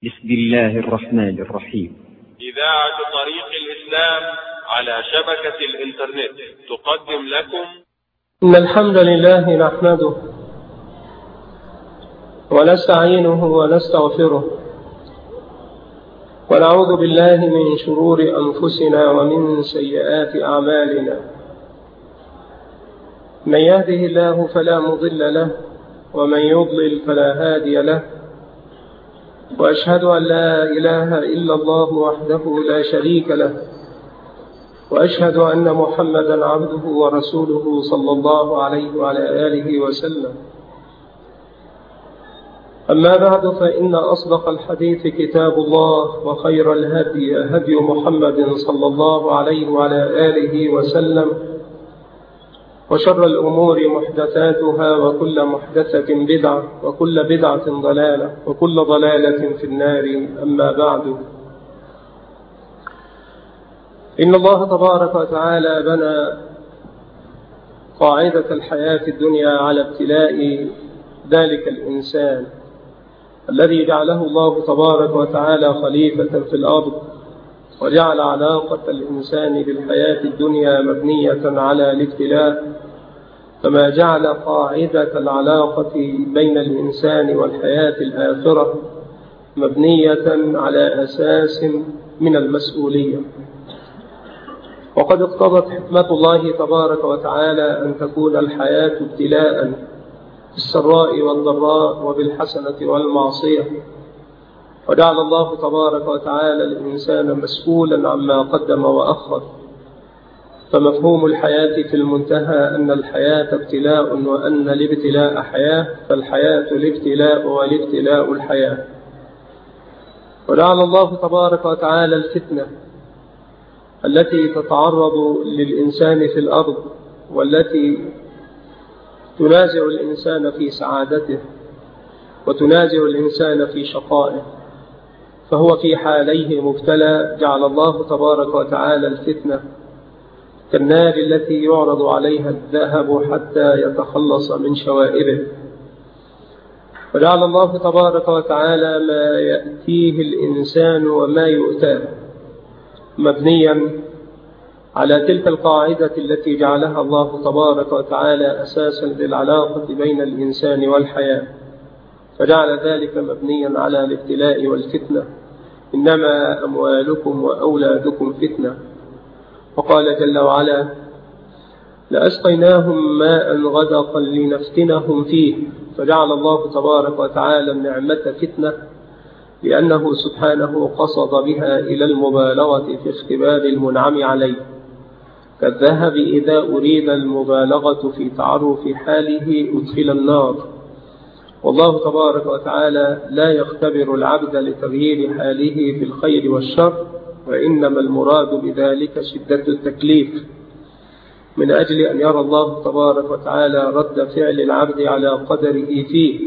بسم الله الرحمن الرحيم. إذاعة طريق الإسلام على شبكة الإنترنت تقدم لكم إن الحمد لله نحمده ونستعينه ونستغفره ونعوذ بالله من شرور أنفسنا ومن سيئات أعمالنا. من يهده الله فلا مضل له ومن يضلل فلا هادي له، وأشهد أن لا إله إلا الله وحده لا شريك له، وأشهد أن محمدا عبده ورسوله صلى الله عليه وعلى آله وسلم. أما بعد، فإن أصدق الحديث كتاب الله، وخير الهدي هدي محمد صلى الله عليه وعلى آله وسلم، وشر الأمور محدثاتها، وكل محدثة بدعة، وكل بدعة ضلالة، وكل ضلالة في النار. أما بعد، إن الله تبارك وتعالى بنى قاعدة الحياة الدنيا على ابتلاء ذلك الإنسان الذي جعله الله تبارك وتعالى خليفة في الأرض، وجعل علاقة الإنسان بالحياة الدنيا مبنية على الابتلاء، كما جعل قاعدة العلاقة بين الإنسان والحياة الآخرة مبنية على أساس من المسؤولية. وقد اقتضت حكمة الله تبارك وتعالى أن تكون الحياة ابتلاء بالسراء والضراء وبالحسنة والمعصية، وجعل الله تبارك وتعالى الإنسان مسؤولا عما قدم وأخر. فمفهوم الحياة في المنتهى أن الحياة ابتلاء، وأن الابتلاء حياة، فالحياة الابتلاء والابتلاء الحياة. وجعل الله تبارك وتعالى الفتنة التي تتعرض للإنسان في الأرض، والتي تنازع الإنسان في سعادته وتنازع الإنسان في شقائه، فهو في حاليه مبتلى. جعل الله تبارك وتعالى الفتنة كالنار التي يعرض عليها الذهب حتى يتخلص من شوائبه. وجعل الله تبارك وتعالى ما يأتيه الإنسان وما يؤتاه مبنيا على تلك القاعدة التي جعلها الله تبارك وتعالى أساسا للعلاقة بين الإنسان والحياة، فجعل ذلك مبنيا على الابتلاء والفتنة. إنما أموالكم وأولادكم فتنة. وقال جل وعلا: لأسقيناهم ماء غدقا لنفتنهم فيه. فجعل الله تبارك وتعالى النعمة فتنة، لأنه سبحانه قصد بها إلى المبالغة في اختبار المنعم عليه، كالذهب إذا أريد المبالغة في تعرف حاله أدخل النار. والله تبارك وتعالى لا يختبر العبد لتغيير حاله في الخير والشر، وإنما المراد بذلك شدة التكليف، من أجل أن يرى الله تبارك وتعالى رد فعل العبد على قدره فيه.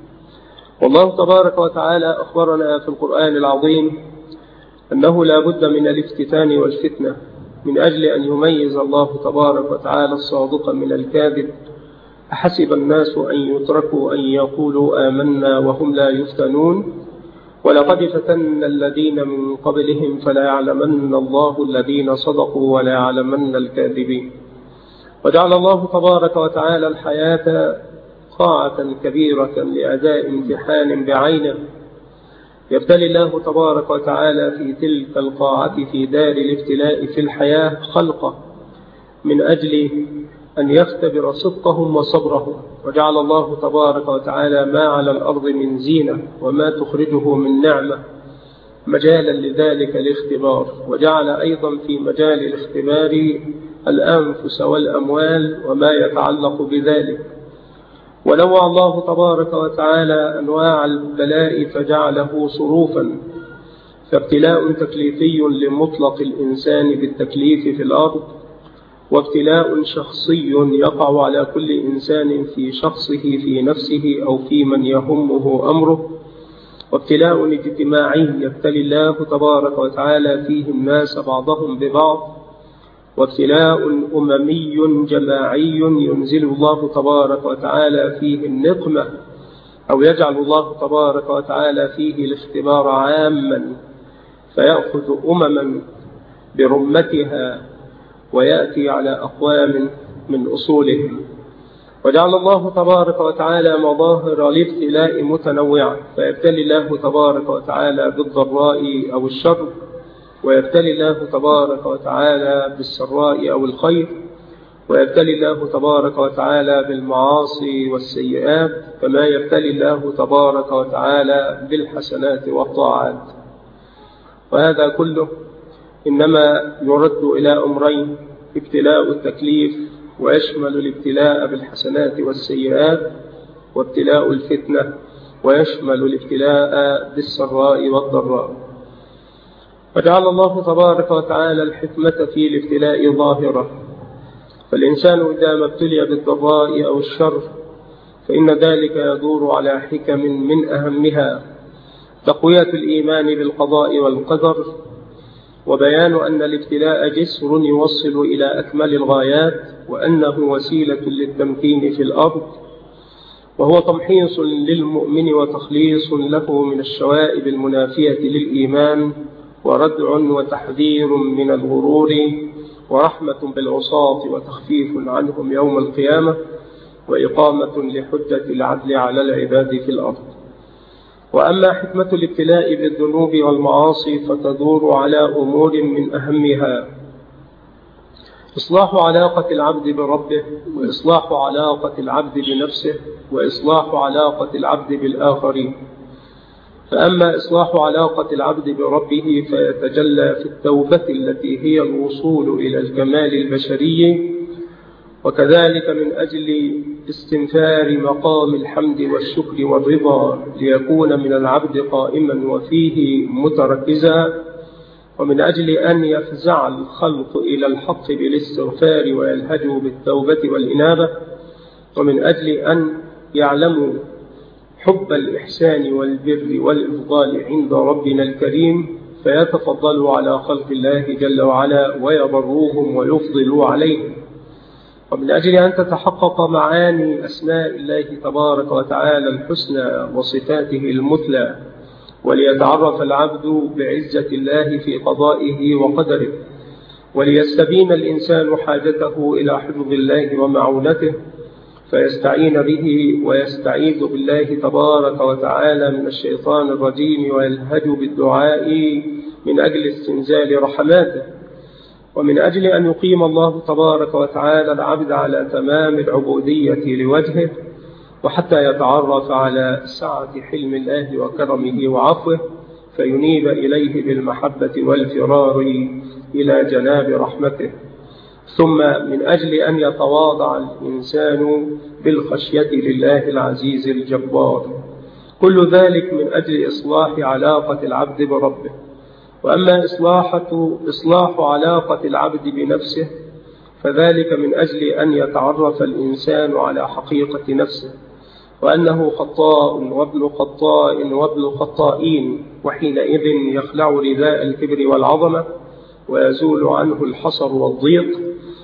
والله تبارك وتعالى أخبرنا في القرآن العظيم أنه لا بد من الافتتان والفتنة، من أجل أن يميز الله تبارك وتعالى الصادق من الكاذب. أحسب الناس أن يتركوا أن يقولوا آمنا وهم لا يفتنون، ولقد فتنا الذين من قبلهم فلا يعلمن الله الذين صدقوا ولا يعلمن الكاذبين. وجعل الله تبارك وتعالى الحياة قاعة كبيرة لأداء امتحان بعينه، يبتلي الله تبارك وتعالى في تلك القاعة في دار الابتلاء في الحياة خلقه، من أجل أن يختبر صدقهم وصبرهم. وجعل الله تبارك وتعالى ما على الأرض من زينة وما تخرجه من نعمة مجالا لذلك الاختبار، وجعل أيضا في مجال الاختبار الأنفس والأموال وما يتعلق بذلك. ونوع الله تبارك وتعالى أنواع البلاء فجعله صروفا، فابتلاء تكليفي لمطلق الإنسان بالتكليف في الأرض، وابتلاء شخصي يقع على كل إنسان في شخصه في نفسه أو في من يهمه أمره، وابتلاء اجتماعي يبتلي الله تبارك وتعالى فيه الناس بعضهم ببعض، وابتلاء أممي جماعي ينزل الله تبارك وتعالى فيه النقمة أو يجعل الله تبارك وتعالى فيه الاختبار عاما فيأخذ أمما برمتها ويأتي على أقوام من أصولهم. وجعل الله تبارك وتعالى مظاهر الابتلاء متنوعة، فيبتلي الله تبارك وتعالى بالضراء أو الشر، ويبتلي الله تبارك وتعالى بالسراء أو الخير، ويبتلي الله تبارك وتعالى بالمعاصي والسيئات، كما يبتلي الله تبارك وتعالى بالحسنات والطاعات. وهذا كله إنما يرد إلى أمرين: ابتلاء التكليف، ويشمل الابتلاء بالحسنات والسيئات، وابتلاء الفتنة، ويشمل الابتلاء بالسراء والضراء. وجعل الله تبارك وتعالى الحكمة في الابتلاء ظاهرة، فالإنسان إذا ما ابتلي بالضراء أو الشر فإن ذلك يدور على حكم من أهمها تقوية الإيمان بالقضاء والقدر، وبيان أن الابتلاء جسر يوصل إلى أكمل الغايات، وأنه وسيلة للتمكين في الأرض، وهو تمحيص للمؤمن وتخليص له من الشوائب المنافية للإيمان، وردع وتحذير من الغرور، ورحمة بالعصاة وتخفيف عنهم يوم القيامة، وإقامة لحجة العدل على العباد في الأرض. وأما حكمة الابتلاء بالذنوب والمعاصي فتدور على أمور من أهمها: إصلاح علاقة العبد بربه، وإصلاح علاقة العبد بنفسه، وإصلاح علاقة العبد بالآخرين. فأما إصلاح علاقة العبد بربه فيتجلى في التوبة التي هي الوصول إلى الكمال البشري، وكذلك من أجل استنفار مقام الحمد والشكر والرضا ليكون من العبد قائما وفيه متركزا، ومن أجل أن يفزع الخلق إلى الحق بالاستغفار ويلهجوا بالتوبة والإنابة، ومن أجل أن يعلموا حب الإحسان والبر والإفضال عند ربنا الكريم، فيتفضلوا على خلق الله جل وعلا ويبروهم ويفضلوا عليهم، ومن أجل أن تتحقق معاني أسماء الله تبارك وتعالى الحسنى وصفاته المثلى، وليتعرف العبد بعزة الله في قضائه وقدره، وليستبين الإنسان حاجته إلى حفظ الله ومعونته، فيستعين به ويستعيذ بالله تبارك وتعالى من الشيطان الرجيم، ويلهج بالدعاء من أجل استنزال رحماته، ومن أجل أن يقيم الله تبارك وتعالى العبد على تمام العبودية لوجهه، وحتى يتعرف على سعة حلم الله وكرمه وعفوه، فينيب إليه بالمحبة والفرار إلى جناب رحمته. ثم من أجل أن يتواضع الإنسان بالخشية لله العزيز الجبار، كل ذلك من أجل إصلاح علاقة العبد بربه. وأما إصلاح علاقة العبد بنفسه فذلك من أجل أن يتعرف الإنسان على حقيقة نفسه، وأنه خطاء وابن خطاء وابن خطائين، وحينئذ يخلع رداء الكبر والعظمة، ويزول عنه الحصر والضيق،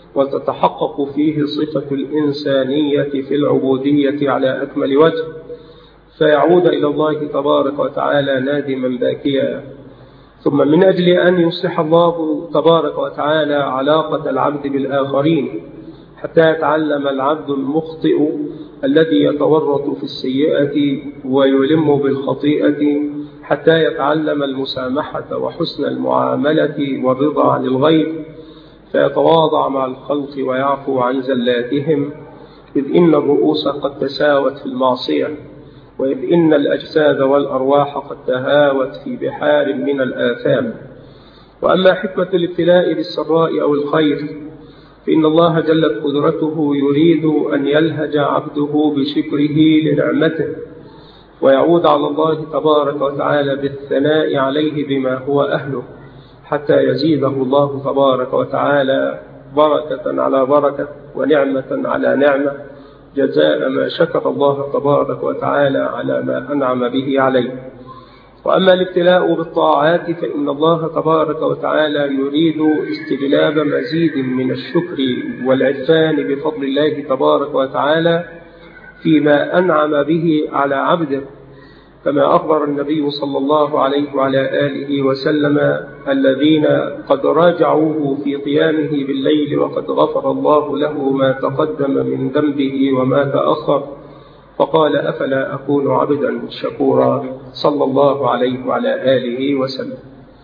وتتحقق فيه صفة الإنسانية في العبودية على أكمل وجه، فيعود إلى الله تبارك وتعالى نادما باكيا. ثم من أجل أن يصلح الله تبارك وتعالى علاقة العبد بالآخرين، حتى يتعلم العبد المخطئ الذي يتورط في السيئة ويلم بالخطيئة، حتى يتعلم المسامحة وحسن المعاملة والرضا عن الغير، فيتواضع مع الخلق ويعفو عن زلاتهم، إذ إن الرؤوس قد تساوت في المعصية، وإذ إن الأجساد والأرواح قد تهاوت في بحار من الآثام. وأما حكمة الابتلاء بالسراء أو الخير فإن الله جلت قدرته يريد أن يلهج عبده بشكره لنعمته، ويعود على الله تبارك وتعالى بالثناء عليه بما هو أهله، حتى يزيده الله تبارك وتعالى بركة على بركة ونعمة على نعمة، جزاء ما شكر الله تبارك وتعالى على ما أنعم به عليه. وأما الابتلاء بالطاعات فإن الله تبارك وتعالى يريد استجلاب مزيد من الشكر والعرفان بفضل الله تبارك وتعالى، فيما أنعم به على عبده، كما أخبر النبي صلى الله عليه وعلى آله وسلم: الذين قد راجعوه في قيامه بالليل وقد غفر الله له ما تقدم من ذنبه وما تأخر، فقال: أفلا أكون عبدا شكورا، صلى الله عليه وعلى آله وسلم.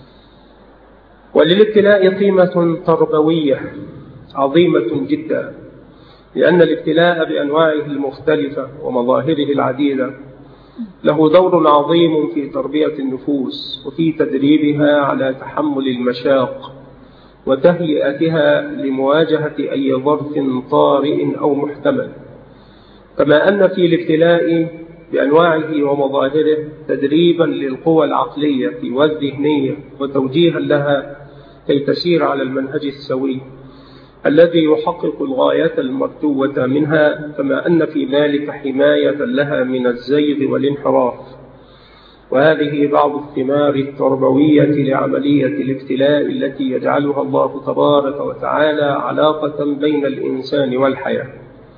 وللابتلاء قيمة تربوية عظيمة جدا، لأن الابتلاء بأنواعه المختلفة ومظاهره العديدة له دور عظيم في تربية النفوس وفي تدريبها على تحمل المشاق وتهيئتها لمواجهة أي ظرف طارئ أو محتمل، كما أن في الابتلاء بأنواعه ومظاهره تدريبا للقوى العقلية والذهنية وتوجيها لها كي تسير على المنهج السوي الذي يحقق الغاية المرجوة منها، كما أن في ذلك حماية لها من الزيغ والانحراف. وهذه بعض الثمار التربوية لعملية الابتلاء التي يجعلها الله تبارك وتعالى علاقة بين الإنسان والحياة.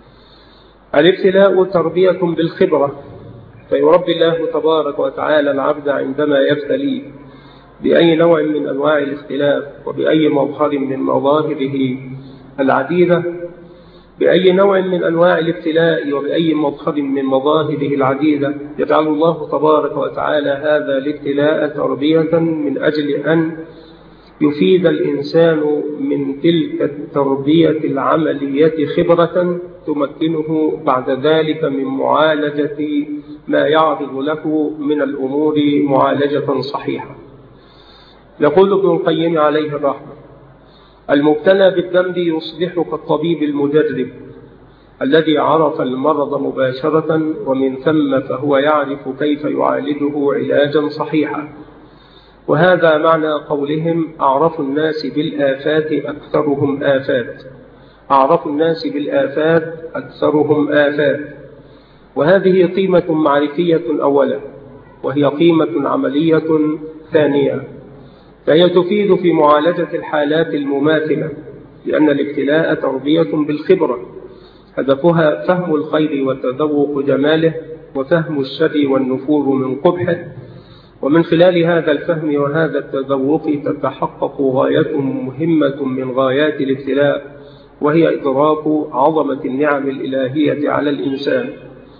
الابتلاء تربية بالخبرة، فيربي الله تبارك وتعالى العبد عندما يبتليه بأي نوع من أنواع الاختلاف وبأي مظهر من مظاهره العديدة، بأي نوع من أنواع الابتلاء وبأي مظهر من مظاهره العديدة، يجعل الله تبارك وتعالى هذا الابتلاء تربية من أجل أن يفيد الإنسان من تلك التربية العملية خبرة تمكنه بعد ذلك من معالجة ما يعرض له من الأمور معالجة صحيحة. يقول ابن القيم عليه الرحمة: المبتلى بالذنب يصبح كالطبيب المجرب الذي عرف المرض مباشرة، ومن ثم فهو يعرف كيف يعالجه علاجا صحيحا. وهذا معنى قولهم: أعرف الناس بالآفات أكثرهم آفات. أعرف الناس بالآفات أكثرهم آفات. وهذه قيمة معرفية أولا، وهي قيمة عملية ثانية، فهي تفيد في معالجة الحالات المماثلة، لأن الابتلاء تربية بالخبرة هدفها فهم الخير وتذوق جماله، وفهم الشر والنفور من قبحه، ومن خلال هذا الفهم وهذا التذوق تتحقق غاية مهمة من غايات الابتلاء، وهي إدراك عظمة النعم الإلهية على الإنسان.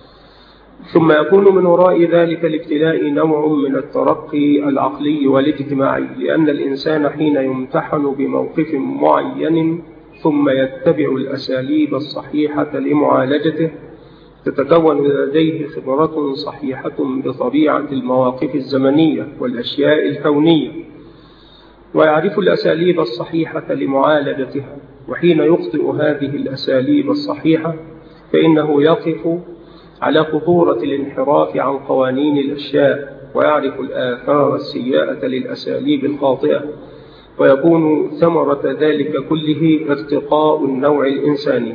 ثم يكون من وراء ذلك الابتلاء نوع من الترقي العقلي والاجتماعي، لأن الإنسان حين يمتحن بموقف معين ثم يتبع الأساليب الصحيحة لمعالجته تتكون لديه خبرة صحيحة بطبيعة المواقف الزمنية والأشياء الكونية، ويعرف الأساليب الصحيحة لمعالجتها. وحين يخطئ هذه الأساليب الصحيحة فإنه يقف على خطورة الانحراف عن قوانين الأشياء، ويعرف الآثار السيئة للأساليب الخاطئة، ويكون ثمرة ذلك كله ارتقاء النوع الإنساني.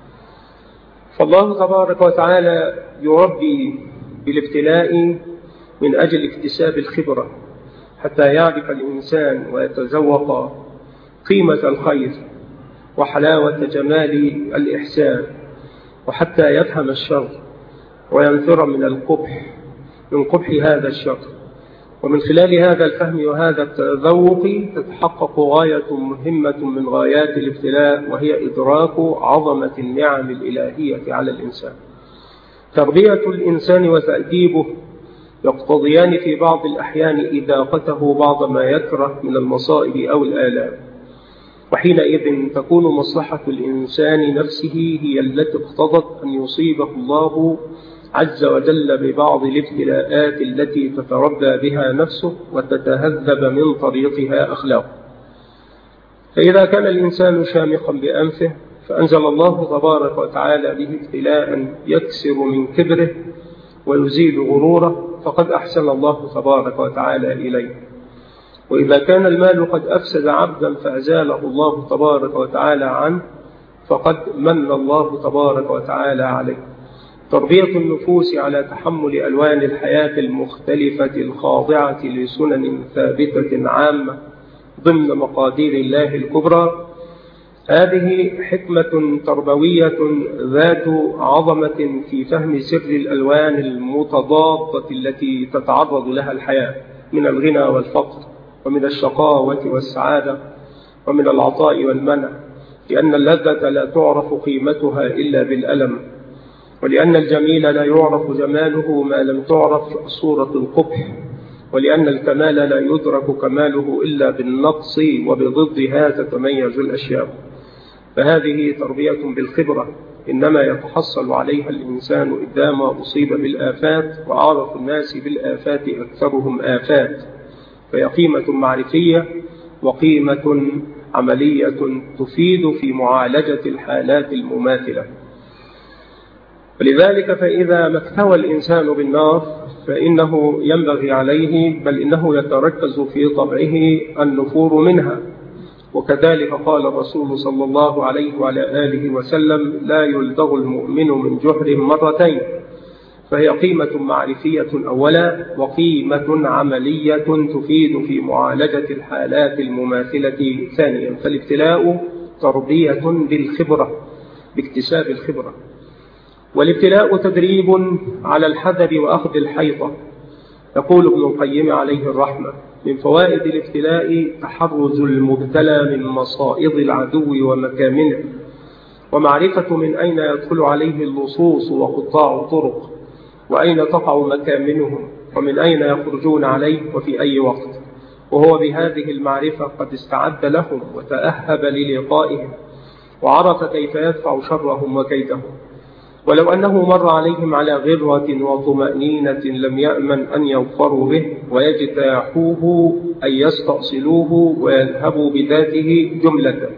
فالله تبارك وتعالى يربي بالابتلاء من أجل اكتساب الخبرة، حتى يعرف الإنسان ويتذوق قيمة الخير وحلاوة جمال الإحسان، وحتى يفهم الشر وينفر من قبح هذا الشر. ومن خلال هذا الفهم وهذا التذوق تتحقق غاية مهمة من غايات الابتلاء، وهي إدراك عظمة النعم الإلهية على الإنسان. تربية الإنسان وتأديبه يقتضيان في بعض الأحيان إذاقته بعض ما يكره من المصائب أو الآلام، وحينئذ تكون مصلحة الإنسان نفسه هي التي اقتضت أن يصيبه الله عز وجل ببعض الابتلاءات التي تتربى بها نفسه وتتهذب من طريقها أخلاقه. فإذا كان الإنسان شامخا بأنفه فأنزل الله تبارك وتعالى به ابتلاء يكسر من كبره ويزيد غروره، فقد أحسن الله تبارك وتعالى إليه. وإذا كان المال قد أفسد عبدا فأزاله الله تبارك وتعالى عنه، فقد من الله تبارك وتعالى عليه. تربية النفوس على تحمل ألوان الحياة المختلفة الخاضعة لسنن ثابتة عامة ضمن مقادير الله الكبرى، هذه حكمة تربوية ذات عظمة في فهم سر الألوان المتضادة التي تتعرض لها الحياة من الغنى والفقر، ومن الشقاوة والسعادة، ومن العطاء والمنع، لأن اللذة لا تعرف قيمتها إلا بالألم، ولأن الجميل لا يعرف جماله ما لم تعرف صورة القبح، ولأن الكمال لا يدرك كماله إلا بالنقص، وبضدها تتميز الأشياء. فهذه تربية بالخبرة إنما يتحصل عليها الإنسان إذا ما أصيب بالآفات، وأعرف الناس بالآفات أكثرهم آفات، فهي قيمة معرفية وقيمة عملية تفيد في معالجة الحالات المماثلة. ولذلك فإذا ما اكتوى الإنسان بالنار فإنه ينبغي عليه، بل إنه يتركز في طبعه النفور منها. وكذلك قال الرسول صلى الله عليه وعلى آله وسلم: لا يلدغ المؤمن من جحر مرتين. فهي قيمة معرفية أولا، وقيمة عملية تفيد في معالجة الحالات المماثلة ثانيا. فالابتلاء تربية بالخبرة، باكتساب الخبرة. والابتلاء تدريب على الحذر وأخذ الحيطة. يقول ابن القيم عليه الرحمة: من فوائد الابتلاء تحرز المبتلى من مصائد العدو ومكامنه، ومعرفة من أين يدخل عليه اللصوص وقطاع الطرق، وأين تقع مكامنهم، ومن أين يخرجون عليه وفي أي وقت. وهو بهذه المعرفة قد استعد لهم وتأهب للقائهم، وعرف كيف يدفع شرهم وكيدهم. ولو أنه مر عليهم على غرة وطمأنينة لم يأمن أن يظفروا به ويجتاحوه أن يستأصلوه ويذهبوا بذاته جملة.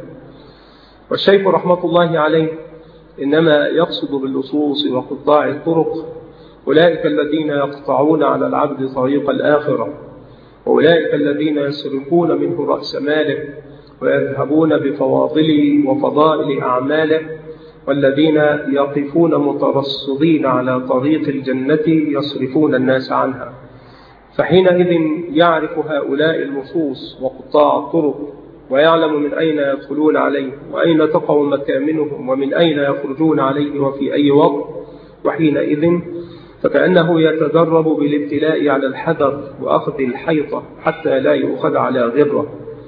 والشيخ رحمة الله عليه إنما يقصد باللصوص وقطاع الطرق أولئك الذين يقطعون على العبد طريق الآخرة، وأولئك الذين يسرقون منه رأس ماله ويذهبون بفواضل وفضائل أعماله، والذين يقفون مترصدين على طريق الجنة يصرفون الناس عنها. فحينئذ يعرف هؤلاء اللصوص وقطاع الطرق، ويعلم من أين يدخلون عليه، وأين تقع مكامنهم، ومن أين يخرجون عليه وفي أي وقت. وحينئذ فكأنه يتدرب بالابتلاء على الحذر وأخذ الحيطة حتى لا يؤخذ على غرة.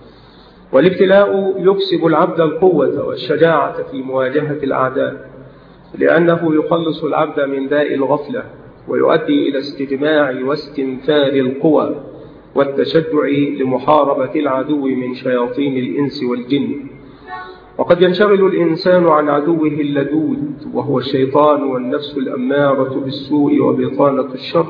والابتلاء يكسب العبد القوة والشجاعة في مواجهة الأعداء، لأنه يخلص العبد من داء الغفلة، ويؤدي إلى استجماع واستنفار القوى والتشجع لمحاربة العدو من شياطين الإنس والجن. وقد ينشغل الإنسان عن عدوه اللدود، وهو الشيطان والنفس الأمارة بالسوء وبطانة الشر،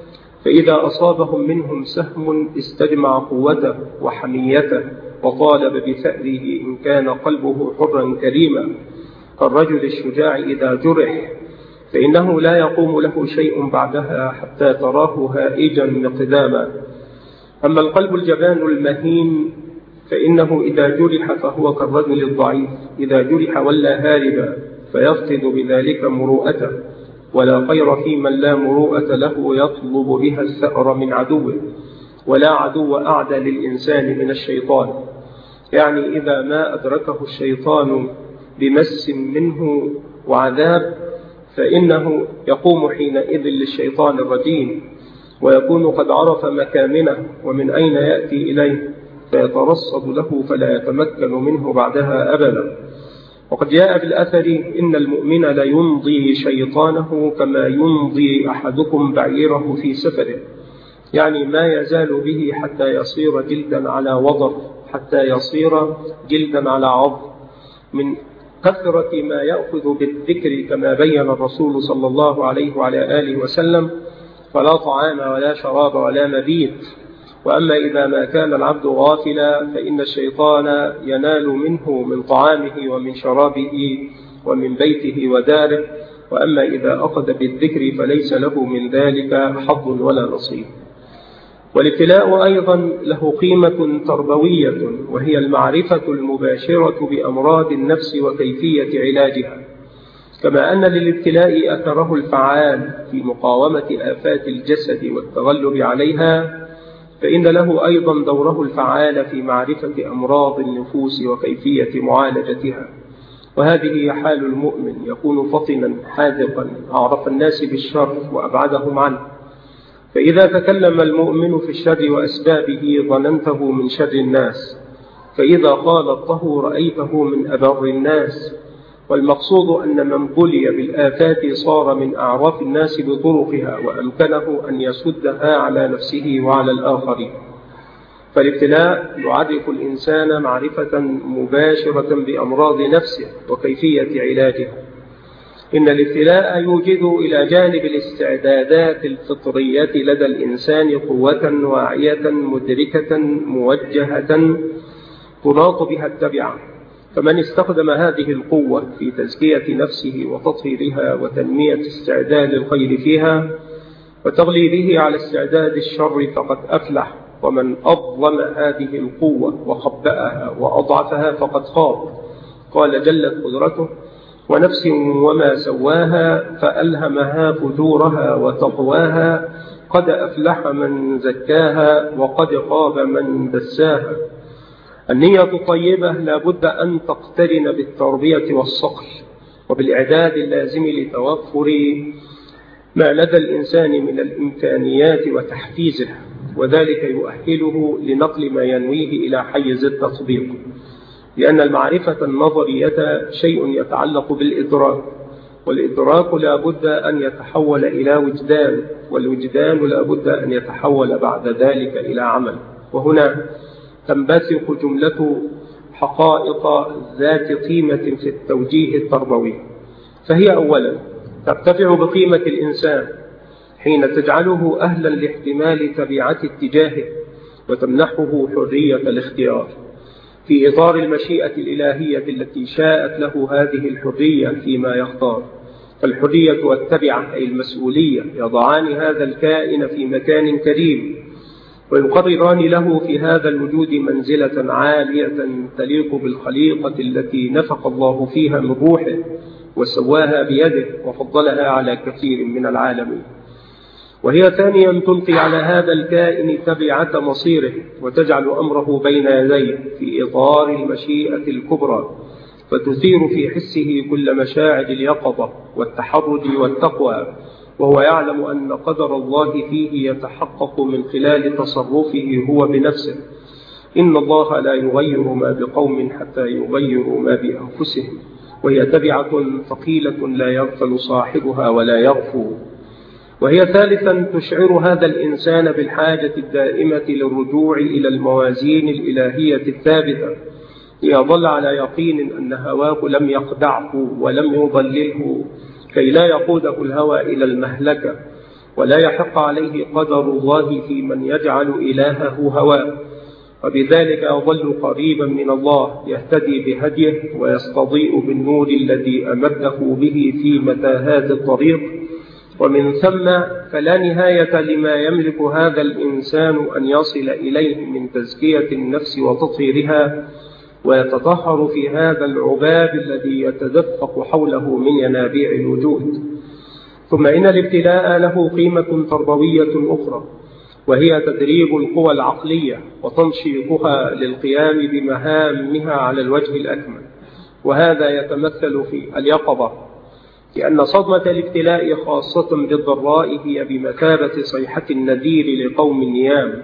فإذا أصابهم منهم سهم استجمع قوته وحميته وطالب بثأره إن كان قلبه حرا كريما، كالرجل الشجاع إذا جرح، فإنه لا يقوم له شيء بعدها حتى تراه هائجا مقداما. أما القلب الجبان المهين فإنه إذا جرح فهو كالرجل الضعيف، إذا جرح ولا هاربا فيفقد بذلك مروءته، ولا خير في من لا مروءة له يطلب بها الثأر من عدوه، ولا عدو أعدى للإنسان من الشيطان. يعني إذا ما أدركه الشيطان بمس منه وعذاب فإنه يقوم حينئذ للشيطان الرجيم، ويكون قد عرف مكامنه ومن أين يأتي إليه، فيترصد له فلا يتمكن منه بعدها أبدا. وقد جاء بالأثر: إن المؤمن لا يمضي شيطانه كما يمضي أحدكم بعيره في سفره، يعني ما يزال به حتى يصير جلدا على وضر، حتى يصير جلدا على عظم، من كثرة ما يأخذ بالذكر، كما بين الرسول صلى الله عليه وعلى آله وسلم: فلا طعام ولا شراب ولا مبيت. وأما إذا ما كان العبد غافلا فإن الشيطان ينال منه من طعامه ومن شرابه ومن بيته وداره، وأما إذا أخذ بالذكر فليس له من ذلك حظ ولا نصيب. والابتلاء أيضا له قيمة تربوية، وهي المعرفة المباشرة بأمراض النفس وكيفية علاجها، كما أن للابتلاء أثره الفعال في مقاومة آفات الجسد والتغلب عليها، فإن له أيضا دوره الفعال في معرفة أمراض النفوس وكيفية معالجتها. وهذه هي حال المؤمن، يكون فطنا حاذقا أعرف الناس بالشر وأبعدهم عنه. فإذا تكلم المؤمن في الشر وأسبابه ظننته من شر الناس، فإذا خالطه رأيته من أبر الناس. والمقصود أن من بلي بالآفات صار من أعراف الناس بطرقها، وأمكنه أن يسدها على نفسه وعلى الآخرين. فالابتلاء يعرف الإنسان معرفة مباشرة بأمراض نفسه وكيفية علاجها. إن الابتلاء يوجد إلى جانب الاستعدادات الفطرية لدى الإنسان قوة واعية مدركة موجهة تناط بها التبعة. فمن استخدم هذه القوة في تزكية نفسه وتطهيرها وتنمية استعداد الخير فيها وتغليبه على استعداد الشر فقد أفلح. ومن أظلم هذه القوة وخبأها وأضعفها فقد خاب. قال جلت قدرته: ونفس وما سواها فألهمها فجورها وتقواها قد أفلح من زكاها وقد خاب من دساها. النية الطيبة لا بد أن تقترن بالتربية والصقل وبالإعداد اللازم لتوفر ما لدى الإنسان من الإمكانيات وتحفيزه، وذلك يؤهله لنقل ما ينويه إلى حيز التطبيق. لأن المعرفة النظرية شيء يتعلق بالإدراك، والإدراك لا بد أن يتحول إلى وجدان، والوجدان لا بد أن يتحول بعد ذلك إلى عمل. وهنا تنبثق جملة حقائق ذات قيمة في التوجيه التربوي. فهي أولا ترتفع بقيمة الإنسان حين تجعله أهلا لاحتمال تبعة اتجاهه وتمنحه حرية الاختيار في إطار المشيئة الإلهية التي شاءت له هذه الحرية فيما يختار. فالحرية والتبعة أي المسؤولية يضعان هذا الكائن في مكان كريم، ويقرران له في هذا الوجود منزلة عالية تليق بالخليقة التي نفخ الله فيها من روحه وسواها بيده وفضلها على كثير من العالمين. وهي ثانيا تلقي على هذا الكائن تبعة مصيره وتجعل أمره بين يديه في إطار المشيئة الكبرى، فتثير في حسه كل مشاعر اليقظة والتحرج والتقوى، وهو يعلم أن قدر الله فيه يتحقق من خلال تصرفه هو بنفسه. إن الله لا يغير ما بقوم حتى يغيروا ما بأنفسهم. وهي تبعة ثقيلة لا يغفل صاحبها ولا يغفو. وهي ثالثا تشعر هذا الإنسان بالحاجة الدائمة للرجوع إلى الموازين الإلهية الثابتة، ليظل على يقين أن هواه لم يخدعه ولم يضلله، كي لا يقوده الهوى إلى المهلكة ولا يحق عليه قدر الله في من يجعل إلهه هواه. وبذلك يظل قريبا من الله يهتدي بهديه ويستضيء بالنور الذي أمده به في متاهات الطريق. ومن ثم فلا نهاية لما يملك هذا الإنسان أن يصل إليه من تزكية النفس وتطهيرها، ويتطهر في هذا العباب الذي يتدفق حوله من ينابيع الوجود. ثم إن الابتلاء له قيمة تربوية أخرى، وهي تدريب القوى العقلية وتنشيطها للقيام بمهامها على الوجه الأكمل. وهذا يتمثل في اليقظة، لأن صدمة الابتلاء خاصة بالضراء هي بمثابة صيحة النذير لقوم نيام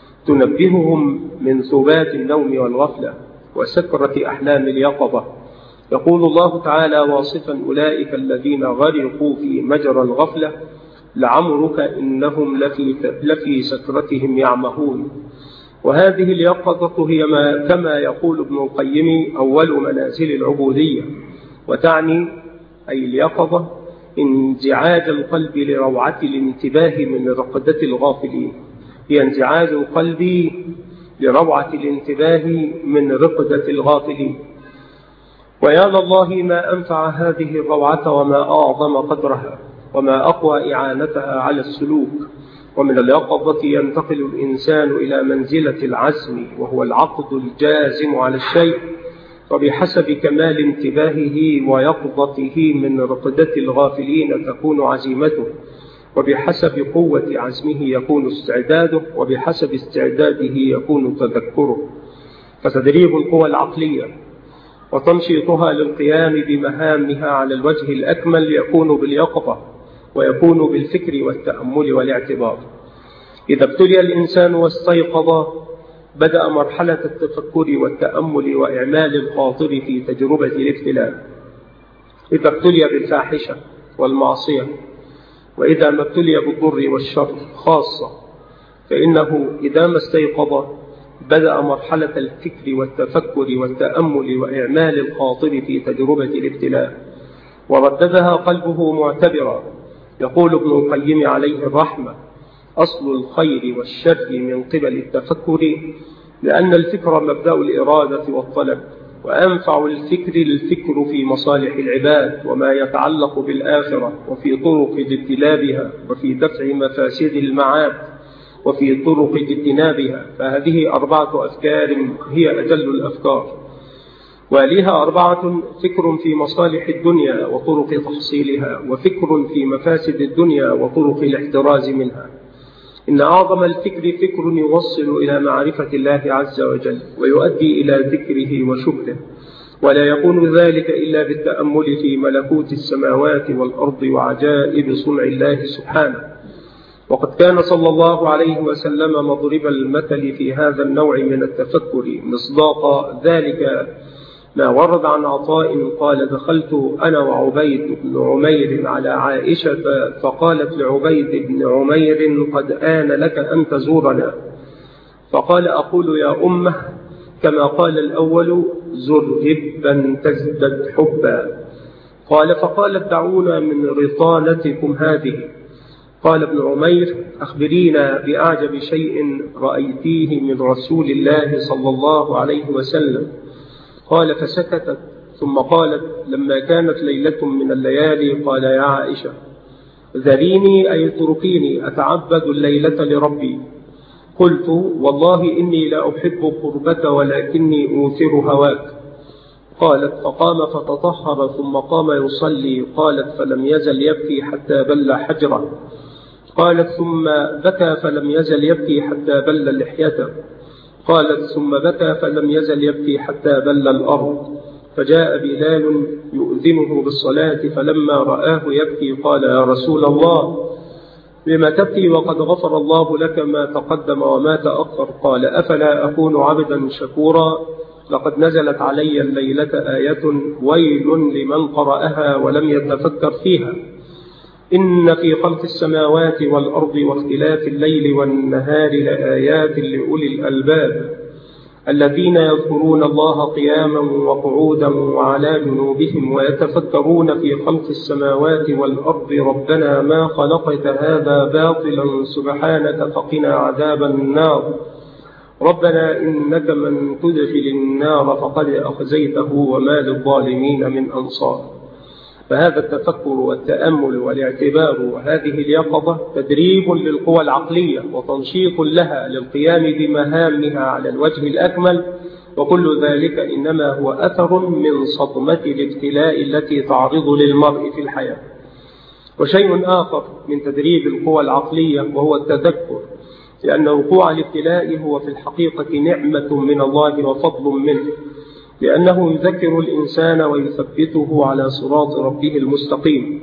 تنبههم من ثبات النوم والغفلة وسكرة أحلام اليقظة. يقول الله تعالى واصفا أولئك الذين غرقوا في مجرى الغفلة: لعمرك إنهم لفي سكرتهم يعمهون. وهذه اليقظة هي كما يقول ابن القيم أول منازل العبودية، وتعني أي اليقظة انزعاج القلب لروعة الانتباه من رقدة الغافلين. هي انزعاج القلب لروعة الانتباه من رقدة الغافلين. ويا لله ما أنفع هذه الروعة وما أعظم قدرها وما أقوى إعانتها على السلوك. ومن اليقظة ينتقل الإنسان إلى منزلة العزم، وهو العقد الجازم على الشيء، وبحسب كمال انتباهه ويقظته من رقدة الغافلين تكون عزيمته. وبحسب قوة عزمه يكون استعداده، وبحسب استعداده يكون تذكره. فتدريب القوى العقلية وتنشيطها للقيام بمهامها على الوجه الأكمل يكون باليقظة، ويكون بالفكر والتأمل والاعتبار. إذا ابتلي الإنسان واستيقظ بدأ مرحلة التفكر والتأمل وإعمال الخاطر في تجربة الابتلاء. إذا ابتلي بالفاحشة والمعصية، وإذا ما ابتلي بالضر والشر خاصة، فإنه إذا ما استيقظ بدأ مرحلة الفكر والتفكر والتأمل وإعمال الخاطر في تجربة الابتلاء، ورددها قلبه معتبرا. يقول ابن القيم عليه الرحمة: أصل الخير والشر من قبل التفكر، لأن الفكر مبدأ الإرادة والطلب، وأنفع الفكر في مصالح العباد وما يتعلق بالآخرة، وفي طرق اجتنابها، وفي دفع مفاسد المعاد، وفي طرق اجتنابها. فهذه 4 أفكار هي أجل الأفكار، ولها 4: فكر في مصالح الدنيا وطرق تحصيلها، وفكر في مفاسد الدنيا وطرق الاحتراز منها. إن أعظم الفكر فكر يوصل إلى معرفة الله عز وجل، ويؤدي إلى ذكره وشكره، ولا يكون ذلك إلا بالتأمل في ملكوت السماوات والأرض وعجائب صنع الله سبحانه. وقد كان صلى الله عليه وسلم مضرب المثل في هذا النوع من التفكر. مصداق ذلك ما ورد عن عطاء قال: دخلت أنا وعبيد بن عمير على عائشة، فقالت لعبيد بن عمير: قد آن لك أن تزورنا. فقال: أقول يا أمه كما قال الأول: زر هبا تزدد حبا. قال: فقالت: دعونا من رطانتكم هذه. قال ابن عمير: أخبرينا بأعجب شيء رأيتيه من رسول الله صلى الله عليه وسلم. قال: فسكتت، ثم قالت: لما كانت ليلة من الليالي قال: يا عائشة، ذريني أي اتركيني أتعبد الليلة لربي. قلت: والله إني لا أحب قربك ولكني أوثر هواك. قالت: فقام فتطهر ثم قام يصلي. قالت: فلم يزل يبكي حتى بل حجره. قالت: ثم بكى فلم يزل يبكي حتى بل لحيته. قالت: ثم بكى فلم يزل يبكي حتى بل الأرض. فجاء بلال يؤذنه بالصلاة، فلما رآه يبكي قال: يا رسول الله، لما تبكي وقد غفر الله لك ما تقدم وما تأخر؟ قال: أفلا أكون عبدا شكورا؟ لقد نزلت علي الليلة آية ويل لمن قرأها ولم يتفكر فيها. إن في خلق السماوات والأرض واختلاف الليل والنهار لآيات لأولي الألباب الذين يذكرون الله قياما وقعودا وعلى جنوبهم ويتفكرون في خلق السماوات والأرض ربنا ما خلقت هذا باطلا سبحانك فقنا عذاب النار ربنا إنك من تدخل النار فقد أخزيته وما للظالمين من أنصار. فهذا التفكر والتأمل والاعتبار وهذه اليقظة تدريب للقوى العقلية وتنشيط لها للقيام بمهامها على الوجه الأكمل، وكل ذلك إنما هو أثر من صدمة الابتلاء التي تعرض للمرء في الحياة. وشيء آخر من تدريب القوى العقلية وهو التذكر، لأن وقوع الابتلاء هو في الحقيقة نعمة من الله وفضل منه، لأنه يذكر الإنسان ويثبته على صراط ربه المستقيم.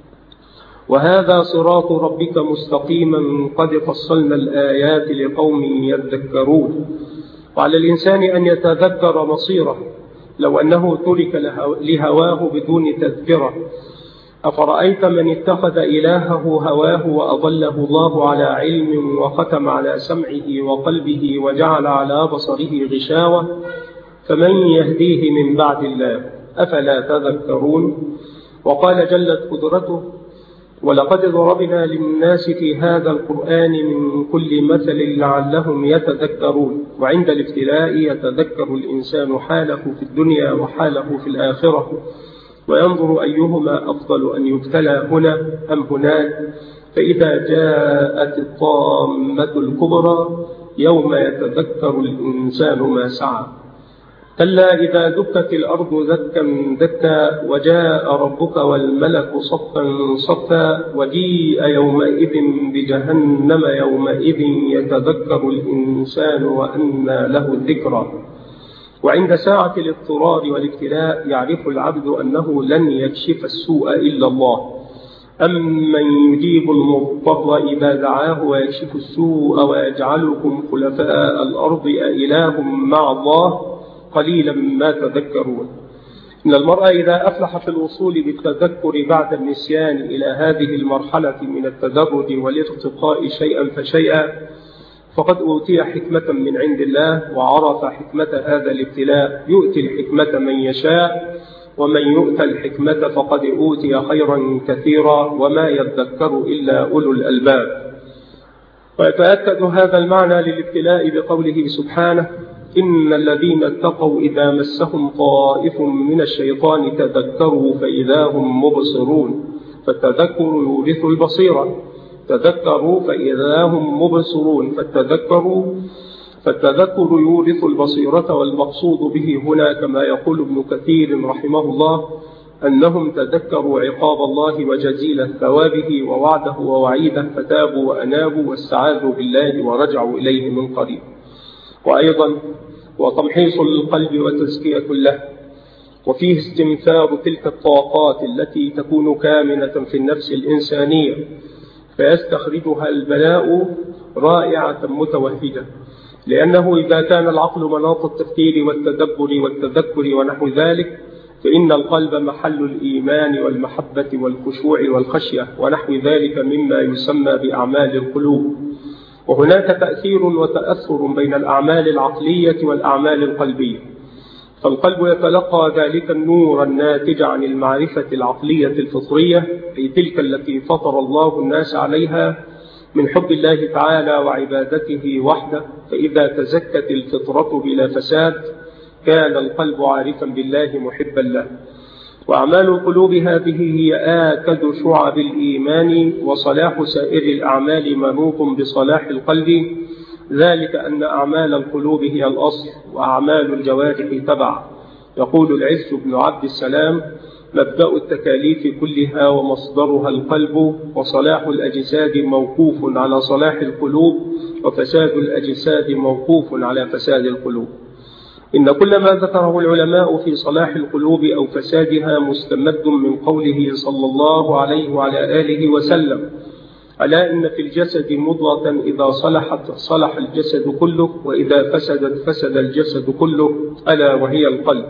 وهذا صراط ربك مستقيما قد فصلنا الآيات لقوم يذكرون. وعلى الإنسان أن يتذكر مصيره لو أنه ترك لهواه بدون تذكرة. أفرأيت من اتخذ إلهه هواه وأضله الله على علم وختم على سمعه وقلبه وجعل على بصره غشاوة فمن يهديه من بعد الله أفلا تذكرون. وقال جلت قدرته: ولقد ضربنا للناس في هذا القرآن من كل مثل لعلهم يتذكرون. وعند الابتلاء يتذكر الإنسان حاله في الدنيا وحاله في الآخرة، وينظر أيهما أفضل أن يبتلى هنا أم هناك. فإذا جاءت الطامة الكبرى يوم يتذكر الإنسان ما سعى. كلا إذا دكت الأرض دكا دكا وجاء ربك والملك صفا صفا وجيء يومئذ بجهنم يومئذ يتذكر الإنسان وأنى له الذكرى. وعند ساعة الاضطرار والابتلاء يعرف العبد أنه لن يكشف السوء إلا الله. أمن يجيب المضطر إذا دعاه ويكشف السوء ويجعلكم خلفاء الأرض أإله مع الله قليلا ما تذكرون. إن المرء إذا أفلح في الوصول بالتذكر بعد النسيان إلى هذه المرحلة من التدرج والارتقاء شيئا فشيئا فقد أوتي حكمة من عند الله وعرف حكمة هذا الابتلاء. يؤتي الحكمة من يشاء ومن يؤتى الحكمة فقد أوتي خيرا كثيرا وما يذكر إلا أولو الألباب. ويتأكد هذا المعنى للابتلاء بقوله سبحانه إن الذين اتقوا إذا مسهم طائف من الشيطان تذكروا فإذا هم مبصرون. فالتذكر يورث البصيرة. تذكروا فإذا هم مبصرون فالتذكر يورث البصيرة. والمقصود به هنا كما يقول ابن كثير رحمه الله أنهم تذكروا عقاب الله وجزيل ثوابه ووعده ووعيده فتابوا وأنابوا واستعاذوا بالله ورجعوا إليه من قريب. وأيضا وتمحيص للقلب وتزكية له وفيه استنفار تلك الطاقات التي تكون كامنة في النفس الإنسانية فيستخرجها البلاء رائعة متوهجة. لأنه إذا كان العقل مناط التفكير والتدبر والتذكر ونحو ذلك فإن القلب محل الإيمان والمحبة والخشوع والخشية ونحو ذلك مما يسمى بأعمال القلوب. وهناك تأثير وتأثر بين الأعمال العقلية والأعمال القلبية. فالقلب يتلقى ذلك النور الناتج عن المعرفة العقلية الفطرية أي تلك التي فطر الله الناس عليها من حب الله تعالى وعبادته وحده. فإذا تزكت الفطرة بلا فساد كان القلب عارفا بالله محبا له. وأعمال القلوب هذه هي آكد شعب الإيمان وصلاح سائر الأعمال منوط بصلاح القلب. ذلك أن أعمال القلوب هي الأصل وأعمال الجوارح تبع. يقول العز بن عبد السلام مبدأ التكاليف كلها ومصدرها القلب وصلاح الأجساد موقوف على صلاح القلوب وفساد الأجساد موقوف على فساد القلوب. إن كل ما ذكره العلماء في صلاح القلوب أو فسادها مستمد من قوله صلى الله عليه وعلى آله وسلم ألا إن في الجسد مضغة إذا صلحت صلح الجسد كله وإذا فسدت فسد الجسد كله ألا وهي القلب.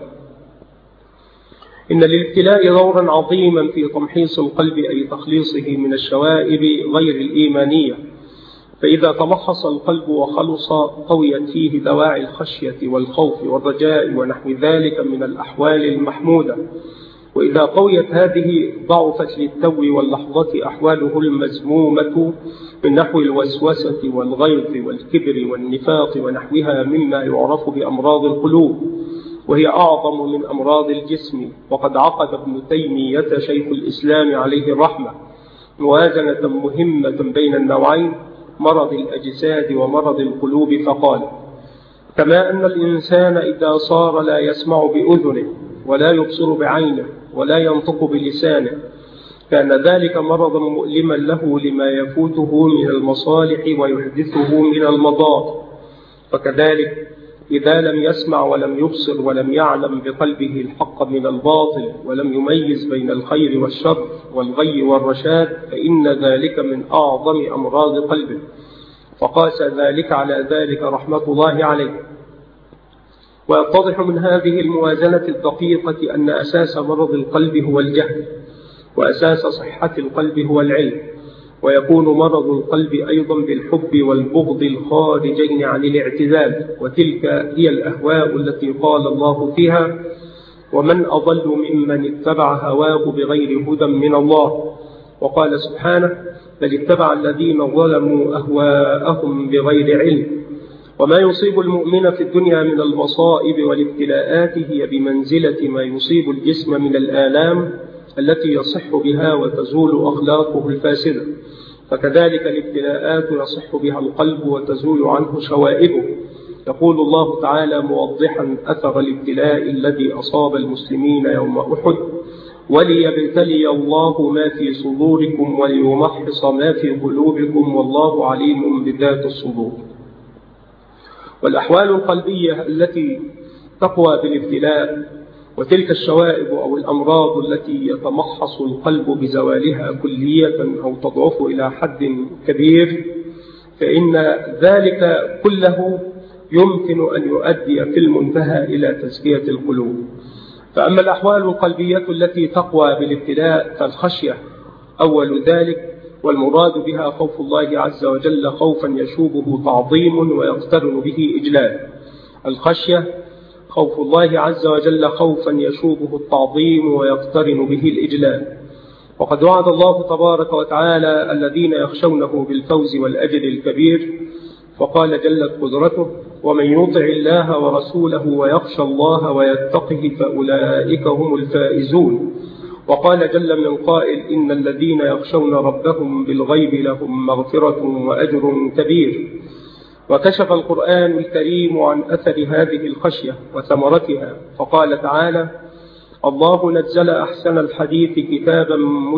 إن للابتلاء دورا عظيما في تمحيص القلب أي تخليصه من الشوائب غير الإيمانية. فإذا تمحص القلب وخلص قويت فيه دواعي الخشية والخوف والرجاء ونحو ذلك من الأحوال المحمودة. وإذا قويت هذه ضعفت للتو واللحظة أحواله المذمومة من نحو الوسوسة والغيظ والكبر والنفاق ونحوها مما يعرف بأمراض القلوب وهي أعظم من أمراض الجسم. وقد عقد ابن تيمية شيخ الإسلام عليه الرحمة موازنة مهمة بين النوعين مرض الأجساد ومرض القلوب فقال كما أن الإنسان إذا صار لا يسمع بأذنه ولا يبصر بعينه ولا ينطق بلسانه كان ذلك مرضا مؤلما له لما يفوته من المصالح ويحدثه من المضار. فكذلك إذا لم يسمع ولم يبصر ولم يعلم بقلبه الحق من الباطل ولم يميز بين الخير والشر والغي والرشاد فإن ذلك من أعظم أمراض قلبه. فقاس ذلك على ذلك رحمة الله عليه. ويتضح من هذه الموازنة الدقيقة أن أساس مرض القلب هو الجهل وأساس صحة القلب هو العلم. ويكون مرض القلب أيضا بالحب والبغض الخارجين عن الاعتدال وتلك هي الأهواء التي قال الله فيها ومن أضل ممن اتبع هواه بغير هدى من الله. وقال سبحانه بل اتبع الذين ظلموا أهواءهم بغير علم. وما يصيب المؤمن في الدنيا من المصائب والابتلاءات هي بمنزلة ما يصيب الجسم من الآلام التي يصح بها وتزول أخلاقه الفاسدة. فكذلك الابتلاءات يصح بها القلب وتزول عنه شوائبه. يقول الله تعالى موضحا أثر الابتلاء الذي أصاب المسلمين يوم أحد: وليبتلي الله ما في صدوركم وليمحص ما في قلوبكم والله عليم بذات الصدور. والأحوال القلبية التي تقوى بالابتلاء وتلك الشوائب أو الأمراض التي يتمحص القلب بزوالها كلية أو تضعف إلى حد كبير، فإن ذلك كله يمكن أن يؤدي في المنتهى إلى تزكية القلوب. فأما الأحوال القلبية التي تقوى بالابتلاء فالخشية أول ذلك، والمراد بها خوف الله عز وجل خوفا يشوبه تعظيم ويقترن به إجلال. الخشية خوف الله عز وجل خوفا يشوبه التعظيم ويقترن به الإجلال. وقد وعد الله تبارك وتعالى الذين يخشونه بالفوز والأجر الكبير، فقال جلت قدرته: ومن يطع الله ورسوله ويخشى الله ويتقه فأولئك هم الفائزون. وقال جل من قائل: إن الذين يخشون ربهم بالغيب لهم مغفرة وأجر كبير. وكشف القرآن الكريم عن أثر هذه الخشية وثمرتها، فقال تعالى: الله نزل أحسن الحديث كتابا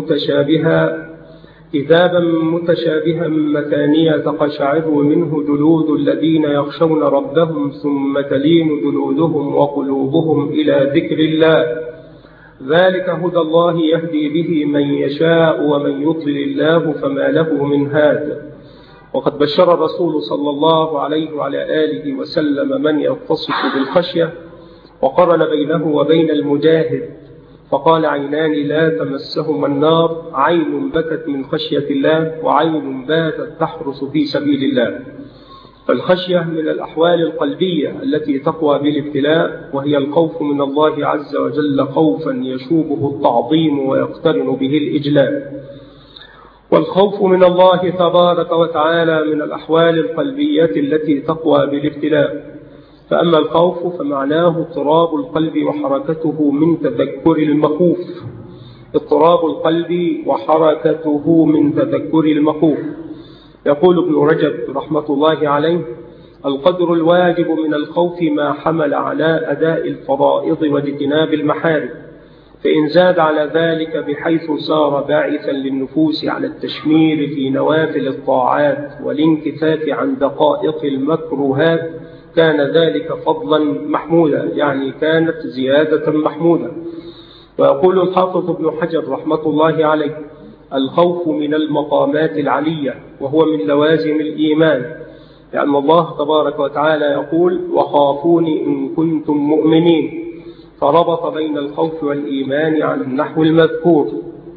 متشابها مثانية تقشعر منه جلود الذين يخشون ربهم ثم تلين جلودهم وقلوبهم إلى ذكر الله، ذلك هدى الله يهدي به من يشاء ومن يضلل الله فما له من هاد. وقد بشر الرسول صلى الله عليه وعلى آله وسلم من يتصف بالخشية، وقرن بينه وبين المجاهد فقال: عينان لا تمسهما النار، عين بكت من خشية الله وعين باتت تحرس في سبيل الله. فالخشية من الأحوال القلبية التي تقوى بالابتلاء، وهي الخوف من الله عز وجل خوفا يشوبه التعظيم ويقترن به الإجلال. والخوف من الله تبارك وتعالى من الأحوال القلبية التي تقوى بالابتلاء. فأما الخوف فمعناه اضطراب القلب وحركته من تذكر المخوف. اضطراب القلب وحركته من تذكر المخوف. يقول ابن رجب رحمة الله عليه: القدر الواجب من الخوف ما حمل على أداء الفرائض واجتناب المحارم، فإن زاد على ذلك بحيث صار باعثا للنفوس على التشمير في نوافل الطاعات والانكفاف عن دقائق المكروهات كان ذلك فضلا محمودا، يعني كانت زيادة محمودة. ويقول الحافظ ابن حجر رحمة الله عليه: الخوف من المقامات العلية، وهو من لوازم الإيمان، لأن الله تبارك وتعالى يقول: وخافوني إن كنتم مؤمنين، فربط بين الخوف والإيمان على النحو المذكور.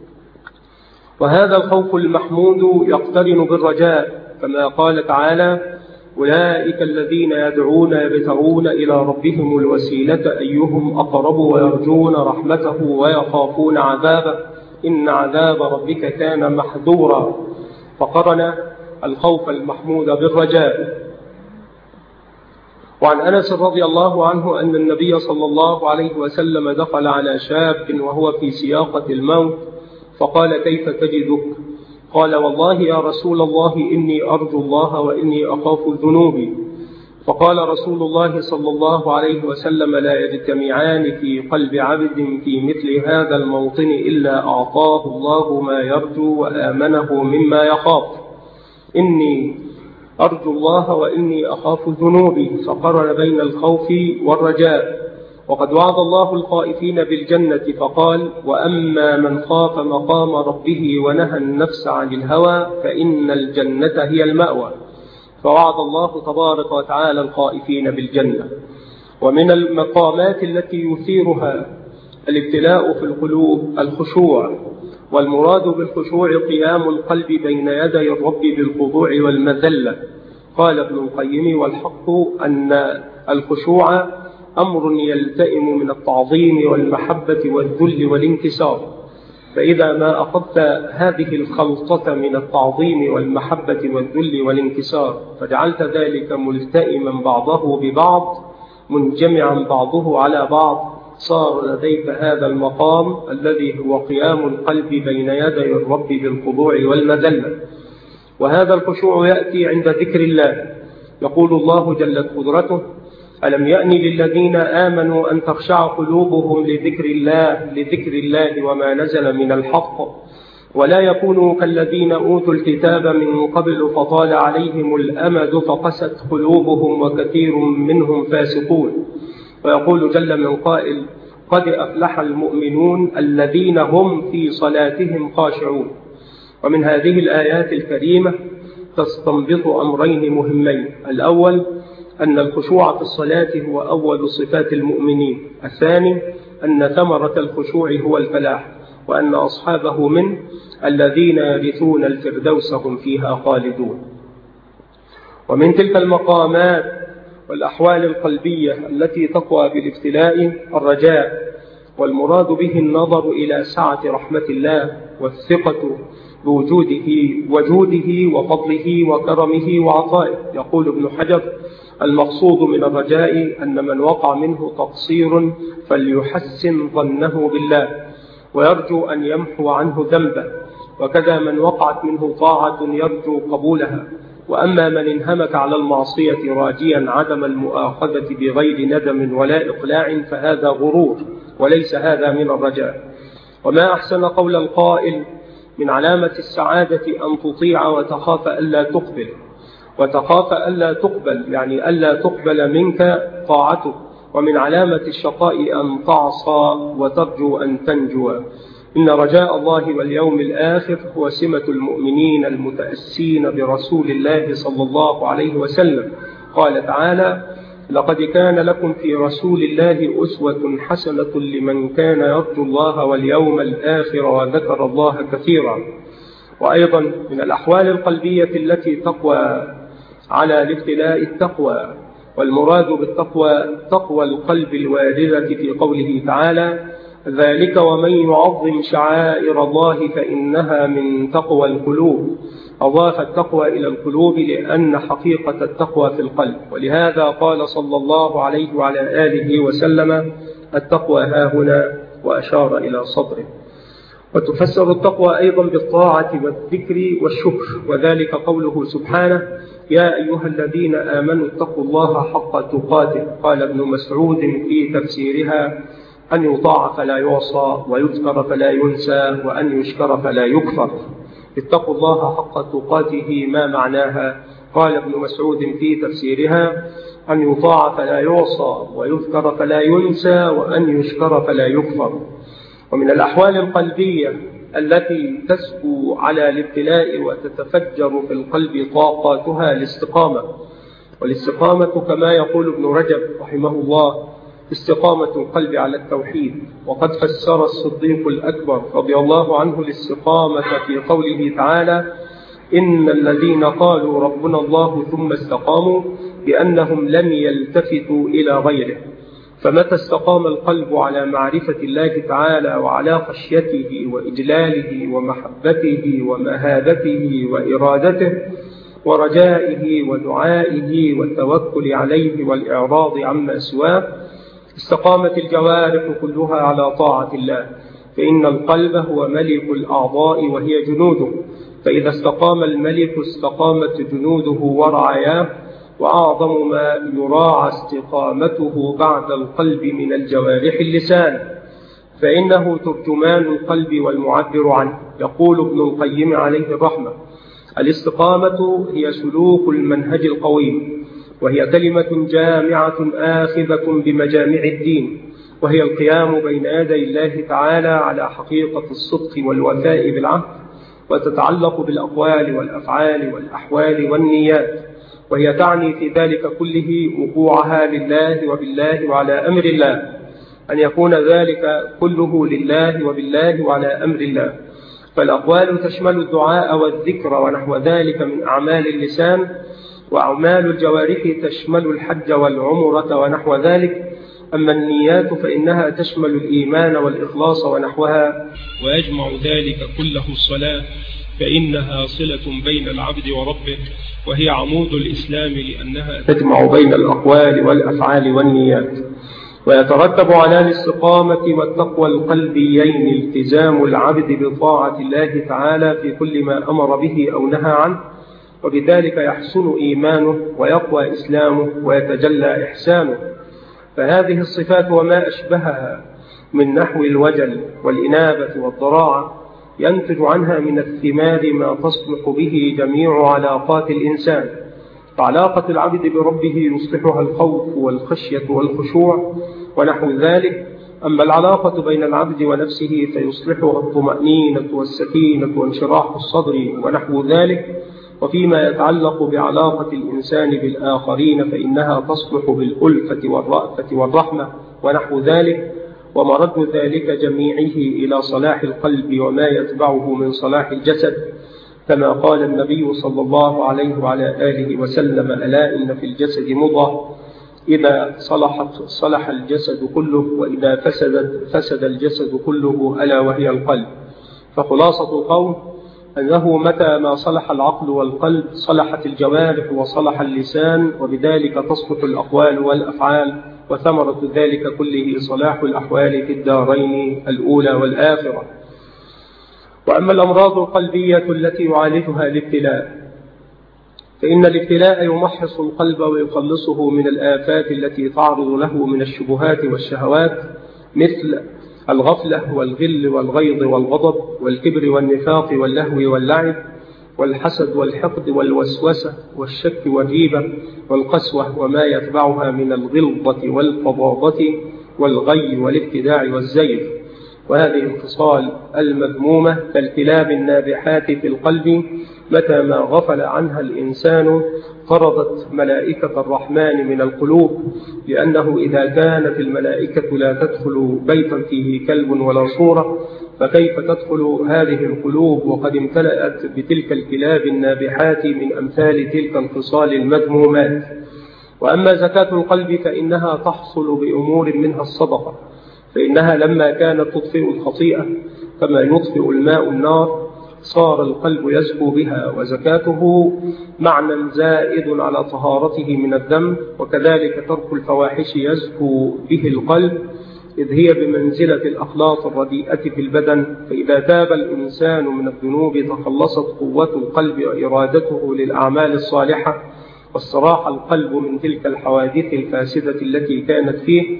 وهذا الخوف المحمود يقترن بالرجاء، كما قال تعالى: أولئك الذين يدعون يبتغون إلى ربهم الوسيلة أيهم أقرب ويرجون رحمته ويخافون عذابه إن عذاب ربك كان محذورا. فقرن الخوف المحمود بالرجاء. وعن أنس رضي الله عنه أن النبي صلى الله عليه وسلم دخل على شاب وهو في سياقة الموت، فقال: كيف تجدك؟ قال: والله يا رسول الله إني أرجو الله وإني أخاف ذنوبي. فقال رسول الله صلى الله عليه وسلم: لا يجتمعان في قلب عبد في مثل هذا الموطن إلا أعطاه الله ما يرجو وآمنه مما يخاف. إني أرجو الله وإني أخاف ذنوبي، فقرن بين الخوف والرجاء. وقد وعد الله الخائفين بالجنة فقال: وأما من خاف مقام ربه ونهى النفس عن الهوى فإن الجنة هي المأوى. فوعد الله تبارك وتعالى الخائفين بالجنة. ومن المقامات التي يثيرها الابتلاء في القلوب الخشوع، والمراد بالخشوع قيام القلب بين يدي الرب بالخضوع والمذلة. قال ابن القيم: والحق أن الخشوع أمر يلتئم من التعظيم والمحبة والذل والانكسار، فإذا ما أخذت هذه الخلطة من التعظيم والمحبة والذل والانكسار فجعلت ذلك ملتئما بعضه ببعض منجمعا بعضه على بعض، صار لديك هذا المقام الذي هو قيام القلب بين يدي الرب بالخضوع والمذلة. وهذا الخشوع يأتي عند ذكر الله، يقول الله جلت قدرته: ألم يأن للذين آمنوا أن تخشع قلوبهم لذكر الله وما نزل من الحق ولا يكونوا كالذين أوتوا الكتاب من قبل فطال عليهم الأمد فقست قلوبهم وكثير منهم فاسقون. ويقول جل من قائل: قد أفلح المؤمنون الذين هم في صلاتهم خاشعون. ومن هذه الآيات الكريمة تستنبط أمرين مهمين: الأول أن الخشوع في الصلاة هو أول صفات المؤمنين، الثاني أن ثمرة الخشوع هو الفلاح، وأن أصحابه من الذين يرثون الفردوس هم فيها خالدون. ومن تلك المقامات والأحوال القلبية التي تقوى بالابتلاء الرجاء، والمراد به النظر إلى سعة رحمة الله والثقة بوجوده وفضله وكرمه وعطائه. يقول ابن حجر: المقصود من الرجاء أن من وقع منه تقصير فليحسن ظنه بالله ويرجو أن يمحو عنه ذنبه، وكذا من وقعت منه طاعة يرجو قبولها. وأما من انهمك على المعصية راجيا عدم المؤاخذة بغير ندم ولا إقلاع فهذا غرور، وليس هذا من الرجاء. وما أحسن قول القائل: من علامة السعادة أن تطيع وتخاف ألا تقبل. وتخاف ألا تقبل يعني ألا تقبل منك طاعته. ومن علامة الشقاء أن تعصى وترجو أن تنجو. إن رجاء الله واليوم الآخر هو سمة المؤمنين المتأسين برسول الله صلى الله عليه وسلم. قال تعالى: لقد كان لكم في رسول الله أسوة حسنة لمن كان يرجو الله واليوم الآخر وذكر الله كثيرا. وأيضا من الأحوال القلبية التي تقوى على الابتلاء التقوى، والمراد بالتقوى تقوى القلب الواردة في قوله تعالى: ذلك ومن يعظم شعائر الله فإنها من تقوى القلوب. أضاف التقوى إلى القلوب لأن حقيقة التقوى في القلب، ولهذا قال صلى الله عليه وعلى آله وسلم: التقوى هاهنا، وأشار إلى صدره. وتفسر التقوى أيضا بالطاعة والذكر والشكر، وذلك قوله سبحانه: يا أيها الذين آمنوا اتقوا الله حق تقاته. قال ابن مسعود في تفسيرها: أن يطاع فلا يعصى، ويذكر فلا ينسى، وأن يشكر فلا يكفر. اتقوا الله حق تقاته ما معناها؟ قال ابن مسعود في تفسيرها: أن يطاع فلا يعصى، ويذكر فلا ينسى، وأن يشكر فلا يكفر. ومن الأحوال القلبية التي تسكو على الابتلاء وتتفجر في القلب طاقاتها الاستقامة. والاستقامة كما يقول ابن رجب رحمه الله: استقامة القلب على التوحيد. وقد فسر الصديق الأكبر رضي الله عنه الاستقامة في قوله تعالى: إن الذين قالوا ربنا الله ثم استقاموا بأنهم لم يلتفتوا إلى غيره. فمتى استقام القلب على معرفة الله تعالى وعلى خشيته وإجلاله ومحبته ومهابته وإرادته ورجائه ودعائه والتوكل عليه والإعراض عما سواه، استقامت الجوارح كلها على طاعة الله. فإن القلب هو ملك الأعضاء وهي جنوده، فإذا استقام الملك استقامت جنوده ورعاياه. وأعظم ما يراعى استقامته بعد القلب من الجوارح اللسان، فإنه ترجمان القلب والمعبر عنه. يقول ابن القيم عليه الرحمة: الاستقامة هي سلوك المنهج القويم، وهي كلمة جامعة آخذة بمجامع الدين، وهي القيام بين يدي الله تعالى على حقيقة الصدق والوفاء بالعهد، وتتعلق بالأقوال والأفعال والأحوال والنيات، وهي تعني في ذلك كله وقوعها لله وبالله وعلى أمر الله، أن يكون ذلك كله لله وبالله وعلى أمر الله. فالأقوال تشمل الدعاء والذكر ونحو ذلك من أعمال اللسان، وأعمال الجوارح تشمل الحج والعمرة ونحو ذلك. أما النيات فإنها تشمل الإيمان والإخلاص ونحوها، ويجمع ذلك كله الصلاة، فإنها صلة بين العبد وربه، وهي عمود الإسلام لأنها تجمع بين الأقوال والأفعال والنيات. ويترتب على الاستقامة والتقوى القلبيين التزام العبد بطاعة الله تعالى في كل ما أمر به أو نهى عنه، وبذلك يحسن إيمانه ويقوى إسلامه ويتجلى إحسانه. فهذه الصفات وما أشبهها من نحو الوجل والإنابة والضراعة ينتج عنها من الثمار ما تصلح به جميع علاقات الإنسان. فعلاقة العبد بربه يصلحها الخوف والخشية والخشوع ونحو ذلك. أما العلاقة بين العبد ونفسه فيصلحها الطمأنينة والسكينة وانشراح الصدر ونحو ذلك. وفيما يتعلق بعلاقة الإنسان بالآخرين فإنها تصلح بالألفة والرأفة والرحمة ونحو ذلك. ومرد ذلك جميعه إلى صلاح القلب وما يتبعه من صلاح الجسد، كما قال النبي صلى الله عليه وعلى آله وسلم: ألا إن في الجسد مضغة إذا صلحت صلح الجسد كله، وإذا فسدت فسد الجسد كله، ألا وهي القلب. فخلاصة القول أنه متى ما صلح العقل والقلب صلحت الجوارح وصلح اللسان، وبذلك تصلح الأقوال والأفعال، وثمرة ذلك كله صلاح الأحوال في الدارين الأولى والآخرة. وأما الأمراض القلبية التي يعالجها الابتلاء، فإن الابتلاء يمحص القلب ويخلصه من الآفات التي تعرض له من الشبهات والشهوات، مثل الغفلة والغل والغيظ والغضب والكبر والنفاق واللهو واللعب والحسد والحقد والوسوسة والشك والريبة والقسوة وما يتبعها من الغلظة والفظاظة والغي والابتداع والزيغ. وهذه الخصال المذمومة كالكلاب النابحات في القلب، متى ما غفل عنها الإنسان طردت ملائكة الرحمن من القلوب، لأنه إذا كانت الملائكة لا تدخل بيتا فيه كلب ولا صورة، فكيف تدخل هذه القلوب وقد امتلأت بتلك الكلاب النابحات من أمثال تلك الخصال المذمومات. وأما زكاة القلب فإنها تحصل بأمور منها الصدقة، فإنها لما كانت تطفئ الخطيئة كما يطفئ الماء النار صار القلب يزكو بها، وزكاته معنى زائد على طهارته من الذنب. وكذلك ترك الفواحش يزكو به القلب، إذ هي بمنزلة الأخلاط الرديئة في البدن، فإذا تاب الإنسان من الذنوب تخلصت قوة القلب وإرادته للأعمال الصالحة، واستراح القلب من تلك الحوادث الفاسدة التي كانت فيه.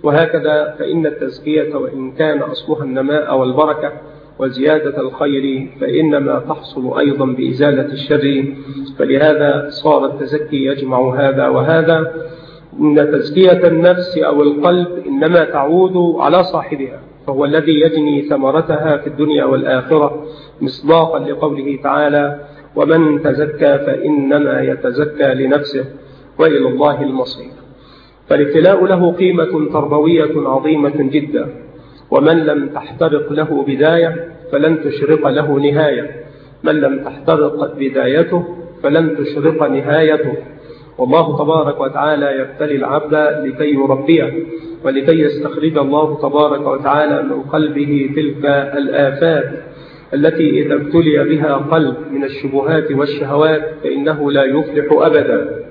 وهكذا فإن التزكية وإن كان أصلها النماء والبركة وزيادة الخير فإنما تحصل أيضا بإزالة الشر، فلهذا صار التزكي يجمع هذا وهذا. إن تزكية النفس أو القلب إنما تعود على صاحبها، فهو الذي يجني ثمرتها في الدنيا والآخرة، مصداقا لقوله تعالى: ومن تزكى فإنما يتزكى لنفسه وإلى الله المصير. فالابتلاء له قيمة تربوية عظيمة جدا، ومن لم تحترق له بداية فلن تشرق له نهاية، من لم تحترق بدايته فلن تشرق نهايته. والله تبارك وتعالى يبتلي العبد لكي يربيه، ولكي يستخرج الله تبارك وتعالى من قلبه تلك الآفات التي إذا ابتلي بها قلب من الشبهات والشهوات فإنه لا يفلح أبدا.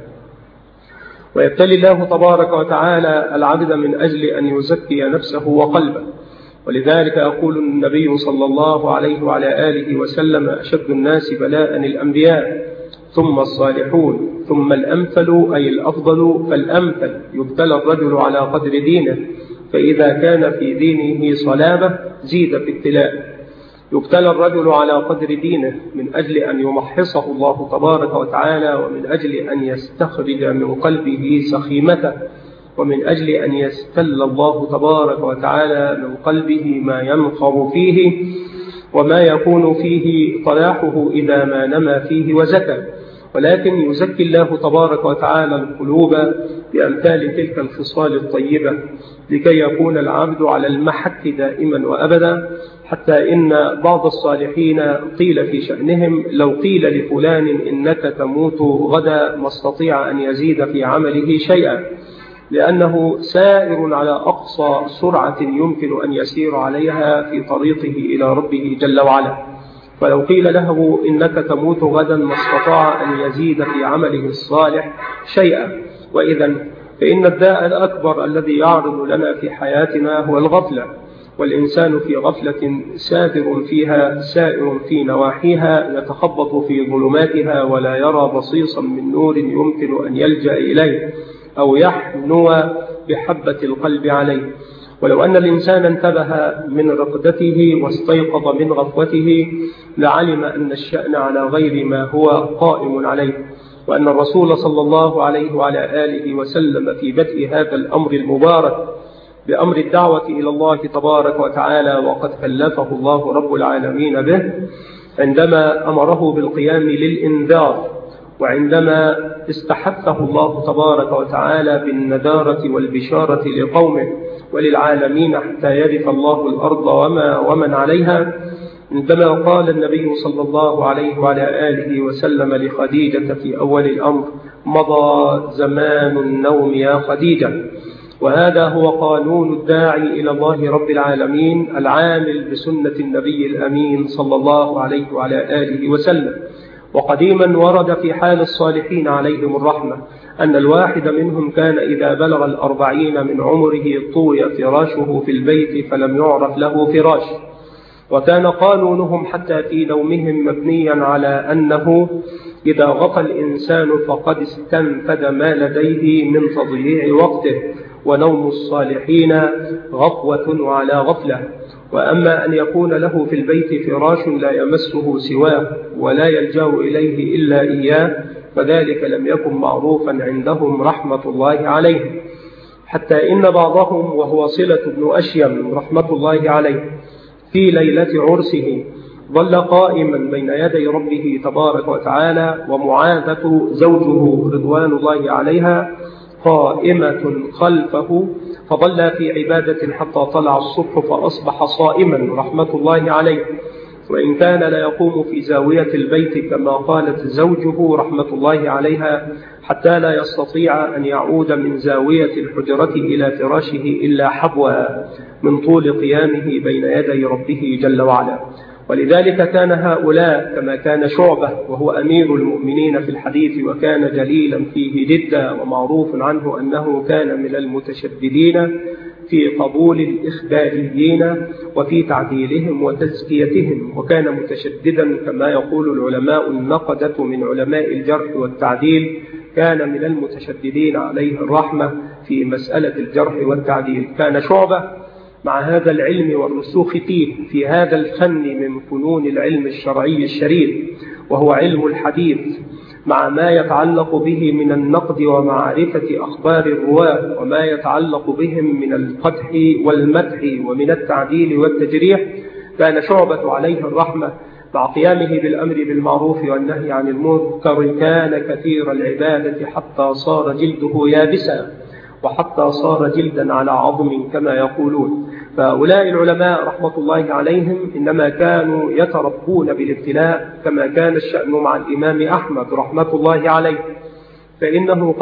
ويبتلي الله تبارك وتعالى العبد من أجل أن يزكي نفسه وقلبه. ولذلك يقول النبي صلى الله عليه وعلى آله وسلم: أشد الناس بلاء الأنبياء ثم الصالحون ثم الأمثل، أي الأفضل فالأمثل. يبتلى الرجل على قدر دينه، فإذا كان في دينه صلابة زيد في ابتلاء. يبتلى الرجل على قدر دينه من أجل أن يمحصه الله تبارك وتعالى، ومن أجل أن يستخرج من قلبه سخيمته، ومن أجل أن يستل الله تبارك وتعالى من قلبه ما ينخر فيه وما يكون فيه صلاحه إذا ما نما فيه وزكى. ولكن يزكي الله تبارك وتعالى القلوب بأمثال تلك الخصال الطيبة لكي يكون العبد على المحك دائما وأبدا، حتى إن بعض الصالحين قيل في شأنهم: لو قيل لفلان إنك تموت غدا ما استطيع أن يزيد في عمله شيئا، لأنه سائر على أقصى سرعة يمكن أن يسير عليها في طريقه إلى ربه جل وعلا. فلو قيل له إنك تموت غدا ما استطاع أن يزيد في عمله الصالح شيئا. وإذا فإن الداء الأكبر الذي يعرض لنا في حياتنا هو الغفلة، والإنسان في غفلة سافر فيها سائر في نواحيها يتخبط في ظلماتها ولا يرى بصيصا من نور يمكن أن يلجأ إليه أو يحنو بحبة القلب عليه. ولو أن الإنسان انتبه من رقدته واستيقظ من غفوته لعلم أن الشأن على غير ما هو قائم عليه، وأن الرسول صلى الله عليه وعلى آله وسلم في بدء هذا الأمر المبارك بأمر الدعوة إلى الله تبارك وتعالى وقد كلفه الله رب العالمين به، عندما أمره بالقيام للإنذار، وعندما استحثه الله تبارك وتعالى بالنذارة والبشارة لقومه وللعالمين حتى يرث الله الأرض ومن عليها، عندما قال النبي صلى الله عليه وعلى آله وسلم لخديجة في أول الأمر: مضى زمان النوم يا خديجة. وهذا هو قانون الداعي إلى الله رب العالمين العامل بسنة النبي الأمين صلى الله عليه وعلى آله وسلم. وقديما ورد في حال الصالحين عليهم الرحمة أن الواحد منهم كان إذا بلغ 40 من عمره طوي فراشه في البيت فلم يعرف له فراش، وكان قانونهم حتى في نومهم مبنيا على أنه إذا غفى الإنسان فقد استنفذ ما لديه من تضييع وقته، ونوم الصالحين غفوة على غفلة. وأما أن يكون له في البيت فراش لا يمسه سواه ولا يلجأ إليه إلا إياه فذلك لم يكن معروفا عندهم رحمة الله عليه، حتى إن بعضهم وهو صلة بن أشيم رحمة الله عليه في ليلة عرسه ظل قائما بين يدي ربه تبارك وتعالى، ومعاذة زوجه رضوان الله عليها قائمة خلفه، فظل في عبادة حتى طلع الصبح فأصبح صائما رحمة الله عليه. وإن كان لا يقوم في زاوية البيت كما قالت زوجه رحمة الله عليها حتى لا يستطيع أن يعود من زاوية الحجرة إلى فراشه إلا حبوا من طول قيامه بين يدي ربه جل وعلا. ولذلك كان هؤلاء كما كان شعبة وهو أمير المؤمنين في الحديث وكان جليلا فيه جدا ومعروف عنه أنه كان من المتشددين في قبول الإخباريين وفي تعديلهم وتزكيتهم، وكان متشددا كما يقول العلماء النقدة من علماء الجرح والتعديل، كان من المتشددين عليه الرحمة في مسألة الجرح والتعديل. كان شعبة مع هذا العلم والرسوخ فيه في هذا الفن من فنون العلم الشرعي الشريف وهو علم الحديث، مع ما يتعلق به من النقد ومعرفة أخبار الرواة وما يتعلق بهم من القدح والمدح ومن التعديل والتجريح، كان شعبة عليه الرحمة مع قيامه بالأمر بالمعروف والنهي عن المنكر كان كثير العبادة حتى صار جلده يابسا وحتى صار جلدا على عظم كما يقولون. فهؤلاء العلماء رحمة الله عليهم إنما كانوا يتربون بالابتلاء كما كان الشأن مع الإمام أحمد رحمة الله عليه، فإنه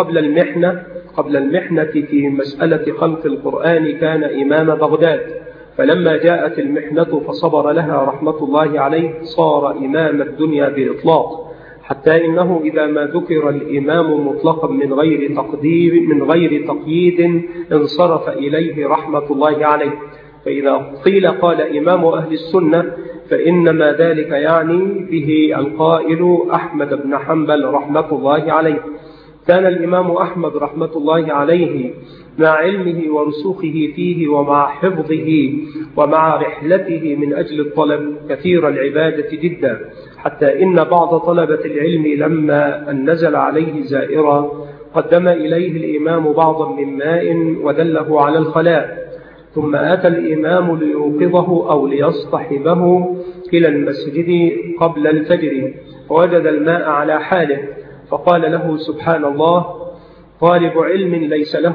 قبل المحنة في مسألة خلق القرآن كان إمام بغداد، فلما جاءت المحنة فصبر لها رحمة الله عليه صار إمام الدنيا بإطلاق، حتى إنه إذا ما ذكر الإمام مطلقا من غير تقييد انصرف إليه رحمة الله عليه. فإذا قيل قال إمام أهل السنة فإنما ذلك يعني به القائل أحمد بن حنبل رحمة الله عليه. كان الإمام أحمد رحمة الله عليه مع علمه ورسوخه فيه ومع حفظه ومع رحلته من أجل الطلب كثير العبادة جدا، حتى إن بعض طلبة العلم لما أن نزل عليه زائرا قدم إليه الإمام بعضا من ماء ودله على الخلاء، ثم أتى الإمام ليوقظه أو ليصطحبه إلى المسجد قبل الفجر فوجد الماء على حاله، فقال له سبحان الله طالب علم ليس له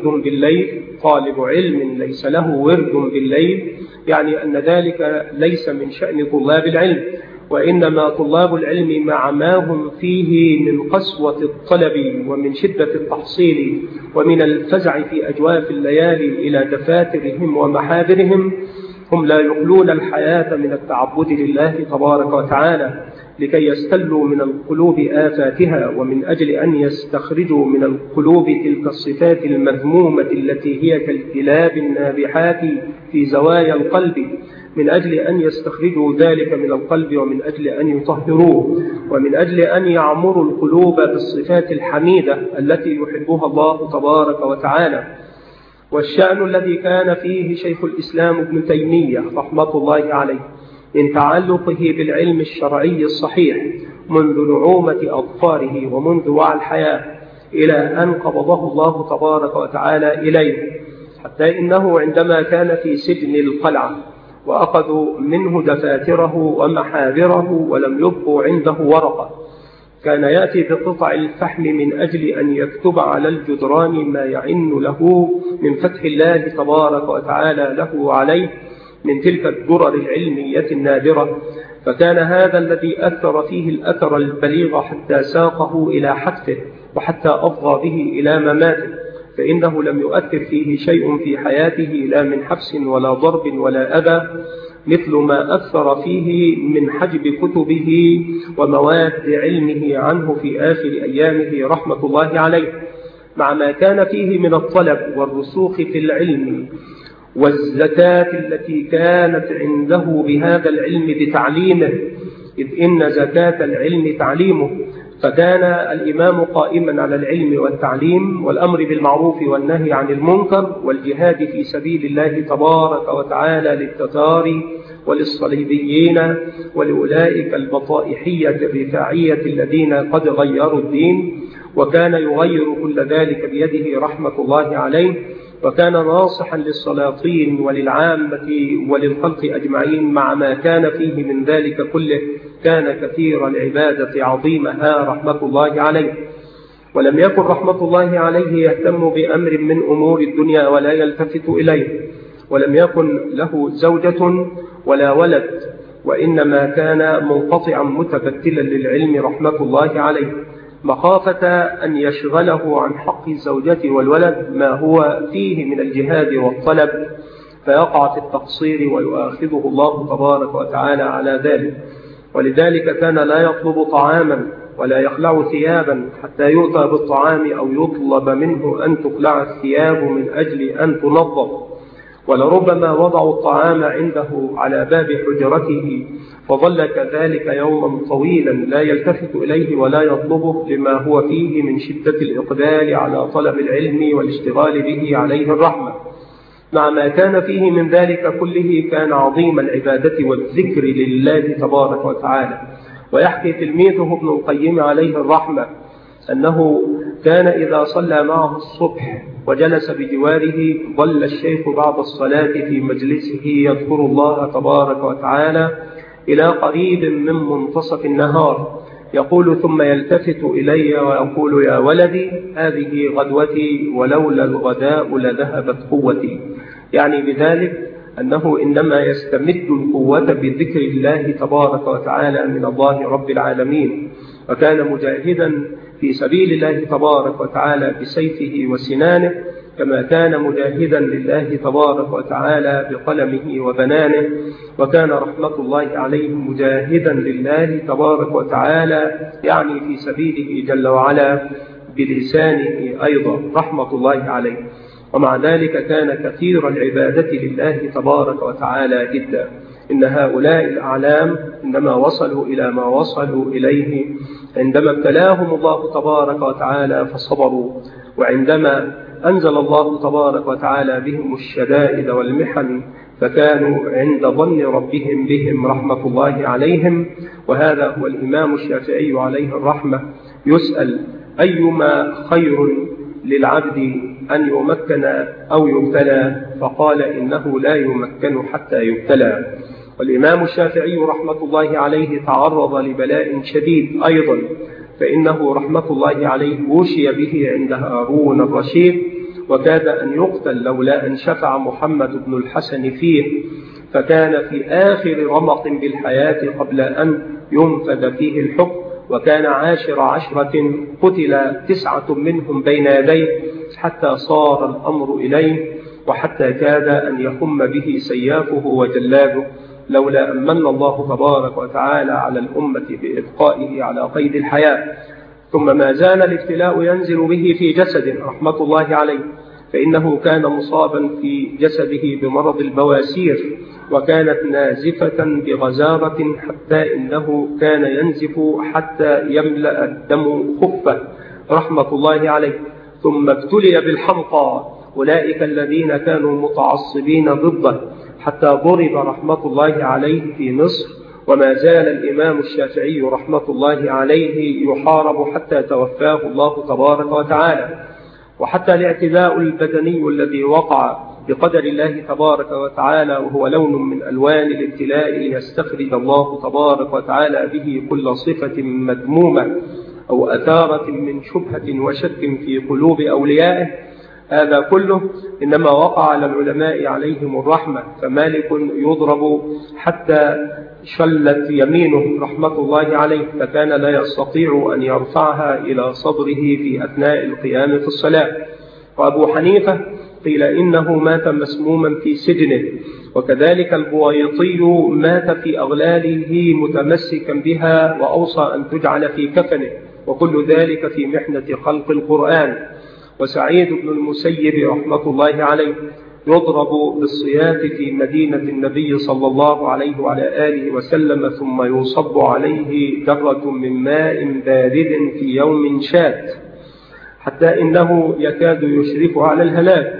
ورد بالليل، يعني أن ذلك ليس من شأن طلاب العلم، وإنما طلاب العلم مع ما هم فيه من قسوة الطلب ومن شدة التحصيل ومن الفزع في أجواف الليالي إلى دفاترهم ومحاذرهم هم لا يخلون الحياة من التعبد لله تبارك وتعالى لكي يستلوا من القلوب آفاتها، ومن أجل أن يستخرجوا من القلوب تلك الصفات المذمومة التي هي كالكلاب النابحات في زوايا القلب، من أجل أن يستخرجوا ذلك من القلب، ومن أجل أن يطهروه، ومن أجل أن يعمروا القلوب بالصفات الحميدة التي يحبها الله تبارك وتعالى. والشأن الذي كان فيه شيخ الإسلام ابن تيمية رحمة الله عليه من تعلقه بالعلم الشرعي الصحيح منذ نعومة أظفاره ومنذ وعى الحياة إلى أن قبضه الله تبارك وتعالى إليه، حتى إنه عندما كان في سجن القلعة وأخذوا منه دفاتره ومحاذره ولم يبقوا عنده ورقة، كان يأتي بقطع الفحم من أجل أن يكتب على الجدران ما يعن له من فتح الله تبارك وتعالى له عليه من تلك الدرر العلمية النادرة. فكان هذا الذي أثر فيه الأثر البليغ حتى ساقه إلى حتفه وحتى أفضى به إلى مماته، فإنه لم يؤثر فيه شيء في حياته لا من حبس ولا ضرب ولا أذى مثل ما أثر فيه من حجب كتبه ومواد علمه عنه في آخر أيامه رحمة الله عليه، مع ما كان فيه من الطلب والرسوخ في العلم والزكاة التي كانت عنده بهذا العلم بتعليمه، إذ إن زكاة العلم تعليمه. فكان الإمام قائما على العلم والتعليم والأمر بالمعروف والنهي عن المنكر والجهاد في سبيل الله تبارك وتعالى للتتار وللصليبيين ولأولئك البطائحية الرفاعية الذين قد غيروا الدين، وكان يغير كل ذلك بيده رحمة الله عليه. وكان ناصحا للسلاطين وللعامة وللخلق أجمعين، مع ما كان فيه من ذلك كله كان كثير العبادة عظيمها رحمة الله عليه. ولم يكن رحمة الله عليه يهتم بأمر من أمور الدنيا ولا يلتفت إليه، ولم يكن له زوجة ولا ولد، وإنما كان منقطعا متبتلا للعلم رحمة الله عليه، مخافة أن يشغله عن حق الزوجة والولد ما هو فيه من الجهاد والطلب فيقع في التقصير ويؤاخذه الله تبارك وتعالى على ذلك. ولذلك كان لا يطلب طعاما ولا يخلع ثيابا حتى يؤتى بالطعام أو يطلب منه أن تخلع الثياب من أجل أن تنظف، ولربما وضعوا الطعام عنده على باب حجرته فظل كذلك يوما طويلا لا يلتفت إليه ولا يطلبه لما هو فيه من شدة الإقبال على طلب العلم والاشتغال به عليه الرحمة. مع ما كان فيه من ذلك كله كان عظيم العبادة والذكر لله تبارك وتعالى. ويحكي تلميذه ابن القيم عليه الرحمة أنه كان إذا صلى معه الصبح وجلس بجواره ظل الشيخ بعد الصلاة في مجلسه يذكر الله تبارك وتعالى إلى قريب من منتصف النهار، يقول ثم يلتفت إلي ويقول يا ولدي هذه غدوتي ولولا الغداء لذهبت قوتي، يعني بذلك أنه إنما يستمد القوة بذكر الله تبارك وتعالى من الله رب العالمين. وكان مجاهدا في سبيل الله تبارك وتعالى بسيفه وسنانه، كما كان مجاهدا لله تبارك وتعالى بقلمه وبنانه. وكان رحمة الله عليه مجاهدا لله تبارك وتعالى يعني في سبيله جل وعلا بلسانه أيضا رحمة الله عليه. ومع ذلك كان كثير العبادة لله تبارك وتعالى جدا. إن هؤلاء الأعلام إنما وصلوا إلى ما وصلوا إليه عندما ابتلاهم الله تبارك وتعالى فصبروا، وعندما أنزل الله تبارك وتعالى بهم الشدائد والمحن فكانوا عند ظن ربهم بهم رحمة الله عليهم. وهذا هو الإمام الشافعي عليه الرحمة يسأل أيما خير للعبد أن يمكن أو يبتلى، فقال إنه لا يمكن حتى يبتلى. والإمام الشافعي رحمة الله عليه تعرض لبلاء شديد أيضا، فإنه رحمة الله عليه وشي به عند هارون الرشيد وكاد أن يقتل لولا أن شفع محمد بن الحسن فيه، فكان في آخر رمق بالحياة قبل أن ينفذ فيه الحكم، وكان 10 قتل 9 منهم بين يديه حتى صار الأمر إليه وحتى كاد أن يهم به سيافه وجلاده، لولا أن من الله تبارك وتعالى على الأمة بإبقائه على قيد الحياة. ثم ما زال الابتلاء ينزل به في جسد رحمة الله عليه، فإنه كان مصابا في جسده بمرض البواسير، وكانت نازفة بغزارة حتى إنه كان ينزف حتى يملأ الدم خفة رحمة الله عليه. ثم ابتلي بالحمقى، أولئك الذين كانوا متعصبين ضده، حتى ضرب رحمة الله عليه في مصر. وما زال الإمام الشافعي رحمة الله عليه يحارب حتى توفاه الله تبارك وتعالى. وحتى الاعتداء البدني الذي وقع بقدر الله تبارك وتعالى، وهو لون من ألوان الابتلاء ليستخرج الله تبارك وتعالى به كل صفة مذمومة أو أثارة من شبهة وشك في قلوب أوليائه، هذا كله إنما وقع على العلماء عليهم الرحمة. فمالك يضرب حتى شلت يمينه رحمة الله عليه، فكان لا يستطيع أن يرفعها إلى صدره في أثناء القيام في الصلاة. وأبو حنيفة قيل إنه مات مسموما في سجنه، وكذلك البويطي مات في أغلاله متمسكا بها، وأوصى أن تجعل في كفنه، وكل ذلك في محنة خلق القرآن. وسعيد بن المسيب رحمة الله عليه يضرب بالصياط في مدينة النبي صلى الله عليه وعلى آله وسلم، ثم يصب عليه جرة من ماء بارد في يوم شات، حتى إنه يكاد يشرف على الهلاك.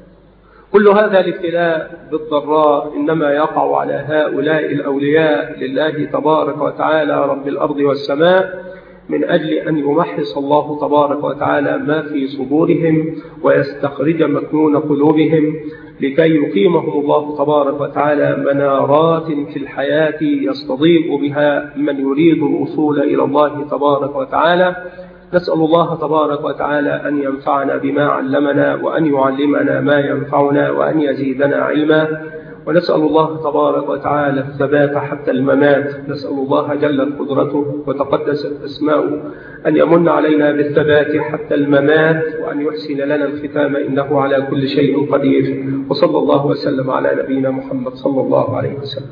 كل هذا الابتلاء بالضراء إنما يقع على هؤلاء الأولياء لله تبارك وتعالى رب الأرض والسماء، من أجل أن يمحص الله تبارك وتعالى ما في صدورهم ويستخرج مكنون قلوبهم، لكي يقيمهم الله تبارك وتعالى منارات في الحياة يستضيء بها من يريد الوصول إلى الله تبارك وتعالى. نسأل الله تبارك وتعالى أن ينفعنا بما علمنا، وأن يعلمنا ما ينفعنا، وأن يزيدنا علما. ونسأل الله تبارك وتعالى الثبات حتى الممات. نسأل الله جلت قدرته وتقدست أسماؤه أن يمن علينا بالثبات حتى الممات، وأن يحسن لنا الختام، إنه على كل شيء قدير. وصلى الله وسلم على نبينا محمد صلى الله عليه وسلم.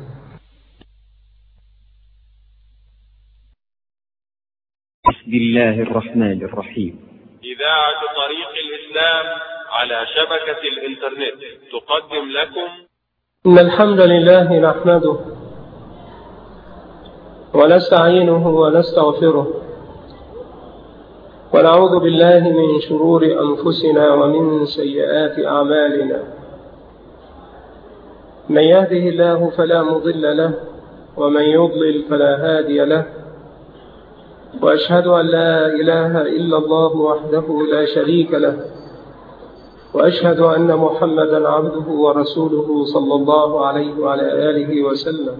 بسم الله الرحمن الرحيم. إذاعة طريق الإسلام على شبكة الإنترنت تقدم لكم إن الحمد لله نحمده ونستعينه ونستغفره، ونعوذ بالله من شرور أنفسنا ومن سيئات أعمالنا. من يهده الله فلا مضل له، ومن يضلل فلا هادي له. وأشهد أن لا إله إلا الله وحده لا شريك له، وأشهد أن محمدا عبده ورسوله صلى الله عليه وعلى آله وسلم.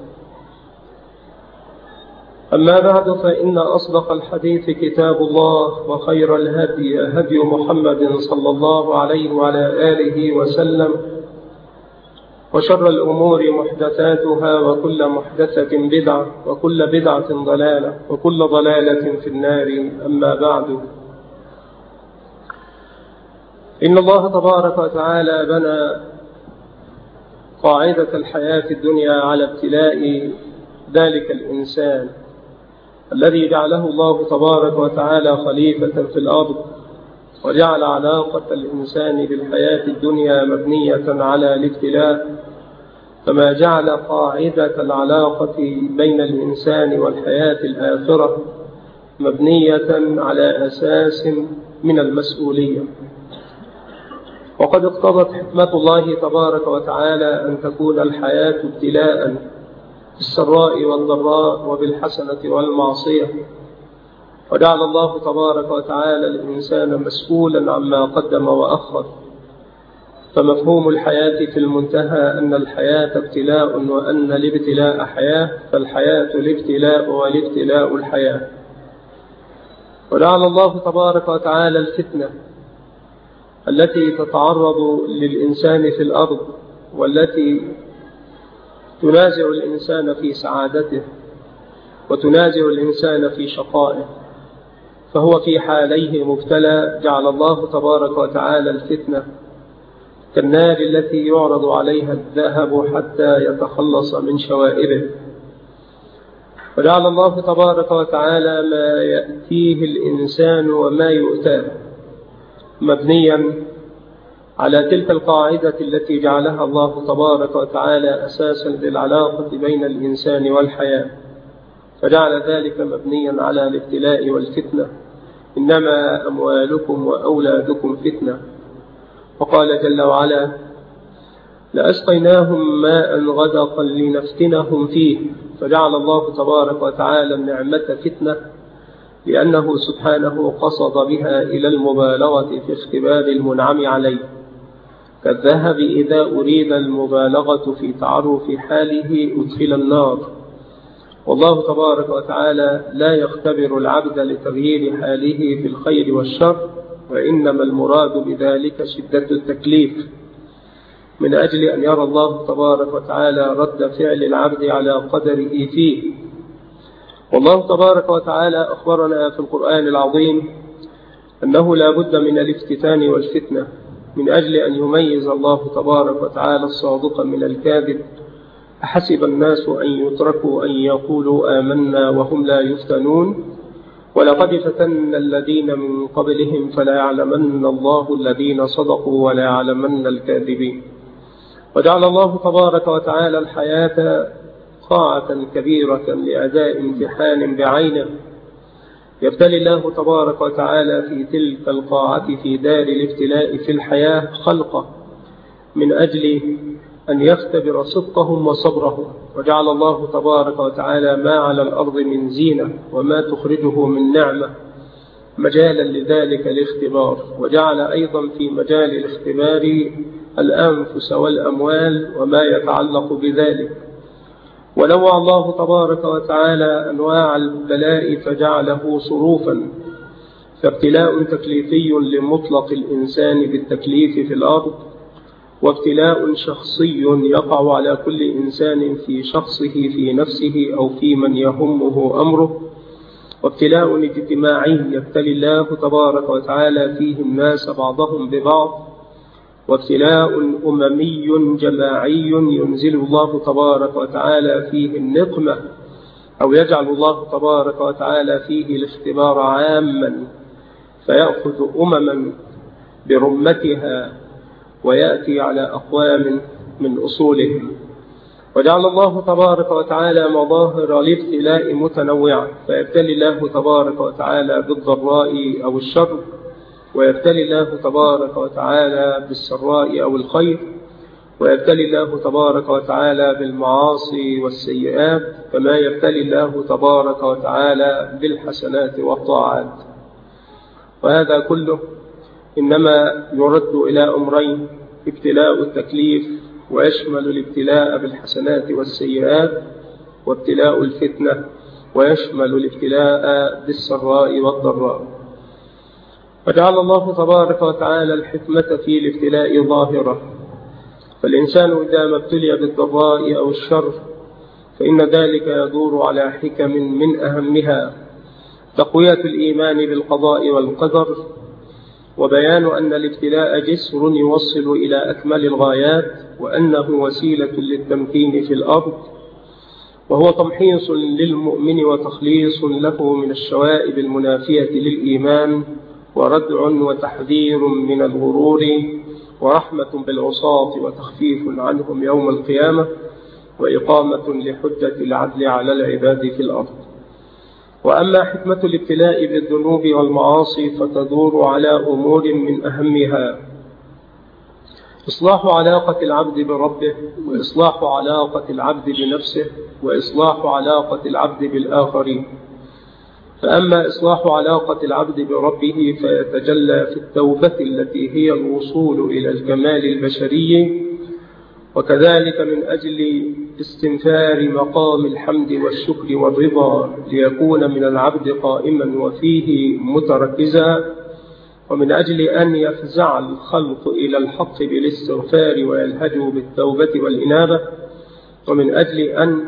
أما بعد، فإن أصدق الحديث كتاب الله، وخير الهدي هدي محمد صلى الله عليه وعلى آله وسلم، وشر الأمور محدثاتها، وكل محدثة بدعة، وكل بدعة ضلالة، وكل ضلالة في النار. أما بعد، إن الله تبارك وتعالى بنى قاعدة الحياة الدنيا على ابتلاء ذلك الإنسان الذي جعله الله تبارك وتعالى خليفة في الأرض، وجعل علاقة الإنسان بالحياة الدنيا مبنية على الابتلاء، فما جعل قاعدة العلاقة بين الإنسان والحياة الآخرة مبنية على أساس من المسؤولية. وقد اقتضت حكمة الله تبارك وتعالى أن تكون الحياة ابتلاء بالسراء والضراء، وبالحسنة والمعصية. وجعل الله تبارك وتعالى الإنسان مسؤولا عما قدم وأخر. فمفهوم الحياة في المنتهى أن الحياة ابتلاء، وأن الابتلاء حياة، فالحياة الابتلاء والابتلاء الحياة. وجعل الله تبارك وتعالى الفتنة التي تتعرض للإنسان في الأرض، والتي تنازع الإنسان في سعادته وتنازع الإنسان في شقائه، فهو في حاليه مبتلى. جعل الله تبارك وتعالى الفتنة كالنار التي يعرض عليها الذهب حتى يتخلص من شوائبه. وجعل الله تبارك وتعالى ما يأتيه الإنسان وما يؤتاه مبنيا على تلك القاعدة التي جعلها الله تبارك وتعالى أساسا للعلاقة بين الإنسان والحياة، فجعل ذلك مبنيا على الابتلاء والفتنة. إنما أموالكم وأولادكم فتنة. وقال جل وعلا: لأسقيناهم ماء غدقا لنفتنهم فيه. فجعل الله تبارك وتعالى النعمة فتنة لأنه سبحانه قصد بها إلى المبالغة في اختبار المنعم عليه، كالذهب إذا أريد المبالغة في تعرف حاله أدخل النار. والله تبارك وتعالى لا يختبر العبد لتغيير حاله في الخير والشر، وإنما المراد بذلك شدة التكليف، من أجل أن يرى الله تبارك وتعالى رد فعل العبد على قدره فيه. والله تبارك وتعالى أخبرنا في القرآن العظيم أنه لا بد من الافتتان والفتنة، من أجل أن يميز الله تبارك وتعالى الصادق من الكاذب. أحسب الناس أن يتركوا أن يقولوا آمنا وهم لا يفتنون، ولقد فتنا الذين من قبلهم فلا يعلمن الله الذين صدقوا ولا يعلمن الكاذبين. وجعل الله تبارك وتعالى الحياة قاعة كبيرة لأداء امتحان بعينه، يبتلي الله تبارك وتعالى في تلك القاعة في دار الابتلاء في الحياة خلقه، من أجل أن يختبر صدقهم وصبرهم. وجعل الله تبارك وتعالى ما على الأرض من زينة وما تخرجه من نعمة مجالا لذلك الاختبار، وجعل أيضا في مجال الاختبار الأنفس والأموال وما يتعلق بذلك. ونوع الله تبارك وتعالى أنواع البلاء فجعله صروفا، فابتلاء تكليفي لمطلق الإنسان بالتكليف في الأرض، وابتلاء شخصي يقع على كل إنسان في شخصه في نفسه أو في من يهمه أمره، وابتلاء اجتماعي يبتلي الله تبارك وتعالى فيه الناس بعضهم ببعض، وابتلاء أممي جماعي ينزل الله تبارك وتعالى فيه النقمة، أو يجعل الله تبارك وتعالى فيه الاختبار عاما، فيأخذ أمما برمتها ويأتي على أقوام من أصولهم. وجعل الله تبارك وتعالى مظاهر الابتلاء متنوعة، فيبتلي الله تبارك وتعالى بالضراء أو الشر، ويبتلي الله تبارك وتعالى بالسراء أو الخير، ويبتلي الله تبارك وتعالى بالمعاصي والسيئات، كما يبتلي الله تبارك وتعالى بالحسنات والطاعات. وهذا كله إنما يرد إلى أمرين: ابتلاء التكليف، ويشمل الابتلاء بالحسنات والسيئات، وابتلاء الفتنة، ويشمل الابتلاء بالسراء والضراء. وجعل الله تبارك وتعالى الحكمة في الابتلاء ظاهرة، فالإنسان إذا ما ابتلي بالضراء أو الشر فإن ذلك يدور على حكم من أهمها تقوية الإيمان بالقضاء والقدر، وبيان أن الابتلاء جسر يوصل إلى أكمل الغايات، وأنه وسيلة للتمكين في الأرض، وهو تمحيص للمؤمن وتخليص له من الشوائب المنافية للإيمان، وردع وتحذير من الغرور، ورحمة بالعصاة وتخفيف عنهم يوم القيامة، وإقامة لحجة العدل على العباد في الأرض. وأما حكمة الابتلاء بالذنوب والمعاصي فتدور على أمور من أهمها: إصلاح علاقة العبد بربه، وإصلاح علاقة العبد بنفسه، وإصلاح علاقة العبد بالآخرين. فأما إصلاح علاقة العبد بربه فيتجلى في التوبة التي هي الوصول إلى الكمال البشري، وكذلك من أجل استنفار مقام الحمد والشكر والرضا ليكون من العبد قائما وفيه متركزا، ومن أجل أن يفزع الخلق إلى الحق بالاستغفار ويلهجوا بالتوبة والإنابة، ومن أجل أن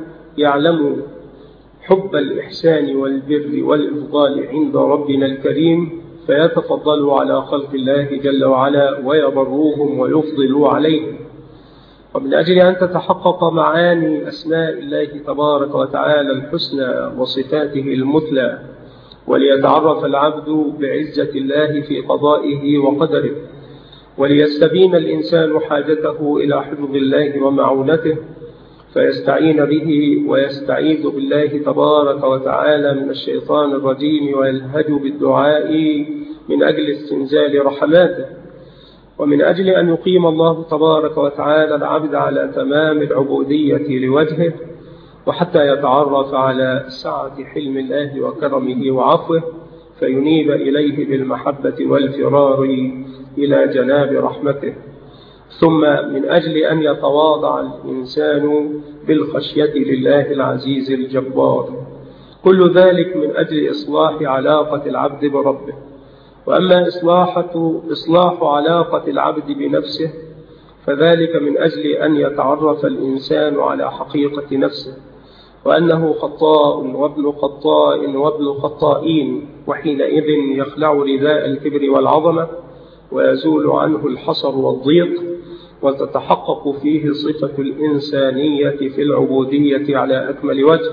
يعلموا حب الإحسان والبر والإفضال عند ربنا الكريم، فيتفضلوا على خلق الله جل وعلا ويبروهم ويفضلوا عليهم. ومن أجل أن تتحقق معاني أسماء الله تبارك وتعالى الحسنى وصفاته المثلى، وليتعرف العبد بعزة الله في قضائه وقدره، وليستبين الإنسان حاجته إلى حفظ الله ومعونته، فيستعين به ويستعيذ بالله تبارك وتعالى من الشيطان الرجيم، ويلهج بالدعاء من أجل استنزال رحماته، ومن أجل أن يقيم الله تبارك وتعالى العبد على تمام العبودية لوجهه، وحتى يتعرف على سعة حلم الله وكرمه وعفوه، فينيب إليه بالمحبة والفرار إلى جناب رحمته. ثم من أجل أن يتواضع الإنسان بالخشية لله العزيز الجبار، كل ذلك من أجل إصلاح علاقة العبد بربه. وأما إصلاح علاقة العبد بنفسه فذلك من أجل أن يتعرف الإنسان على حقيقة نفسه، وأنه خطاء وابن خطاء وابن خطائين، وحينئذ يخلع رداء الكبر والعظمة، ويزول عنه الحصر والضيق، وتتحقق فيه صفة الإنسانية في العبودية على أكمل وجه،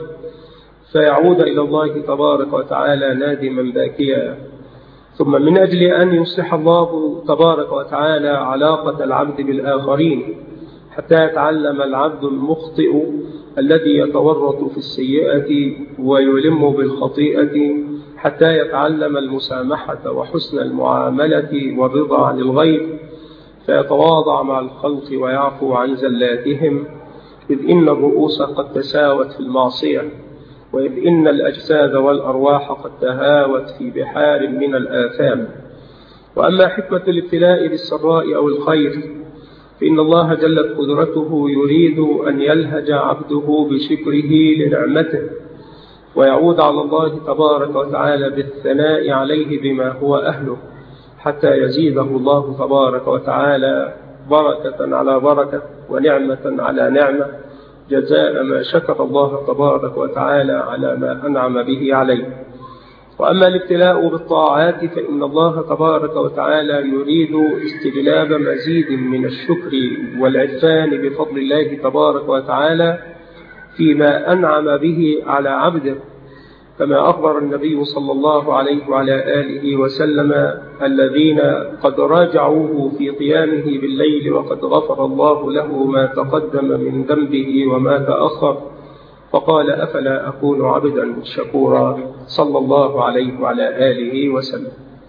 فيعود إلى الله تبارك وتعالى نادما باكيا. ثم من أجل أن يصلح الله تبارك وتعالى علاقة العبد بالآخرين، حتى يتعلم العبد المخطئ الذي يتورط في السيئة ويلم بالخطيئة، حتى يتعلم المسامحة وحسن المعاملة والرضا عن الغير، فيتواضع مع الخلق ويعفو عن زلاتهم، إذ إن الرؤوس قد تساوت في المعصية، وإذ إن الأجساد والأرواح قد تهاوت في بحار من الآثام. وأما حكمة الابتلاء بالسراء أو الخير، فإن الله جلت قدرته يريد أن يلهج عبده بشكره لنعمته، ويعود على الله تبارك وتعالى بالثناء عليه بما هو أهله، حتى يزيده الله تبارك وتعالى بركة على بركة ونعمة على نعمة، جزاء ما شكر الله تبارك وتعالى على ما أنعم به عليه. وأما الابتلاء بالطاعات فإن الله تبارك وتعالى يريد استجلاب مزيد من الشكر والعرفان بفضل الله تبارك وتعالى فيما أنعم به على عبده، كما أخبر النبي صلى الله عليه وعلى آله وسلم الذين قد راجعوه في قيامه بالليل وقد غفر الله له ما تقدم من ذنبه وما تأخر، فقال: أفلا أكون عبدا شكورا، صلى الله عليه وعلى آله وسلم.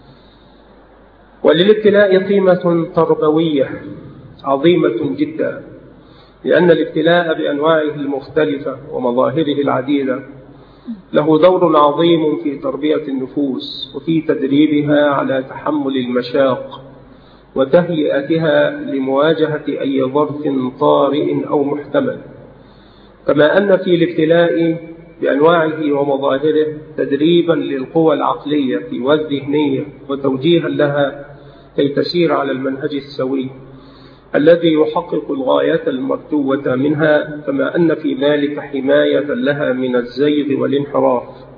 وللابتلاء قيمة تربوية عظيمة جدا، لأن الابتلاء بأنواعه المختلفة ومظاهره العديدة له دور عظيم في تربية النفوس وفي تدريبها على تحمل المشاق وتهيئتها لمواجهة أي ظرف طارئ أو محتمل، كما أن في الابتلاء بأنواعه ومظاهره تدريبا للقوى العقلية والذهنية وتوجيها لها كي تسير على المنهج السوي الذي يحقق الغاية المرجوة منها، كما أن في ذلك حماية لها من الزيغ والانحراف.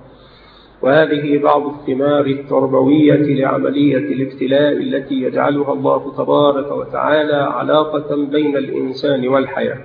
وهذه بعض الثمار التربوية لعملية الابتلاء التي يجعلها الله تبارك وتعالى علاقة بين الإنسان والحياة.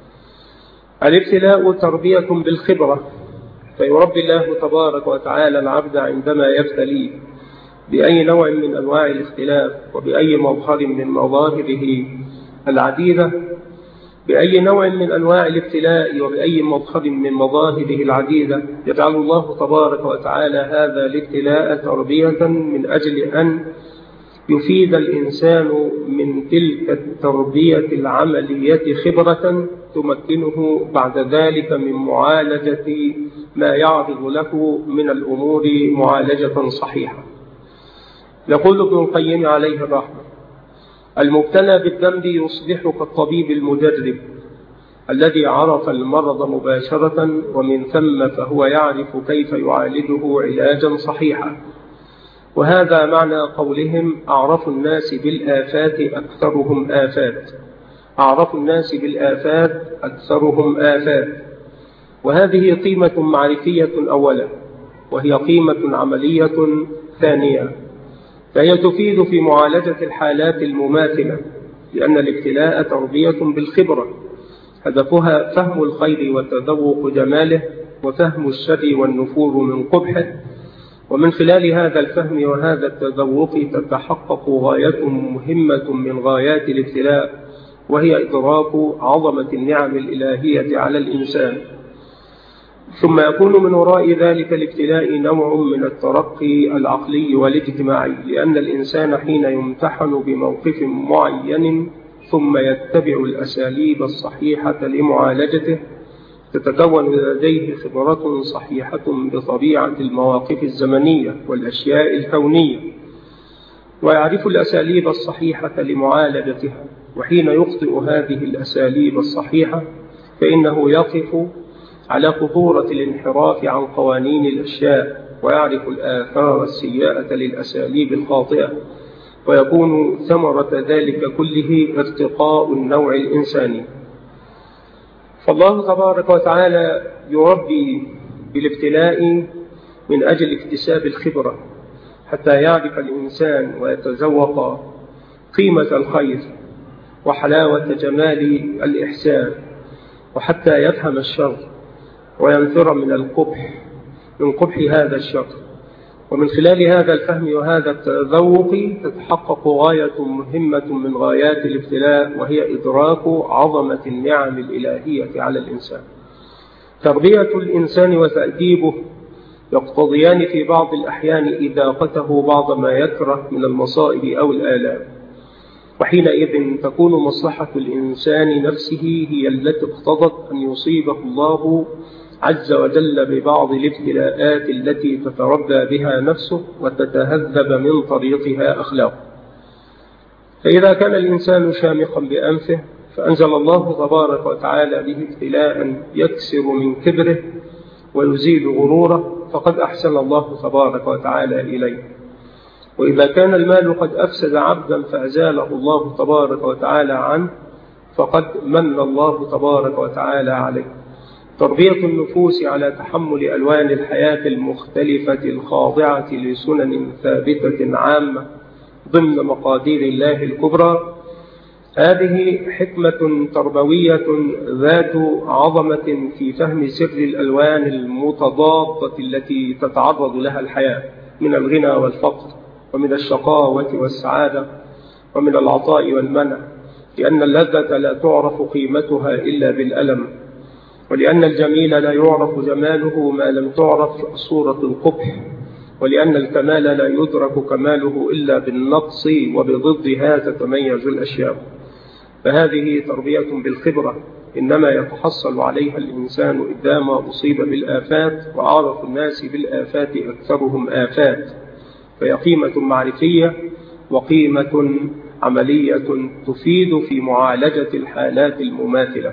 الابتلاء تربية بالخبرة، فيربي الله تبارك وتعالى العبد عندما يبتليه بأي نوع من أنواع الاختلاف وبأي مظهر من مظاهره العديدة، بأي نوع من أنواع الابتلاء وبأي مظهر من مظاهره العديدة، يجعل الله تبارك وتعالى هذا الابتلاء تربية من أجل أن يفيد الإنسان من تلك التربية العملية خبرة تمكنه بعد ذلك من معالجة ما يعرض له من الأمور معالجة صحيحة. يقول ابن القيم عليه الرحمة: المبتلى بالذنب يصبح كالطبيب المجرب الذي عرف المرض مباشرة، ومن ثم فهو يعرف كيف يعالجه علاجا صحيحا. وهذا معنى قولهم: أعرف الناس بالآفات أكثرهم آفات، أعرف الناس بالآفات أكثرهم آفات. وهذه قيمة معرفية أولا، وهي قيمة عملية ثانية، فهي تفيد في معالجة الحالات المماثلة، لأن الابتلاء تربية بالخبرة، هدفها فهم الخير وتذوق جماله، وفهم الشر والنفور من قبحه، ومن خلال هذا الفهم وهذا التذوق تتحقق غاية مهمة من غايات الابتلاء، وهي إدراك عظمة النعم الإلهية على الإنسان. ثم يكون من وراء ذلك الابتلاء نوع من الترقي العقلي والاجتماعي، لأن الإنسان حين يمتحن بموقف معين ثم يتبع الأساليب الصحيحة لمعالجته تتكون لديه خبرة صحيحة بطبيعة المواقف الزمنية والأشياء الكونية، ويعرف الأساليب الصحيحة لمعالجتها. وحين يخطئ هذه الأساليب الصحيحة فإنه يقف على خطورة الانحراف عن قوانين الأشياء، ويعرف الآثار السيئة للأساليب الخاطئة، ويكون ثمرة ذلك كله ارتقاء النوع الإنساني. فالله تبارك وتعالى يربي بالابتلاء من أجل اكتساب الخبرة، حتى يعرف الإنسان ويتذوق قيمة الخير وحلاوة جمال الإحسان، وحتى يفهم الشر وينفر من قبح هذا الشر. ومن خلال هذا الفهم وهذا التذوق تتحقق غاية مهمة من غايات الابتلاء، وهي إدراك عظمة النعم الإلهية على الإنسان. تربية الإنسان وتأديبه يقتضيان في بعض الأحيان إذاقته بعض ما يكره من المصائب أو الآلام، وحينئذ تكون مصلحة الإنسان نفسه هي التي اقتضت أن يصيبه الله عز وجل ببعض الابتلاءات التي تتربى بها نفسه وتتهذب من طريقها أخلاقه. فإذا كان الإنسان شامخا بأنفه فأنزل الله تبارك وتعالى به ابتلاء يكسر من كبره ويزيل غروره، فقد أحسن الله تبارك وتعالى إليه. وإذا كان المال قد أفسد عبدا فأزاله الله تبارك وتعالى عنه، فقد من الله تبارك وتعالى عليه. تربية النفوس على تحمل ألوان الحياة المختلفة الخاضعة لسنن ثابتة عامة ضمن مقادير الله الكبرى، هذه حكمة تربوية ذات عظمة في فهم سر الألوان المتضادة التي تتعرض لها الحياة من الغنى والفقر، ومن الشقاوة والسعادة، ومن العطاء والمنع، لأن اللذة لا تعرف قيمتها إلا بالألم، ولأن الجميل لا يعرف جماله ما لم تعرف صورة القبح، ولأن الكمال لا يدرك كماله إلا بالنقص، وبضدها تتميز الأشياء. فهذه تربية بالخبرة إنما يتحصل عليها الإنسان إذا ما أصيب بالآفات، وأعرف الناس بالآفات أكثرهم آفات، فهي قيمة معرفية وقيمة عملية تفيد في معالجة الحالات المماثلة.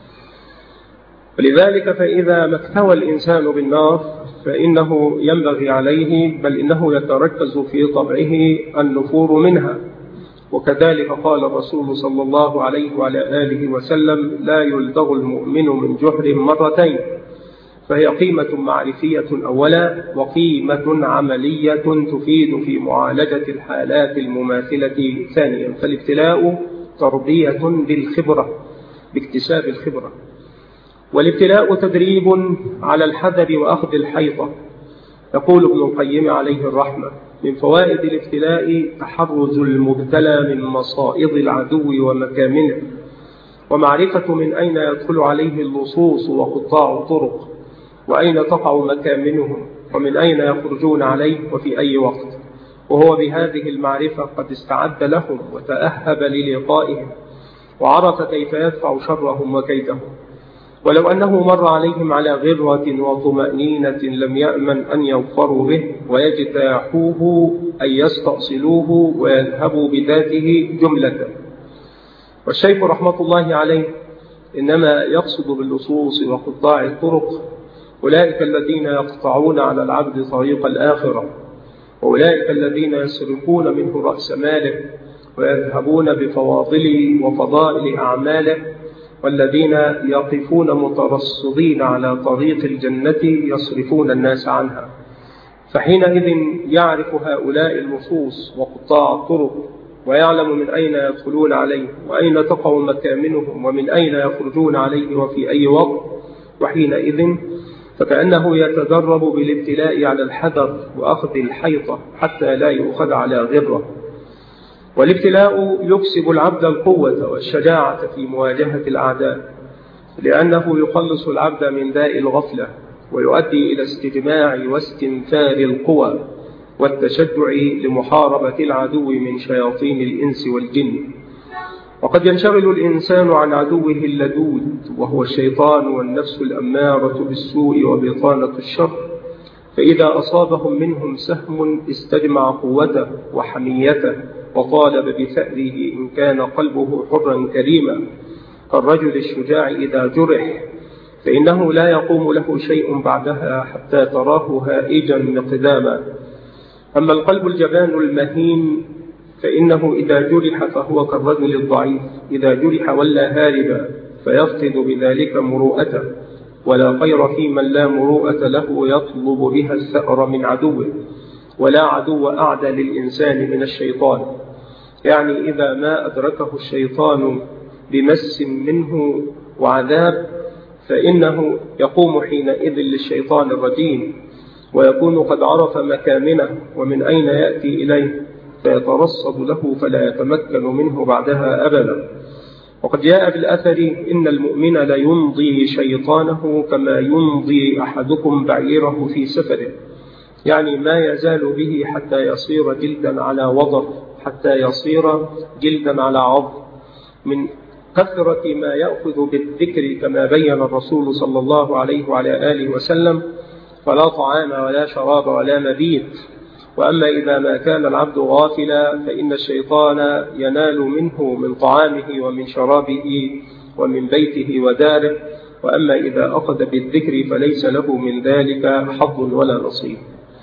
ولذلك فإذا ما اكتوى الإنسان بالنار فإنه ينبغي عليه، بل إنه يتركز في طبعه النفور منها. وكذلك قال الرسول صلى الله عليه وعلى آله وسلم: لا يلدغ المؤمن من جحر مرتين. فهي قيمة معرفية أولا، وقيمة عملية تفيد في معالجة الحالات المماثلة ثانيا. فالابتلاء تربية بالخبرة، باكتساب الخبرة. والابتلاء تدريب على الحذر وأخذ الحيطة. يقول ابن القيم عليه الرحمة: من فوائد الابتلاء تحرز المبتلى من مصائد العدو ومكامنه، ومعرفة من أين يدخل عليه اللصوص وقطاع الطرق، وأين تقع مكامنهم، ومن أين يخرجون عليه وفي أي وقت. وهو بهذه المعرفة قد استعد لهم وتأهب للقائهم، وعرف كيف يدفع شرهم وكيدهم. ولو أنه مر عليهم على غرة وطمأنينة لم يأمن أن يظفروا به ويجتاحوه أن يستأصلوه ويذهبوا بذاته جملة. والشيخ رحمة الله عليه إنما يقصد باللصوص وقطاع الطرق أولئك الذين يقطعون على العبد طريق الآخرة، وأولئك الذين يسرقون منه رأس ماله ويذهبون بفواضل وفضائل أعماله، والذين يقفون مترصدين على طريق الجنة يصرفون الناس عنها. فحينئذ يعرف هؤلاء اللصوص وقطاع الطرق ويعلم من أين يدخلون عليه وأين تقع مكامنهم ومن أين يخرجون عليه وفي أي وقت. وحينئذ فكأنه يتدرب بالابتلاء على الحذر وأخذ الحيطة حتى لا يؤخذ على غرة. والابتلاء يكسب العبد القوة والشجاعة في مواجهة الأعداء، لأنه يخلص العبد من داء الغفلة ويؤدي إلى استجماع واستنفار القوى والتشجع لمحاربة العدو من شياطين الإنس والجن. وقد ينشغل الإنسان عن عدوه اللدود وهو الشيطان والنفس الأمارة بالسوء وبطانة الشر، فإذا أصابهم منهم سهم استجمع قوته وحميته وطالب بثأره إن كان قلبه حرا كريما، كالرجل الشجاع إذا جرح فإنه لا يقوم له شيء بعدها حتى تراه هائجا مقداما. أما القلب الجبان المهين فإنه إذا جرح فهو كالرجل الضعيف، إذا جرح ولا هاربا فيفقد بذلك مروءته، ولا خير في من لا مروءة له يطلب بها الثأر من عدوه، ولا عدو أعدى للإنسان من الشيطان. يعني إذا ما أدركه الشيطان بمس منه وعذاب فإنه يقوم حينئذ للشيطان الرجيم، ويكون قد عرف مكامنه ومن أين يأتي إليه فيترصد له فلا يتمكن منه بعدها أبدا. وقد جاء بالأثر إن المؤمن لا يمضي شيطانه كما يمضي أحدكم بعيره في سفره، يعني ما يزال به حتى يصير جلدا على وضر، حتى يصير جلدا على عظم، من كثرة ما يأخذ بالذكر كما بين الرسول صلى الله عليه وعلى آله وسلم: فلا طعام ولا شراب ولا مبيت. وأما إذا ما كان العبد غافلا فإن الشيطان ينال منه من طعامه ومن شرابه ومن بيته وداره، وأما إذا أخذ بالذكر فليس له من ذلك حظ ولا نصيب.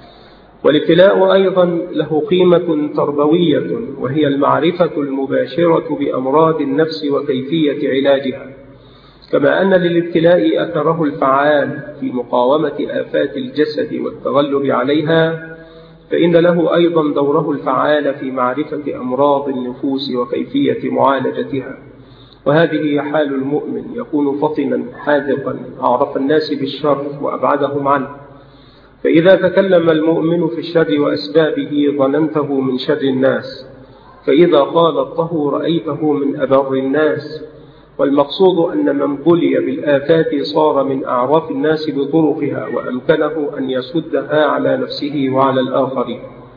والابتلاء أيضا له قيمة تربوية، وهي المعرفة المباشرة بأمراض النفس وكيفية علاجها. كما أن للابتلاء أثره الفعال في مقاومة آفات الجسد والتغلب عليها، فإن له أيضا دوره الفعال في معرفة أمراض النفوس وكيفية معالجتها. وهذه حال المؤمن، يكون فطنا حاذقا أعرف الناس بالشر وأبعدهم عنه. فإذا تكلم المؤمن في الشر وأسبابه ظننته من شر الناس، فإذا خالطته رأيته من أبر الناس. والمقصود أن من بلي بالآفات صار من أعراف الناس بطرقها، وأمكنه أن يسدها على نفسه وعلى الآخرين.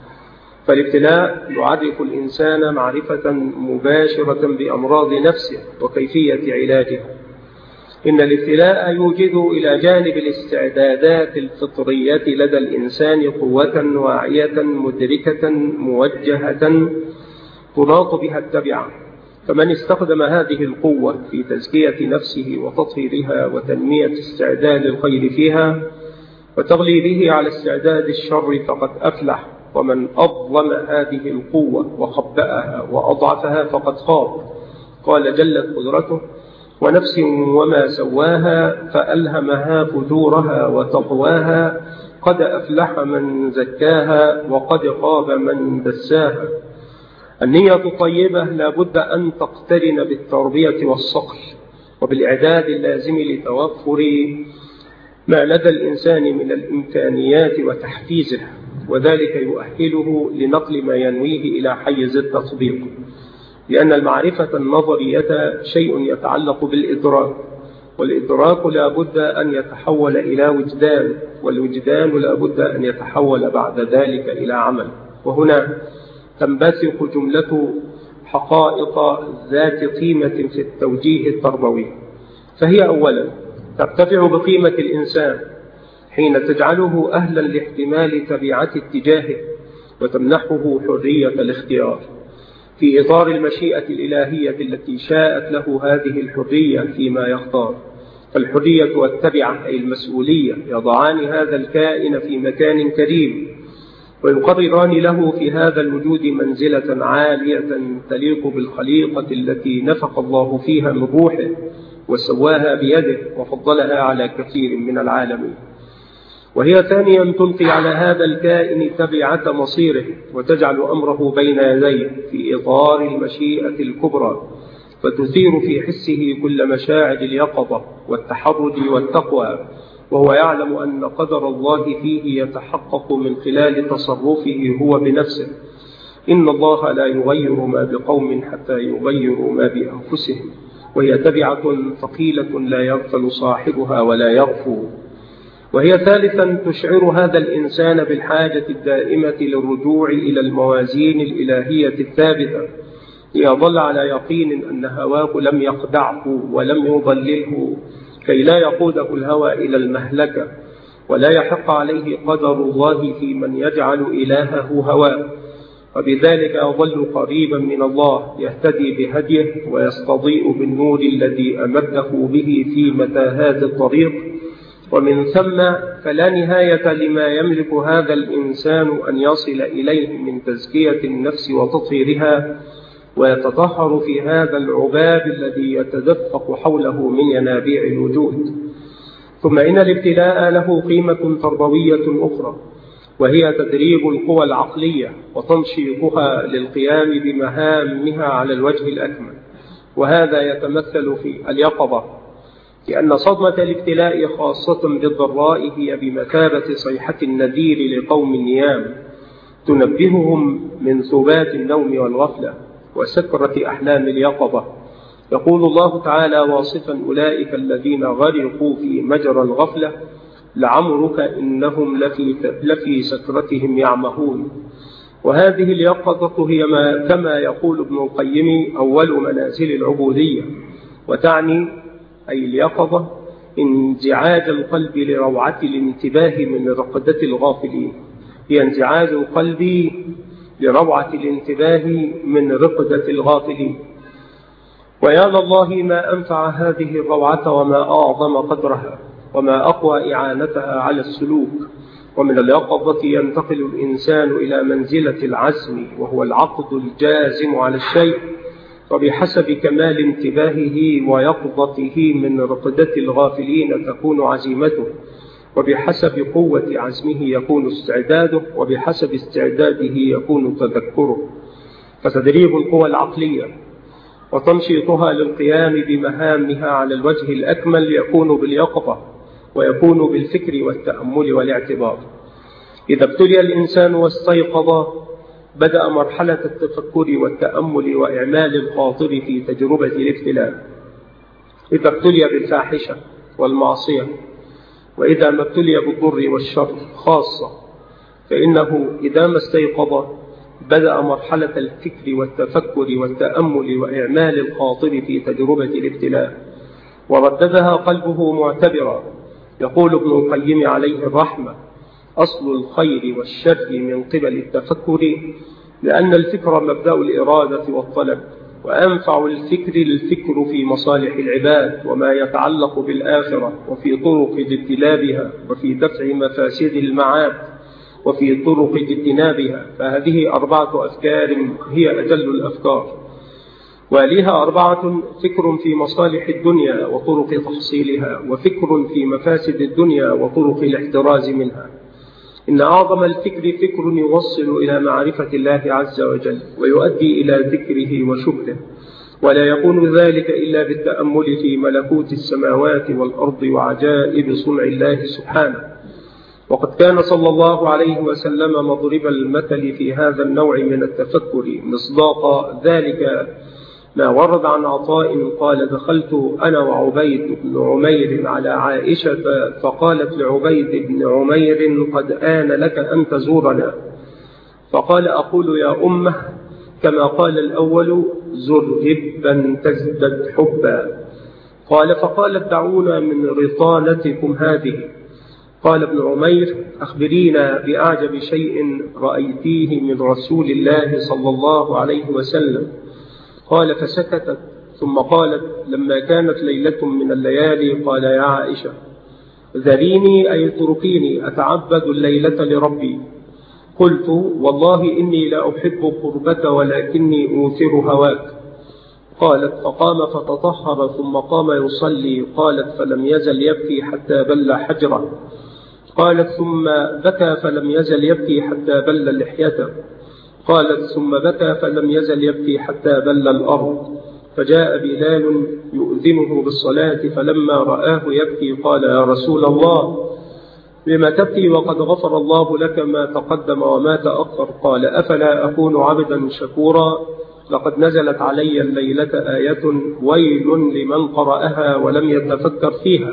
فالابتلاء يعرف الإنسان معرفة مباشرة بأمراض نفسه وكيفية علاجها. إن الابتلاء يوجد إلى جانب الاستعدادات الفطرية لدى الإنسان قوة واعية مدركة موجهة تناط بها التبعة. فمن استخدم هذه القوة في تزكية نفسه وتطهيرها وتنمية استعداد الخير فيها وتغليبه على استعداد الشر فقد أفلح. ومن أظلم هذه القوة وخبأها وأضعفها فقد خاب. قال جلت قدرته: ونفس وما سواها فألهمها فجورها وتقواها، قد أفلح من زكاها وقد خاب من دساها. النية الطيبة لا بد أن تقترن بالتربية والصقل وبالإعداد اللازم لتوفر ما لدى الإنسان من الإمكانيات وتحفيزها، وذلك يؤهله لنقل ما ينويه إلى حيز التطبيق. لأن المعرفة النظرية شيء يتعلق بالإدراك، والإدراك لا بد أن يتحول إلى وجدان، والوجدان لا بد أن يتحول بعد ذلك إلى عمل. وهنا تنبثق جملة حقائق ذات قيمة في التوجيه التربوي. فهي أولا ترتفع بقيمة الإنسان حين تجعله أهلا لاحتمال تبعة اتجاهه وتمنحه حرية الاختيار في إطار المشيئة الإلهية التي شاءت له هذه الحرية فيما يختار. فالحرية والتبعة أي المسؤولية يضعان هذا الكائن في مكان كريم، ويقرران له في هذا الوجود منزلة عالية تليق بالخليقة التي نفخ الله فيها من روحه وسواها بيده وفضلها على كثير من العالمين. وهي ثانيا تلقي على هذا الكائن تبعة مصيره وتجعل أمره بين يديه في إطار المشيئة الكبرى، فتثير في حسه كل مشاعر اليقظة والتحرج والتقوى، وهو يعلم أن قدر الله فيه يتحقق من خلال تصرفه هو بنفسه. إن الله لا يغير ما بقوم حتى يغيروا ما بأنفسهم، وهي تبعة ثقيلة لا يغفل صاحبها ولا يغفو. وهي ثالثا تشعر هذا الإنسان بالحاجة الدائمة للرجوع إلى الموازين الإلهية الثابتة، ليظل على يقين أن هواه لم يخدعه ولم يضلله، كي لا يقوده الهوى إلى المهلكة، ولا يحق عليه قدر الله في من يجعل إلهه هواه، وبذلك يظل قريبا من الله، يهتدي بهديه ويستضيء بالنور الذي أمده به في متاهات الطريق. ومن ثم فلا نهاية لما يملك هذا الإنسان أن يصل إليه من تزكية النفس وتطهيرها، ويتطهر في هذا العباب الذي يتدفق حوله من ينابيع الوجود. ثم إن الابتلاء له قيمة تربوية أخرى، وهي تدريب القوى العقلية وتنشيطها للقيام بمهامها على الوجه الأكمل، وهذا يتمثل في اليقظة، لأن صدمة الابتلاء خاصة بالضراء هي بمثابة صيحة النذير لقوم نيام، تنبههم من ثبات النوم والغفلة وسكرة أحلام اليقظة. يقول الله تعالى واصفا أولئك الذين غرقوا في مجرى الغفلة: لعمرك إنهم لفي سكرتهم يعمهون. وهذه اليقظة هي كما يقول ابن القيم أول منازل العبودية، وتعني أي اليقظة انزعاج القلب لروعة الانتباه من رقدة الغافلين، هي انزعاج القلب لروعة الانتباه من رقدة الغافلين. ويا لله ما أنفع هذه الروعة وما أعظم قدرها وما أقوى إعانتها على السلوك. ومن اليقظة ينتقل الإنسان إلى منزلة العزم، وهو العقد الجازم على الشيء، وبحسب كمال انتباهه ويقظته من رقدة الغافلين تكون عزيمته، وبحسب قوة عزمه يكون استعداده، وبحسب استعداده يكون تذكره. فتدريب القوى العقلية وتنشيطها للقيام بمهامها على الوجه الأكمل يكون باليقظة، ويكون بالفكر والتأمل والاعتبار. إذا ابتلي الإنسان واستيقظ بدأ مرحلة التفكر والتأمل وإعمال الخاطر في تجربة الابتلاء. إذا ابتلي بالفاحشة والمعصية، وإذا ما ابتلي بالضر والشر خاصة، فإنه إذا ما استيقظ بدأ مرحلة الفكر والتفكر والتأمل وإعمال الخاطر في تجربة الابتلاء، ورددها قلبه معتبرا. يقول ابن القيم عليه الرحمة: أصل الخير والشر من قبل التفكر، لأن الفكر مبدأ الإرادة والطلب، وأنفع الفكر في مصالح العباد وما يتعلق بالآخرة، وفي طرق اجتنابها، وفي دفع مفاسد المعاد، وفي طرق اجتنابها. فهذه 4 أفكار هي أجل الأفكار، وليها 4: فكر في مصالح الدنيا وطرق تحصيلها، وفكر في مفاسد الدنيا وطرق الاحتراز منها. إن أعظم الفكر فكر يوصل إلى معرفة الله عز وجل ويؤدي إلى ذكره وشكره، ولا يكون ذلك إلا بالتأمل في ملكوت السماوات والأرض وعجائب صنع الله سبحانه. وقد كان صلى الله عليه وسلم مضرب المثل في هذا النوع من التفكر. مصداق ذلك ما ورد عن عطاء قال: دخلت أنا وعبيد بن عمير على عائشة، فقالت لعبيد بن عمير: قد آن لك أن تزورنا. فقال: أقول يا أمه كما قال الأول: زر غبا تزدد حبا. قال: فقالت: دعونا من رطانتكم هذه. قال ابن عمير: أخبرينا بأعجب شيء رأيتيه من رسول الله صلى الله عليه وسلم. قال: فسكتت، ثم قالت: لما كانت ليلة من الليالي قال: يا عائشة، ذريني أي اتركيني أتعبد الليلة لربي. قلت: والله إني لا أحب القربة ولكني أوثر هواك. قالت: فقام فتطهر ثم قام يصلي. قالت: فلم يزل يبكي حتى بل حجره. قالت ثم بكى فلم يزل يبكي حتى بل لحيته. قالت ثم بكى فلم يزل يبكي حتى بل الأرض. فجاء بلال يؤذنه بالصلاة، فلما رآه يبكي قال: يا رسول الله، لما تبكي وقد غفر الله لك ما تقدم وما تأخر؟ قال: أفلا أكون عبدا شكورا؟ لقد نزلت علي الليلة آية ويل لمن قرأها ولم يتفكر فيها.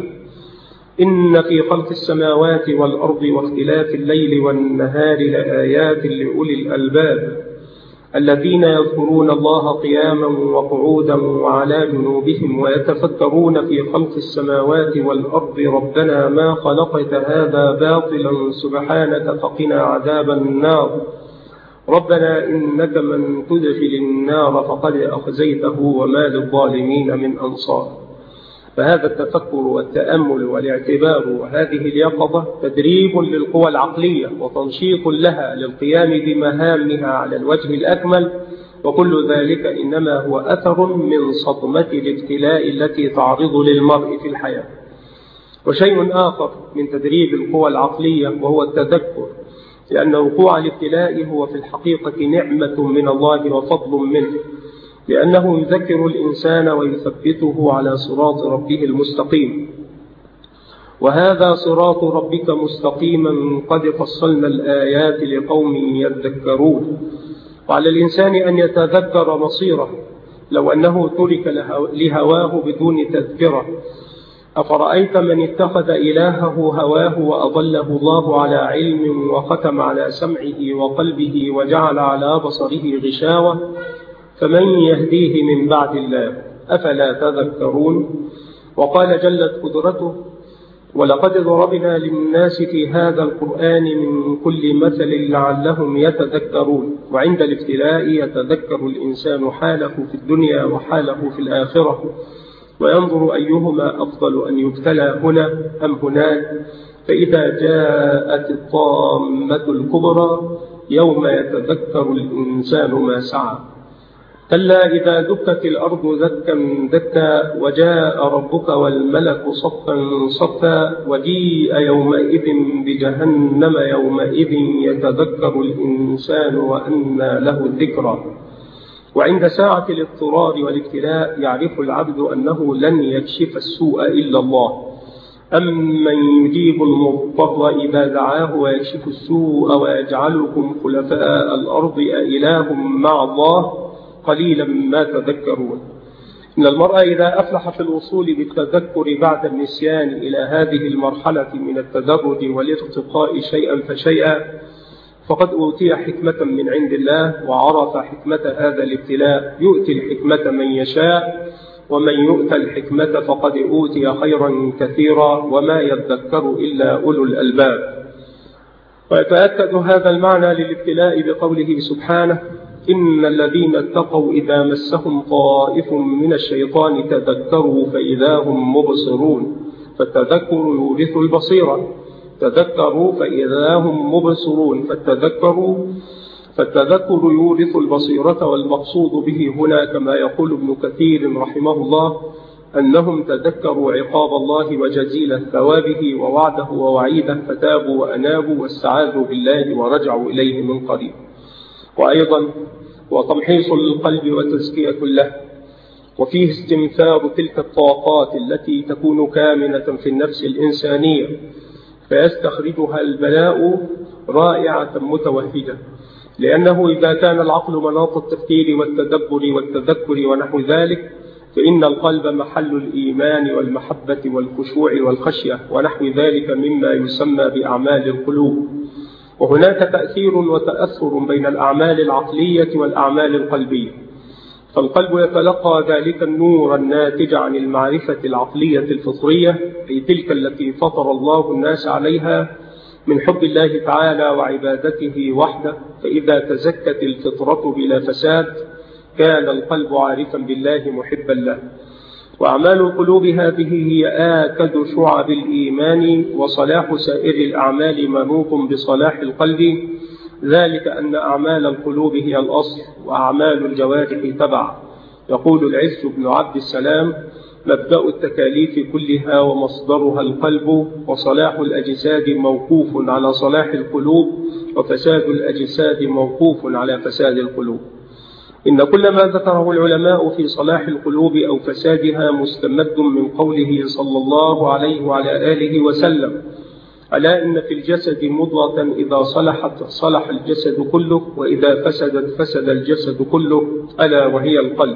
إن في خلق السماوات والأرض واختلاف الليل والنهار لآيات لأولي الألباب الذين يذكرون الله قياما وقعودا وعلى جنوبهم ويتفكرون في خلق السماوات والأرض ربنا ما خلقت هذا باطلا سبحانك فقنا عذاب النار ربنا إنك من تدخل النار فقد أخزيته وما للظالمين من أنصار. فهذا التفكر والتأمل والاعتبار وهذه اليقظة تدريب للقوى العقلية وتنشيط لها للقيام بمهامها على الوجه الأكمل، وكل ذلك إنما هو أثر من صدمة الابتلاء التي تعرض للمرء في الحياة. وشيء آخر من تدريب القوى العقلية وهو التذكر، لأن وقوع الابتلاء هو في الحقيقة نعمة من الله وفضل منه، لأنه يذكر الإنسان ويثبته على صراط ربه المستقيم. وهذا صراط ربك مستقيما قد فصلنا الآيات لقوم يذكرون. وعلى الإنسان أن يتذكر مصيره لو أنه ترك لهواه بدون تذكرة. أفرأيت من اتخذ إلهه هواه وأضله الله على علم وختم على سمعه وقلبه وجعل على بصره غشاوة فمن يهديه من بعد الله أفلا تذكرون؟ وقال جلت قدرته: ولقد ضربنا للناس في هذا القرآن من كل مثل لعلهم يتذكرون. وعند الابتلاء يتذكر الإنسان حاله في الدنيا وحاله في الآخرة، وينظر أيهما أفضل أن يبتلى هنا أم هناك. فإذا جاءت الطامة الكبرى يوم يتذكر الإنسان ما سعى. كلا إذا دكت الأرض دكا دكا وجاء ربك والملك صفا صفا وجيء يومئذ بجهنم يومئذ يتذكر الإنسان وأنى له الذكرى. وعند ساعة الاضطرار والابتلاء يعرف العبد أنه لن يكشف السوء إلا الله. أمن يجيب المضطر إذا دعاه ويكشف السوء ويجعلكم خلفاء الأرض أإله مع الله قليلا ما تذكرون. إن المرء إذا أفلح في الوصول بالتذكر بعد النسيان إلى هذه المرحلة من التدرج والارتقاء شيئا فشيئا فقد أوتي حكمة من عند الله وعرف حكمة هذا الابتلاء. يؤتي الحكمة من يشاء، ومن يؤتى الحكمة فقد أوتي خيرا كثيرا وما يذكر إلا أولو الألباب. ويتأكد هذا المعنى للابتلاء بقوله سبحانه: إن الذين اتقوا إذا مسهم طائف من الشيطان تذكروا فإذا هم مبصرون. فالتذكر يورث البصيرة. تذكروا فإذا هم مبصرون. فالتذكر يورث البصيرة، والمقصود به هنا كما يقول ابن كثير رحمه الله أنهم تذكروا عقاب الله وجزيل ثوابه ووعده ووعيده فتابوا وأنابوا واستعاذوا بالله ورجعوا إليه من قريب. وأيضا وتمحيص للقلب وتزكية له، وفيه استنفار تلك الطاقات التي تكون كامنة في النفس الإنسانية فيستخرجها البلاء رائعة متوهجة. لأنه إذا كان العقل مناط التفكير والتدبر والتذكر ونحو ذلك فإن القلب محل الإيمان والمحبة والخشوع والخشية ونحو ذلك مما يسمى بأعمال القلوب. وهناك تأثير وتأثر بين الأعمال العقلية والأعمال القلبية. فالقلب يتلقى ذلك النور الناتج عن المعرفة العقلية الفطرية، أي تلك التي فطر الله الناس عليها من حب الله تعالى وعبادته وحده. فإذا تزكت الفطرة بلا فساد كان القلب عارفا بالله محبا له. وأعمال القلوب هذه هي آكد شعب الإيمان، وصلاح سائر الأعمال منوط بصلاح القلب، ذلك أن أعمال القلوب هي الأصل وأعمال الجوارح تبع. يقول العز بن عبد السلام: مبدأ التكاليف كلها ومصدرها القلب، وصلاح الأجساد موقوف على صلاح القلوب، وفساد الأجساد موقوف على فساد القلوب. إن كل ما ذكره العلماء في صلاح القلوب أو فسادها مستمد من قوله صلى الله عليه وعلى آله وسلم: ألا إن في الجسد مضغة إذا صلحت صلح الجسد كله، وإذا فسدت فسد الجسد كله، ألا وهي القلب.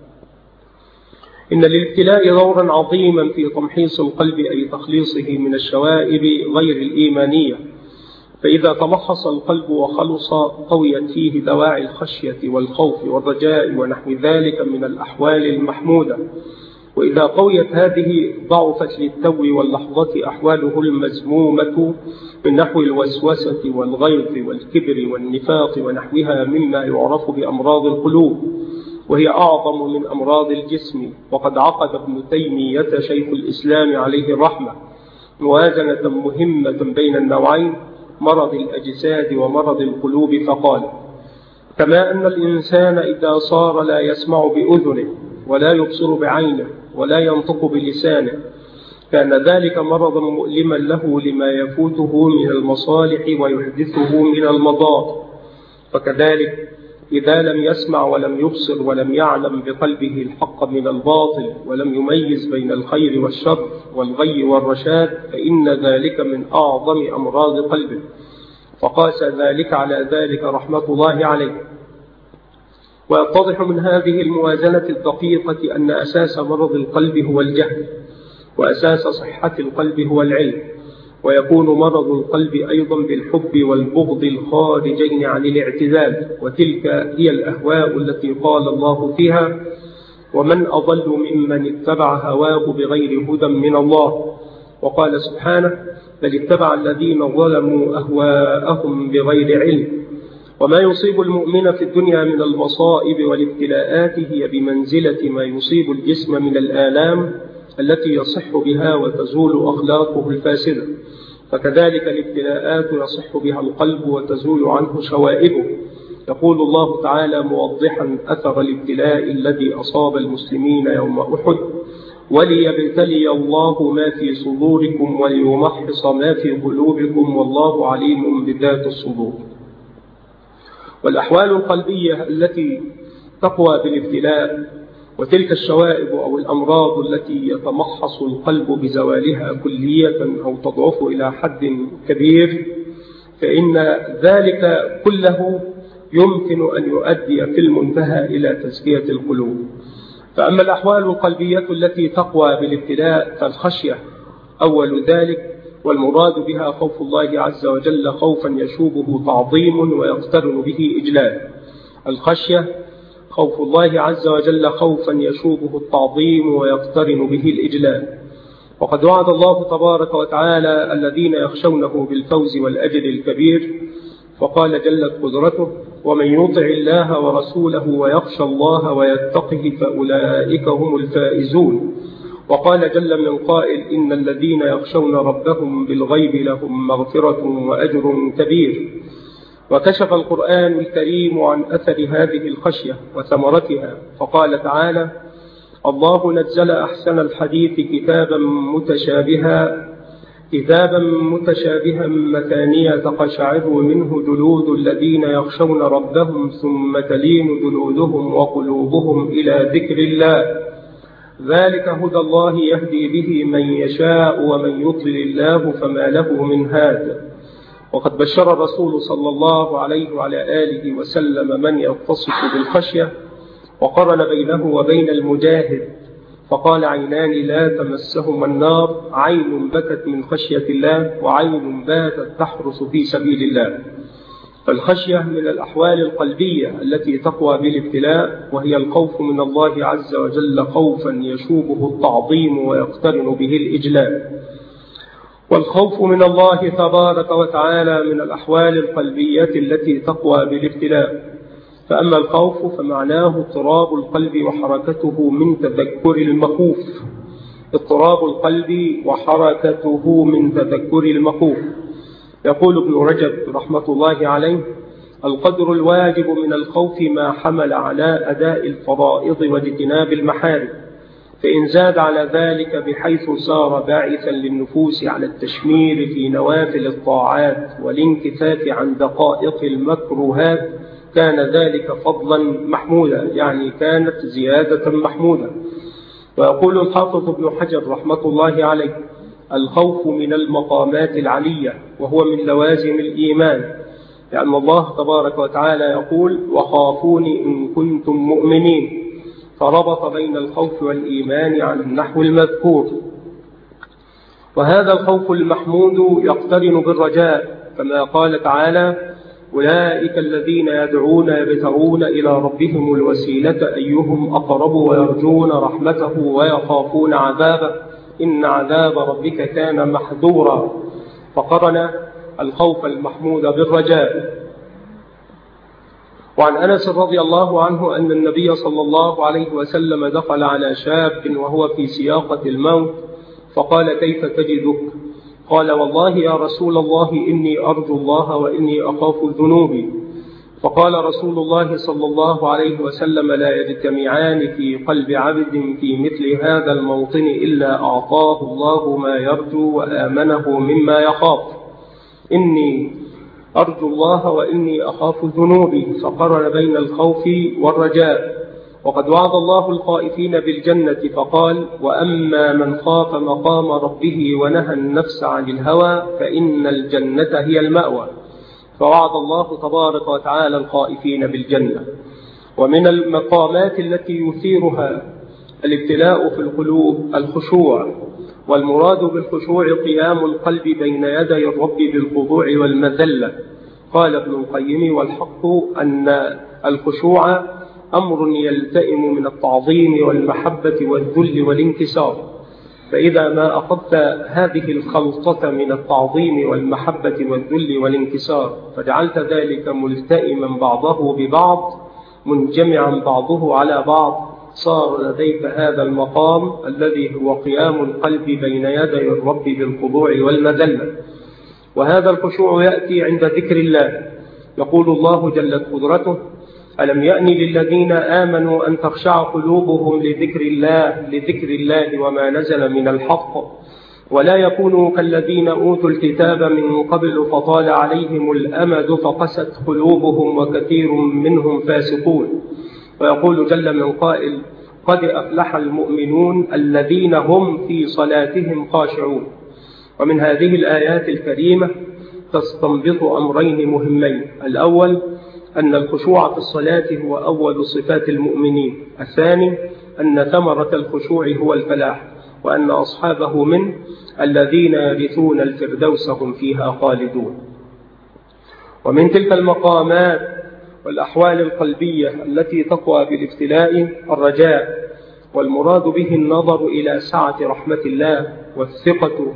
إن للابتلاء دورا عظيما في تمحيص القلب، أي تخليصه من الشوائب غير الإيمانية، فإذا تمحص القلب وخلص قويت فيه دواعي الخشية والخوف والرجاء ونحو ذلك من الأحوال المحمودة، وإذا قويت هذه ضعفت للتو واللحظة أحواله المذمومة من نحو الوسوسة والغيظ والكبر والنفاق ونحوها مما يعرف بأمراض القلوب، وهي أعظم من أمراض الجسم. وقد عقد ابن تيمية شيخ الإسلام عليه الرحمة موازنة مهمة بين النوعين، مرض الأجساد ومرض القلوب، فقال: كما أن الإنسان إذا صار لا يسمع بأذنه ولا يبصر بعينه ولا ينطق بلسانه كان ذلك مرضا مؤلما له لما يفوته من المصالح ويحدثه من المضار، فكذلك إذا لم يسمع ولم يبصر ولم يعلم بقلبه الحق من الباطل ولم يميز بين الخير والشر والغي والرشاد فإن ذلك من أعظم أمراض قلبه. فقاس ذلك على ذلك رحمة الله عليه. ويتضح من هذه الموازنة الدقيقة أن أساس مرض القلب هو الجهل، وأساس صحة القلب هو العلم، ويكون مرض القلب أيضا بالحب والبغض الخارجين عن الاعتدال، وتلك هي الأهواء التي قال الله فيها: ومن أضل ممن اتبع هواه بغير هدى من الله. وقال سبحانه: بل اتبع الذين ظلموا أهواءهم بغير علم. وما يصيب المؤمن في الدنيا من المصائب والابتلاءات هي بمنزلة ما يصيب الجسم من الآلام التي يصح بها وتزول أخلاقه الفاسدة، فكذلك الابتلاءات يصح بها القلب وتزول عنه شوائبه. يقول الله تعالى موضحا أثر الابتلاء الذي أصاب المسلمين يوم أحد: وليبتلي الله ما في صدوركم وليمحص ما في قلوبكم والله عليم بذات الصدور. والأحوال القلبية التي تقوى بالابتلاء وتلك الشوائب أو الأمراض التي يتمحص القلب بزوالها كلية أو تضعف إلى حد كبير، فإن ذلك كله يمكن أن يؤدي في المنتهى إلى تزكية القلوب. فأما الأحوال القلبية التي تقوى بالابتلاء فالخشية أول ذلك، والمراد بها خوف الله عز وجل خوفا يشوبه تعظيم ويقترن به إجلال. الخشية خوف الله عز وجل خوفا يشوبه التعظيم ويقترن به الإجلال. وقد وعد الله تبارك وتعالى الذين يخشونه بالفوز والأجر الكبير، فقال جلت قدرته: ومن يطع الله ورسوله ويخشى الله ويتقه فأولئك هم الفائزون. وقال جل من قائل: إن الذين يخشون ربهم بالغيب لهم مغفرة وأجر كبير. وكشف القرآن الكريم عن أثر هذه الخشية وثمرتها، فقال تعالى: الله نزل أحسن الحديث كتابا متشابها مثانية تقشعر منه جلود الذين يخشون ربهم ثم تلين جلودهم وقلوبهم إلى ذكر الله، ذلك هدى الله يهدي به من يشاء ومن يضلل الله فما له من هاد. وقد بشر الرسول صلى الله عليه وعلى آله وسلم من يتصف بالخشية، وقرن بينه وبين المجاهد فقال: عينان لا تمسهما النار، عين بكت من خشية الله وعين باتت تحرس في سبيل الله. فالخشية من الأحوال القلبية التي تقوى بالابتلاء، وهي الخوف من الله عز وجل خوفا يشوبه التعظيم ويقترن به الإجلال. والخوف من الله تبارك وتعالى من الأحوال القلبية التي تقوى بالابتلاء. فأما الخوف فمعناه اضطراب القلب وحركته من تذكر المخوف. اضطراب القلب وحركته من تذكر المخوف. يقول ابن رجب رحمة الله عليه: القدر الواجب من الخوف ما حمل على أداء الفرائض واجتناب المحارم، فإن زاد على ذلك بحيث صار باعثا للنفوس على التشمير في نوافل الطاعات والانكفاف عن دقائق المكروهات كان ذلك فضلا محمودا، يعني كانت زيادة محمودة. ويقول الحافظ ابن حجر رحمة الله عليه: الخوف من المقامات العلية وهو من لوازم الإيمان، لأن الله تبارك وتعالى يقول: وخافوني إن كنتم مؤمنين، فربط بين الخوف والإيمان على النحو المذكور. وهذا الخوف المحمود يقترن بالرجاء، كما قال تعالى: أولئك الذين يدعون يبتغون إلى ربهم الوسيلة أيهم أقرب ويرجون رحمته ويخافون عذابه إن عذاب ربك كان محذورا. فقرن الخوف المحمود بالرجاء. وعن أنس رضي الله عنه أن النبي صلى الله عليه وسلم دخل على شاب وهو في سياقة الموت فقال: كيف تجدك؟ قال: والله يا رسول الله إني أرجو الله وإني أخاف ذنوبي. فقال رسول الله صلى الله عليه وسلم: لا يجتمعان في قلب عبد في مثل هذا الموطن إلا أعطاه الله ما يرجو وآمنه مما يخاف. إني أرجو الله وإني أخاف ذنوبي، فقرن بين الخوف والرجاء. وقد وعد الله الخائفين بالجنة فقال: وأما من خاف مقام ربه ونهى النفس عن الهوى فإن الجنة هي المأوى. فوعد الله تبارك وتعالى الخائفين بالجنة. ومن المقامات التي يثيرها الابتلاء في القلوب الخشوع، والمراد بالخشوع قيام القلب بين يدي الرب بالخضوع والمذلة. قال ابن القيم: والحق أن الخشوع أمر يلتئم من التعظيم والمحبة والذل والانكسار، فإذا ما أخذت هذه الخلطة من التعظيم والمحبة والذل والانكسار فجعلت ذلك ملتئما بعضه ببعض منجمعا بعضه على بعض، صار لديك هذا المقام الذي هو قيام القلب بين يدي الرب بالخضوع والمذلة. وهذا الخشوع يأتي عند ذكر الله. يقول الله جلت قدرته: ألم يأن للذين آمنوا أن تخشع قلوبهم لذكر الله وما نزل من الحق ولا يكونوا كالذين أوتوا الكتاب من قبل فطال عليهم الأمد فقست قلوبهم وكثير منهم فاسقون. ويقول جل من قائل: قد أفلح المؤمنون الذين هم في صلاتهم خاشعون. ومن هذه الآيات الكريمة تستنبط أمرين مهمين: الأول أن الخشوع في الصلاة هو أول صفات المؤمنين. الثاني أن ثمرة الخشوع هو الفلاح، وأن أصحابه من الذين يرثون الفردوس هم فيها خالدون. ومن تلك المقامات والأحوال القلبية التي تقوى بالابتلاء الرجاء، والمراد به النظر إلى سعة رحمة الله والثقة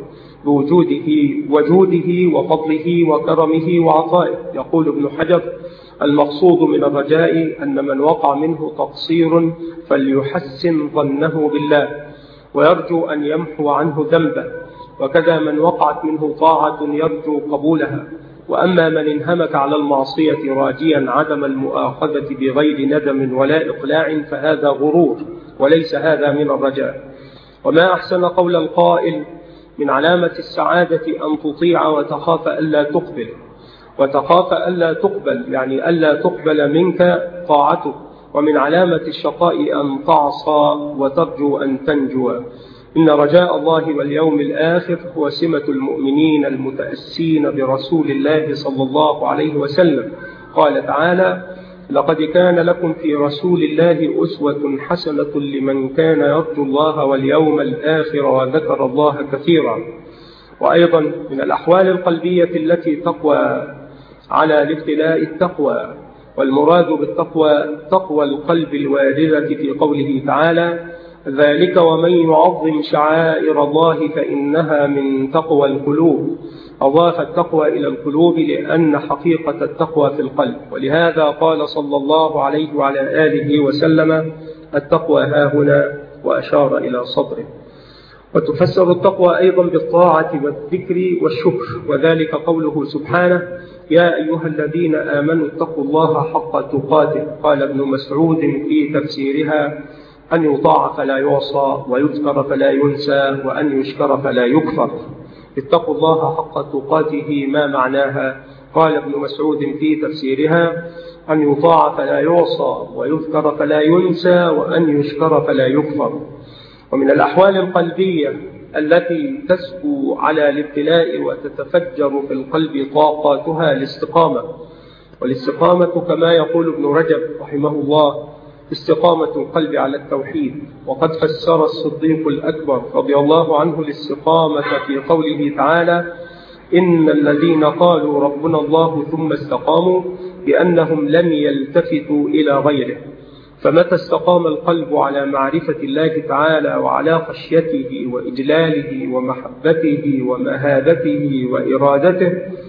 بوجوده وفضله وكرمه وعطائه. يقول ابن حجر: المقصود من الرجاء أن من وقع منه تقصير فليحسن ظنه بالله ويرجو أن يمحو عنه ذنبه، وكذا من وقعت منه طاعة يرجو قبولها. وأما من انهمك على المعصية راجيا عدم المؤاخذة بغير ندم ولا إقلاع فهذا غرور، وليس هذا من الرجاء. وما أحسن قول القائل: من علامة السعادة أن تطيع وتخاف ألا تقبل. وتخاف ألا تقبل يعني ألا تقبل منك طاعته. ومن علامة الشقاء أن تعصى وترجو أن تنجو. إن رجاء الله واليوم الآخر هو سمة المؤمنين المتأسين برسول الله صلى الله عليه وسلم. قال تعالى: لقد كان لكم في رسول الله أسوة حسنة لمن كان يرجو الله واليوم الآخر وذكر الله كثيرا. وأيضا من الأحوال القلبية التي تقوى على الابتلاء التقوى، والمراد بالتقوى تقوى القلب الواردة في قوله تعالى: ذلك ومن يعظم شعائر الله فإنها من تقوى القلوب. أضاف التقوى إلى القلوب لأن حقيقة التقوى في القلب، ولهذا قال صلى الله عليه وعلى آله وسلم: التقوى هاهنا، وأشار إلى صدره. وتفسر التقوى أيضا بالطاعة والذكر والشكر، وذلك قوله سبحانه: يا أيها الذين آمنوا اتقوا الله حق تقاته. قال ابن مسعود في تفسيرها: أن يطاع فلا يعصى، ويذكر فلا ينسى، وأن يشكر فلا يكفر. اتقوا الله حق تقاته ما معناها؟ قال ابن مسعود في تفسيرها: أن يطاع فلا يعصى، ويذكر فلا ينسى، وأن يشكر فلا يكفر. ومن الأحوال القلبية التي تسكو على الابتلاء وتتفجر في القلب طاقاتها الاستقامة. والاستقامة كما يقول ابن رجب رحمه الله استقامة القلب على التوحيد. وقد فسر الصديق الأكبر رضي الله عنه الاستقامة في قوله تعالى: إن الذين قالوا ربنا الله ثم استقاموا بأنهم لم يلتفتوا إلى غيره. فمتى استقام القلب على معرفة الله تعالى وعلى خشيته وإجلاله ومحبته ومهابته وإرادته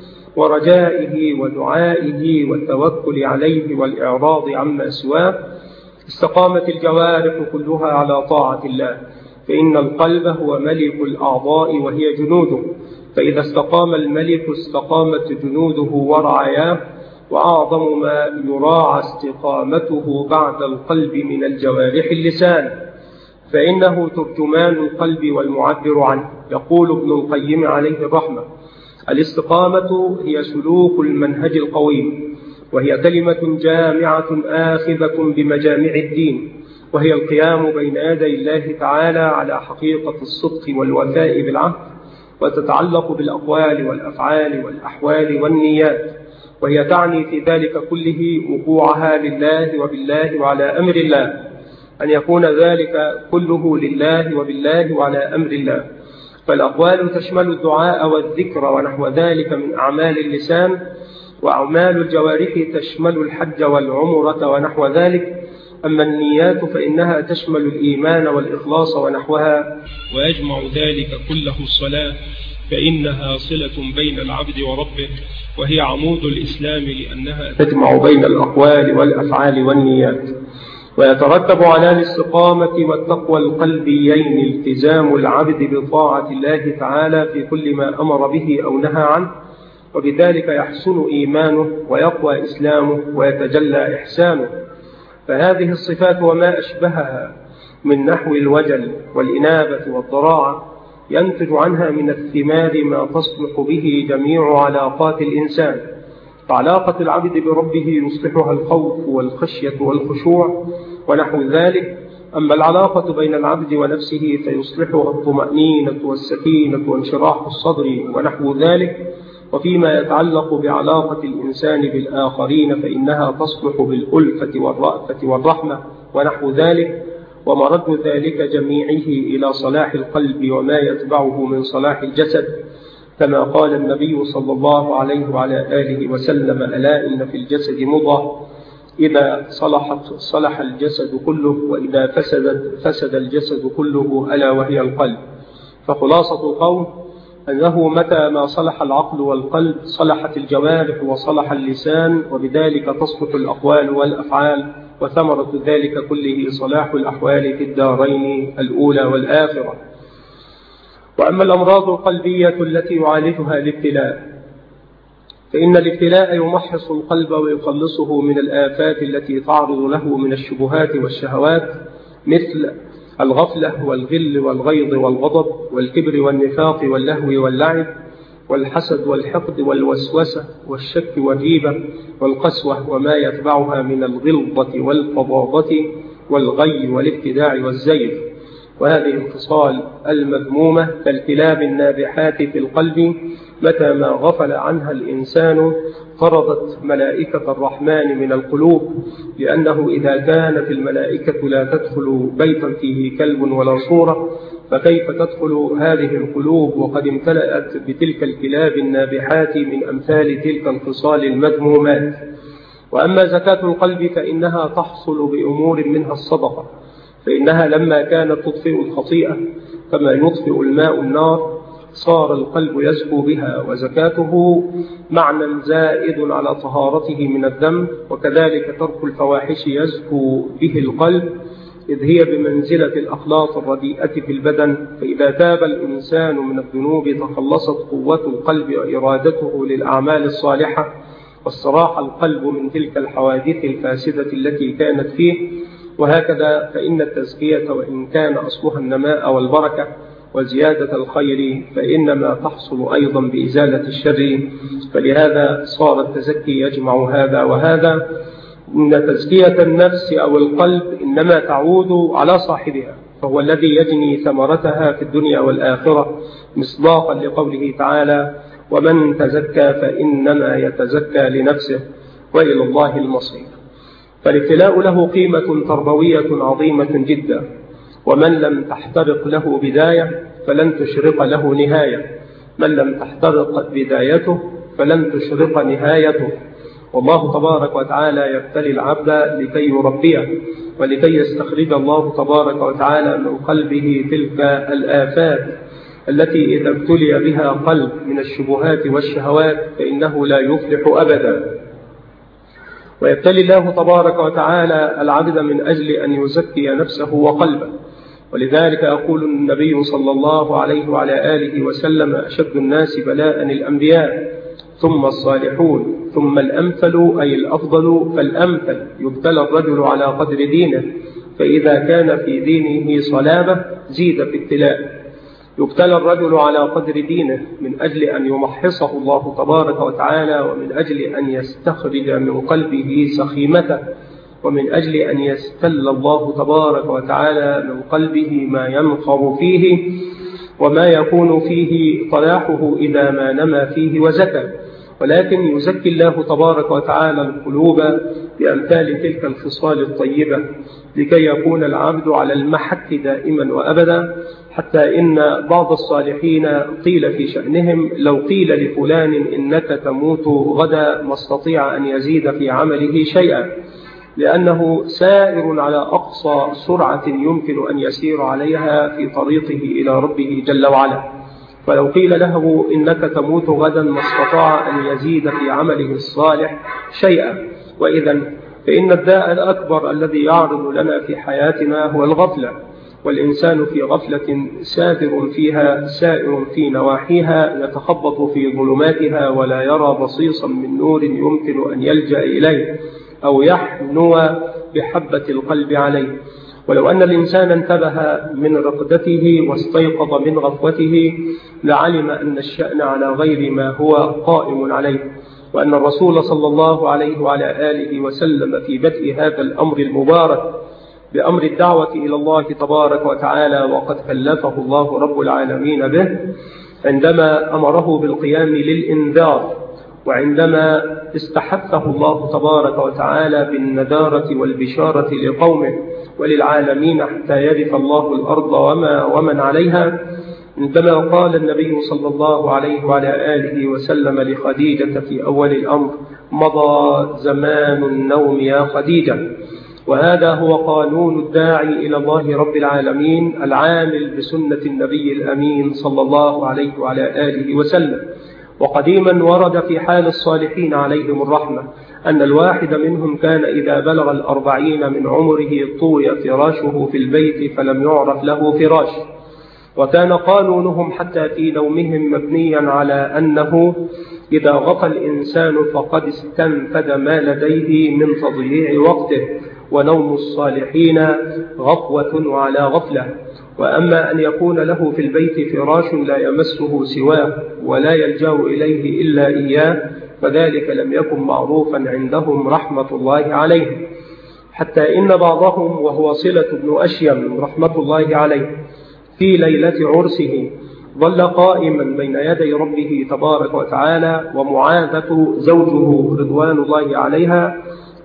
ورجائه ودعائه والتوكل عليه والإعراض عما سواه، استقامت الجوارح كلها على طاعة الله. فإن القلب هو ملك الأعضاء وهي جنوده، فإذا استقام الملك استقامت جنوده ورعاياه. وأعظم ما يراعى استقامته بعد القلب من الجوارح اللسان، فإنه ترجمان القلب والمعبر عنه. يقول ابن القيم عليه الرحمة: الاستقامة هي سلوك المنهج القويم، وهي كلمة جامعة آخذة بمجامع الدين، وهي القيام بين يدي الله تعالى على حقيقة الصدق والوفاء بالعهد، وتتعلق بالأقوال والأفعال والأحوال والنيات. وهي تعني في ذلك كله وقوعها لله وبالله وعلى أمر الله، أن يكون ذلك كله لله وبالله وعلى أمر الله. فالأقوال تشمل الدعاء والذكر ونحو ذلك من أعمال اللسان، وأعمال الجوارح تشمل الحج والعمرة ونحو ذلك. أما النيات فإنها تشمل الإيمان والإخلاص ونحوها، ويجمع ذلك كله الصلاة، فإنها صلة بين العبد وربه، وهي عمود الإسلام لأنها تجمع بين الأقوال والأفعال والنيات. ويترتب على الاستقامة والتقوى القلبيين التزام العبد بطاعة الله تعالى في كل ما أمر به أو نهى عنه، وبذلك يحسن إيمانه ويقوى إسلامه ويتجلى إحسانه. فهذه الصفات وما أشبهها من نحو الوجل والإنابة والضراعة ينتج عنها من الثمار ما تصلح به جميع علاقات الإنسان. فعلاقة العبد بربه يصلحها الخوف والخشية والخشوع ونحو ذلك. أما العلاقة بين العبد ونفسه فيصلحها الطمأنينة والسكينة وانشراح الصدر ونحو ذلك. وفيما يتعلق بعلاقة الإنسان بالآخرين فإنها تصلح بالألفة والرأفة والرحمة ونحو ذلك. ومرد ذلك جميعه إلى صلاح القلب وما يتبعه من صلاح الجسد، كما قال النبي صلى الله عليه وعلى آله وسلم: ألا إن في الجسد مضغة إذا صلحت صلح الجسد كله، وإذا فسدت فسد الجسد كله، ألا وهي القلب. فخلاصة القول أنه متى ما صلح العقل والقلب صلحت الجوارح وصلح اللسان، وبذلك تصلح الأقوال والأفعال، وثمرة ذلك كله صلاح الأحوال في الدارين الأولى والآخرة. وأما الأمراض القلبية التي يعالجها الابتلاء، فإن الابتلاء يمحص القلب ويخلصه من الآفات التي تعرض له من الشبهات والشهوات، مثل الغفلة والغل والغيظ والغضب والكبر والنفاق واللهو واللعب والحسد والحقد والوسوسة والشك والريبة والقسوة وما يتبعها من الغلظة والفظاظة والغي والابتداع والزيغ. وهذه الخصال المذمومة كالكلاب النابحات في القلب، متى ما غفل عنها الإنسان طردت ملائكة الرحمن من القلوب، لأنه إذا كانت الملائكة لا تدخل بيتا فيه كلب ولا صورة، فكيف تدخل هذه القلوب وقد امتلأت بتلك الكلاب النابحات من أمثال تلك الخصال المذمومات. وأما زكاة القلب فإنها تحصل بأمور منها الصدقة، فإنها لما كانت تطفئ الخطيئة كما يطفئ الماء النار صار القلب يزكو بها، وزكاته معنى زائد على طهارته من الذنب. وكذلك ترك الفواحش يزكو به القلب، إذ هي بمنزلة الأخلاط الرديئة في البدن، فإذا تاب الإنسان من الذنوب تخلصت قوة القلب وإرادته للأعمال الصالحة، واستراح القلب من تلك الحوادث الفاسدة التي كانت فيه، وهكذا فإن التزكية وإن كان أصلها النماء والبركة وزيادة الخير فإنما تحصل أيضا بإزالة الشر، فلهذا صار التزكي يجمع هذا وهذا. إن تزكية النفس أو القلب إنما تعود على صاحبها، فهو الذي يجني ثمرتها في الدنيا والآخرة، مصداقا لقوله تعالى: ومن تزكى فإنما يتزكى لنفسه وإلى الله المصير. فالابتلاء له قيمة تربوية عظيمة جدا، ومن لم تحترق له بداية فلن تشرق له نهاية، من لم تحترق بدايته فلن تشرق نهايته. والله تبارك وتعالى يبتلي العبد لكي يربيه، ولكي يستخرج الله تبارك وتعالى من قلبه تلك الآفات التي إذا ابتلي بها قلب من الشبهات والشهوات فإنه لا يفلح أبدا. ويبتلي الله تبارك وتعالى العبد من أجل أن يزكي نفسه وقلبه. ولذلك يقول النبي صلى الله عليه وعلى آله وسلم: أشد الناس بلاء الأنبياء ثم الصالحون ثم الأمثل أي الأفضل فالأمثل. يبتلى الرجل على قدر دينه، فإذا كان في دينه صلابة زيد في ابتلاء. يبتلى الرجل على قدر دينه من أجل أن يمحصه الله تبارك وتعالى، ومن أجل أن يستخرج من قلبه سخيمته، ومن أجل أن يستل الله تبارك وتعالى من قلبه ما ينخر فيه وما يكون فيه صلاحه إذا ما نمى فيه وزكى. ولكن يزكي الله تبارك وتعالى القلوب بأمثال تلك الخصال الطيبة لكي يكون العبد على المحك دائما وأبدا. حتى إن بعض الصالحين قيل في شأنهم: لو قيل لفلان إنك تموت غدا ما استطيع أن يزيد في عمله شيئا، لأنه سائر على أقصى سرعة يمكن أن يسير عليها في طريقه إلى ربه جل وعلا. فلو قيل له إنك تموت غدا ما استطاع أن يزيد في عمله الصالح شيئا. وإذا فإن الداء الأكبر الذي يعرض لنا في حياتنا هو الغفلة، والإنسان في غفلة سافر فيها سائر في نواحيها، يتخبط في ظلماتها ولا يرى بصيصا من نور يمكن أن يلجأ إليه أو يحنو بحبة القلب عليه. ولو أن الإنسان انتبه من رقدته واستيقظ من غفوته لعلم أن الشأن على غير ما هو قائم عليه، وأن الرسول صلى الله عليه وعلى آله وسلم في بدء هذا الأمر المبارك بأمر الدعوة إلى الله تبارك وتعالى، وقد كلفه الله رب العالمين به، عندما أمره بالقيام للإنذار، وعندما استحثه الله تبارك وتعالى بالنذارة والبشارة لقومه وللعالمين حتى يرث الله الأرض ومن عليها، عندما قال النبي صلى الله عليه وعلى آله وسلم لخديجة في أول الأمر: مضى زمان النوم يا خديجة. وهذا هو قانون الداعي إلى الله رب العالمين العامل بسنة النبي الأمين صلى الله عليه وعلى آله وسلم. وقديما ورد في حال الصالحين عليهم الرحمة أن الواحد منهم كان إذا بلغ 40 من عمره طوي فراشه في البيت فلم يعرف له فراش، وكان قانونهم حتى في نومهم مبنيا على أنه إذا غفى الإنسان فقد استنفد ما لديه من تضييع وقته، ونوم الصالحين غفوة على غفلة. وأما أن يكون له في البيت فراش لا يمسه سواه ولا يلجأ إليه إلا إياه، فذلك لم يكن معروفا عندهم رحمة الله عليهم. حتى إن بعضهم وهو صلة بن أشيم رحمة الله عليه في ليلة عرسه ظل قائما بين يدي ربه تبارك وتعالى، ومعاذة زوجه رضوان الله عليها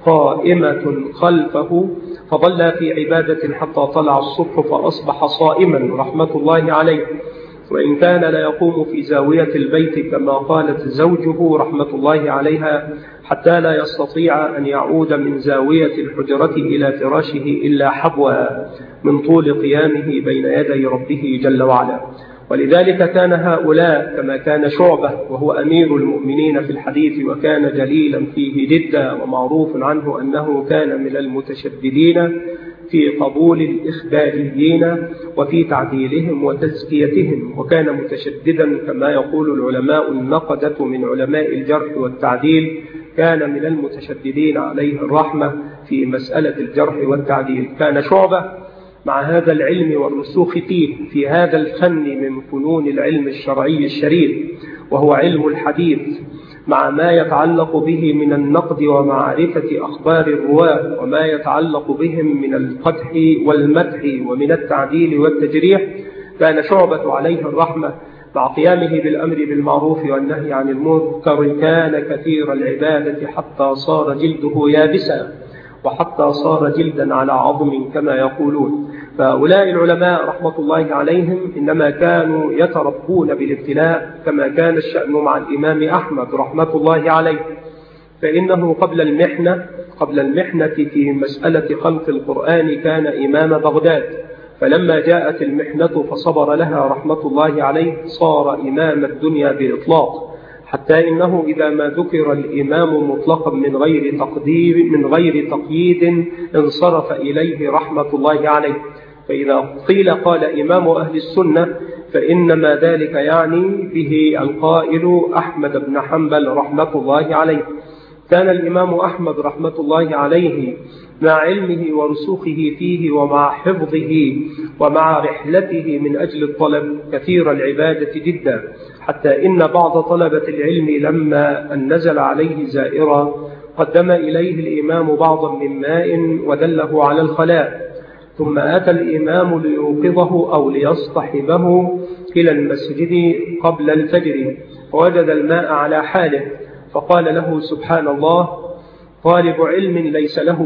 قائمة خلفه، فظل في عبادة حتى طلع الصبح فأصبح صائما رحمة الله عليه. وإن كان لا يقوم في زاوية البيت كما قالت زوجه رحمة الله عليها، حتى لا يستطيع أن يعود من زاوية الحجرة إلى فراشه إلا حبوها من طول قيامه بين يدي ربه جل وعلا. ولذلك كان هؤلاء كما كان شعبة وهو أمير المؤمنين في الحديث، وكان جليلا فيه جدا، ومعروف عنه أنه كان من المتشددين في قبول الإخباريين وفي تعديلهم وتزكيتهم، وكان متشددا كما يقول العلماء النقدة من علماء الجرح والتعديل كان من المتشددين عليه الرحمة في مسألة الجرح والتعديل. كان شعبة مع هذا العلم والرسوخ فيه في هذا الفن من فنون العلم الشرعي الشريف، وهو علم الحديث، مع ما يتعلق به من النقد ومعرفة أخبار الرواة وما يتعلق بهم من القدح والمدح ومن التعديل والتجريح. كان شعبة عليه الرحمة مع قيامه بالأمر بالمعروف والنهي عن المنكر كان كثير العبادة حتى صار جلده يابسا، وحتى صار جلدا على عظم كما يقولون. فهؤلاء العلماء رحمة الله عليهم إنما كانوا يتربون بالابتلاء، كما كان الشأن مع الإمام أحمد رحمة الله عليه، فإنه قبل المحنة في مسألة خلق القرآن كان إمام بغداد، فلما جاءت المحنة فصبر لها رحمة الله عليه صار إمام الدنيا بإطلاق، حتى إنه إذا ما ذكر الإمام مطلقا من غير تقييد انصرف إليه رحمة الله عليه. فإذا قيل قال إمام أهل السنة فإنما ذلك يعني به القائل أحمد بن حنبل رحمة الله عليه. كان الإمام أحمد رحمة الله عليه مع علمه ورسوخه فيه ومع حفظه ومع رحلته من أجل الطلب كثير العبادة جدا، حتى إن بعض طلبة العلم لما أن نزل عليه زائرا قدم إليه الإمام بعضا من ماء ودله على الخلاء، ثم أتى الإمام ليوقظه أو ليصطحبه إلى المسجد قبل الفجر فوجد الماء على حاله، فقال له سبحان الله، طالب علم ليس له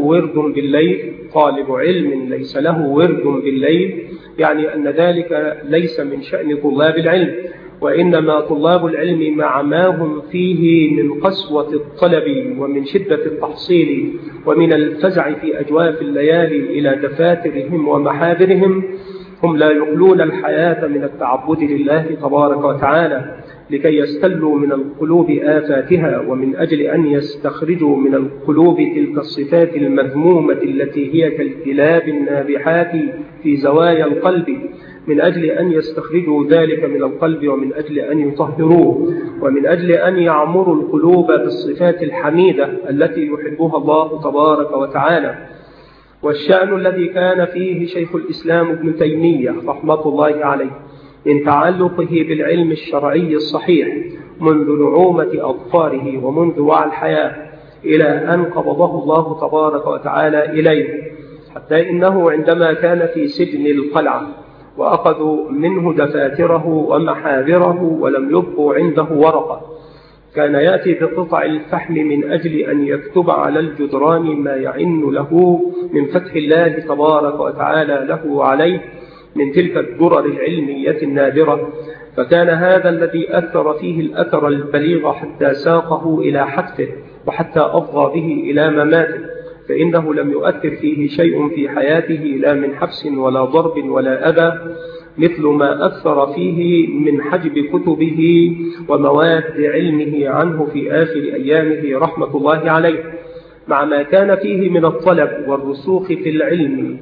ورد بالليل، يعني أن ذلك ليس من شأن طلاب العلم، وإنما طلاب العلم مع ما هم فيه من قسوة الطلب ومن شدة التحصيل ومن الفزع في أجواف الليالي إلى دفاترهم ومحاذرهم، هم لا يخلون الحياة من التعبد لله تبارك وتعالى لكي يستلوا من القلوب آفاتها، ومن أجل أن يستخرجوا من القلوب تلك الصفات المذمومة التي هي كالكلاب النابحات في زوايا القلب، من أجل أن يستخرجوا ذلك من القلب، ومن أجل أن يطهروه، ومن أجل أن يعمروا القلوب بالصفات الحميدة التي يحبها الله تبارك وتعالى. والشأن الذي كان فيه شيخ الإسلام ابن تيمية رحمة الله عليه من تعلقه بالعلم الشرعي الصحيح منذ نعومة أظفاره ومنذ وعى الحياة إلى أن قبضه الله تبارك وتعالى إليه، حتى إنه عندما كان في سجن القلعة وأخذوا منه دفاتره ومحاذره ولم يبقوا عنده ورقة، كان يأتي بقطع الفحم من أجل أن يكتب على الجدران ما يعن له من فتح الله تبارك وتعالى له عليه من تلك الدرر العلمية النادرة. فكان هذا الذي أثر فيه الأثر البليغ حتى ساقه إلى حتفه وحتى أفضى به إلى مماته، فإنه لم يؤثر فيه شيء في حياته لا من حبس ولا ضرب ولا أذى مثل ما أثر فيه من حجب كتبه ومواد علمه عنه في آخر أيامه رحمة الله عليه، مع ما كان فيه من الطلب والرسوخ في العلم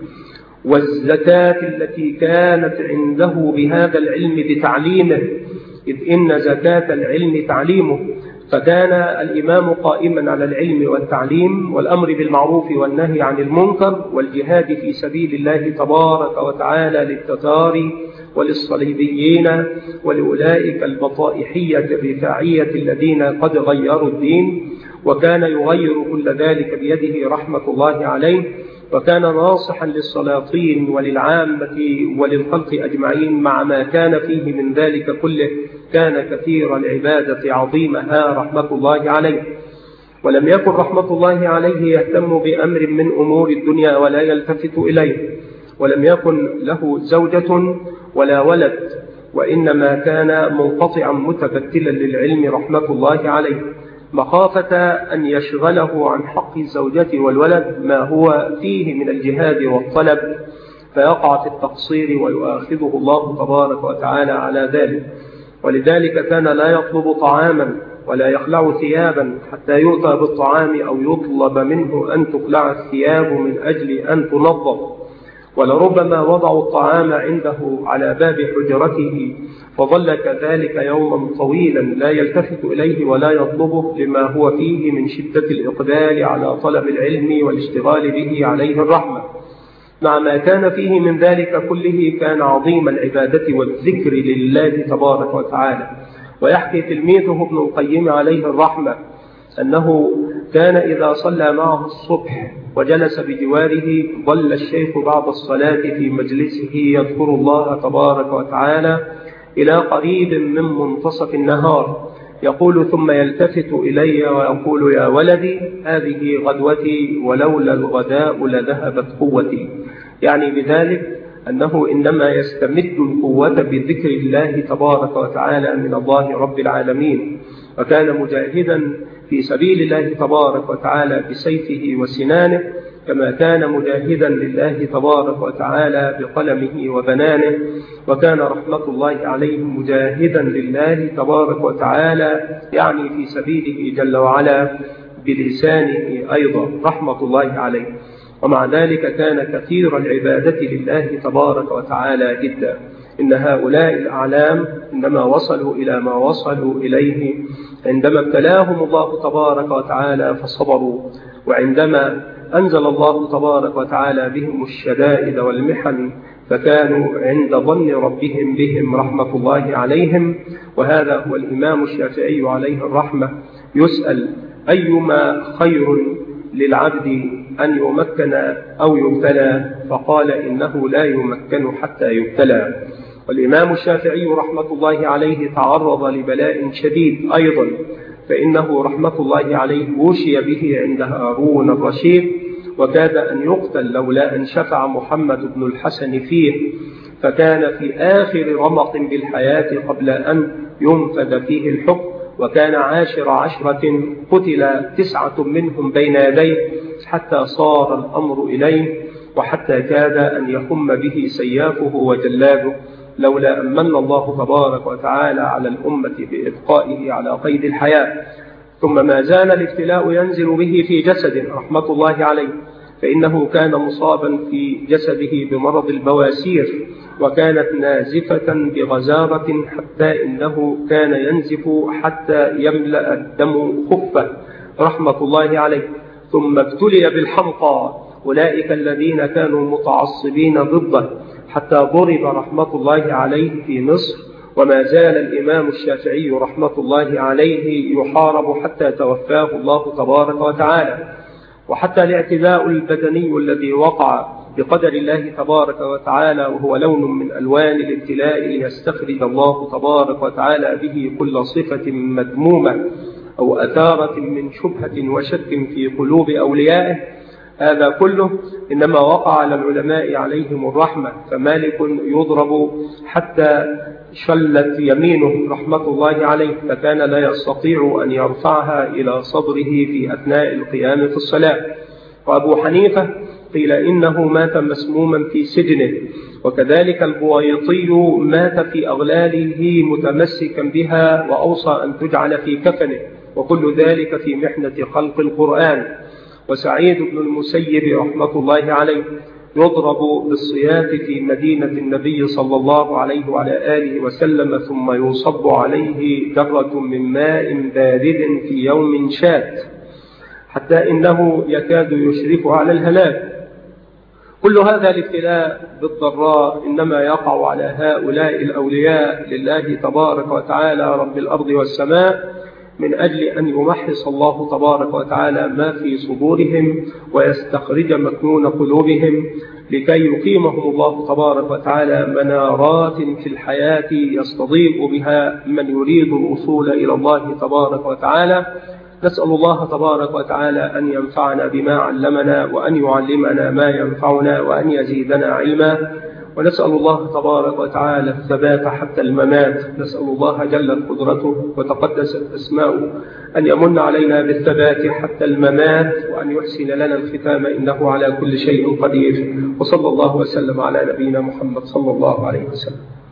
والزكاة التي كانت عنده بهذا العلم بتعليمه، إذ إن زكاة العلم تعليمه. فكان الإمام قائما على العلم والتعليم والأمر بالمعروف والنهي عن المنكر والجهاد في سبيل الله تبارك وتعالى للتتار وللصليبيين ولأولئك البطائحية الرفاعية الذين قد غيروا الدين، وكان يغير كل ذلك بيده رحمة الله عليه، وكان ناصحا للسلاطين وللعامة وللخلق أجمعين. مع ما كان فيه من ذلك كله كان كثير العبادة عظيمها رحمة الله عليه، ولم يكن رحمة الله عليه يهتم بأمر من أمور الدنيا ولا يلتفت إليه، ولم يكن له زوجة ولا ولد، وإنما كان منقطعا متبتلا للعلم رحمة الله عليه، مخافة أن يشغله عن حق الزوجة والولد ما هو فيه من الجهاد والطلب فيقع في التقصير ويؤاخذه الله تبارك وتعالى على ذلك. ولذلك كان لا يطلب طعاما ولا يخلع ثيابا حتى يؤتى بالطعام أو يطلب منه أن تخلع الثياب من أجل أن تنظف، ولربما وضعوا الطعام عنده على باب حجرته فظل كذلك يوما طويلا لا يلتفت إليه ولا يطلبه لما هو فيه من شدة الإقبال على طلب العلم والاشتغال به عليه الرحمة. مع ما كان فيه من ذلك كله كان عظيم العبادة والذكر لله تبارك وتعالى. ويحكي تلميذه ابن القيم عليه الرحمة أنه كان إذا صلى معه الصبح وجلس بجواره ظل الشيخ بعد الصلاة في مجلسه يذكر الله تبارك وتعالى إلى قريب من منتصف النهار، يقول ثم يلتفت إلي ويقول يا ولدي هذه غدوتي ولولا الغداء لذهبت قوتي، يعني بذلك أنه إنما يستمد القوة بذكر الله تبارك وتعالى من الله رب العالمين. وكان مجاهدا في سبيل الله تبارك وتعالى بسيفه وسنانه، كما كان مجاهدا لله تبارك وتعالى بقلمه وبنانه. وكان رحمة الله عليه مجاهدا لله تبارك وتعالى يعني في سبيله جل وعلا بلسانه أيضا رحمة الله عليه. ومع ذلك كان كثير العبادة لله تبارك وتعالى جدا. إن هؤلاء الأعلام إنما وصلوا إلى ما وصلوا إليه عندما ابتلاهم الله تبارك وتعالى فصبروا، وعندما أنزل الله تبارك وتعالى بهم الشدائد والمحن فكانوا عند ظن ربهم بهم رحمة الله عليهم. وهذا هو الإمام الشافعي عليه الرحمة يسأل أيما خير للعبد أن يمكن أو يبتلى، فقال إنه لا يمكن حتى يبتلى. والإمام الشافعي رحمة الله عليه تعرض لبلاء شديد أيضا، فإنه رحمة الله عليه وشي به عند هارون الرشيد وكاد أن يقتل لولا أن شفع محمد بن الحسن فيه، فكان في آخر رمق بالحياة قبل أن ينفذ فيه الحكم، وكان عاشر عشرة قتل 9 منهم بين يديه حتى صار الأمر إليه، وحتى كاد أن يهم به سيافه وجلاده لولا أن من الله تبارك وتعالى على الأمة بإبقائه على قيد الحياة. ثم ما زال الابتلاء ينزل به في جسده رحمة الله عليه، فإنه كان مصابا في جسده بمرض البواسير، وكانت نازفة بغزارة حتى إنه كان ينزف حتى يملأ الدم خفة رحمة الله عليه. ثم ابتلي بالحمقى، أولئك الذين كانوا متعصبين ضده، حتى ضرب رحمة الله عليه في مصر. وما زال الإمام الشافعي رحمة الله عليه يحارب حتى توفاه الله تبارك وتعالى. وحتى الاعتداء البدني الذي وقع بقدر الله تبارك وتعالى، وهو لون من ألوان الابتلاء ليستخرج الله تبارك وتعالى به كل صفة مذمومة أو أثارة من شبهة وشك في قلوب أوليائه، هذا كله إنما وقع على العلماء عليهم الرحمة. فمالك يضرب حتى شلت يمينه رحمة الله عليه، فكان لا يستطيع أن يرفعها إلى صدره في أثناء القيام في الصلاة. وأبو حنيفة قيل إنه مات مسموما في سجنه، وكذلك البويطي مات في أغلاله متمسكا بها وأوصى أن تجعل في كفنه، وكل ذلك في محنة خلق القرآن. وسعيد بن المسيب رحمة الله عليه يضرب بالصياط في مدينة النبي صلى الله عليه وعلى آله وسلم، ثم يصب عليه جرة من ماء بارد في يوم شات حتى إنه يكاد يشرف على الهلاك. كل هذا الابتلاء بالضراء إنما يقع على هؤلاء الأولياء لله تبارك وتعالى رب الأرض والسماء، من أجل أن يمحص الله تبارك وتعالى ما في صدورهم ويستخرج مكنون قلوبهم، لكي يقيمهم الله تبارك وتعالى منارات في الحياة يستضيء بها من يريد الوصول إلى الله تبارك وتعالى. نسأل الله تبارك وتعالى أن ينفعنا بما علمنا، وأن يعلمنا ما ينفعنا، وأن يزيدنا علما. ونسأل الله تبارك وتعالى الثبات حتى الممات. نسأل الله جل قدرته وتقدست أسماؤه أن يمن علينا بالثبات حتى الممات، وأن يحسن لنا الختام، إنه على كل شيء قدير. وصلى الله وسلم على نبينا محمد صلى الله عليه وسلم.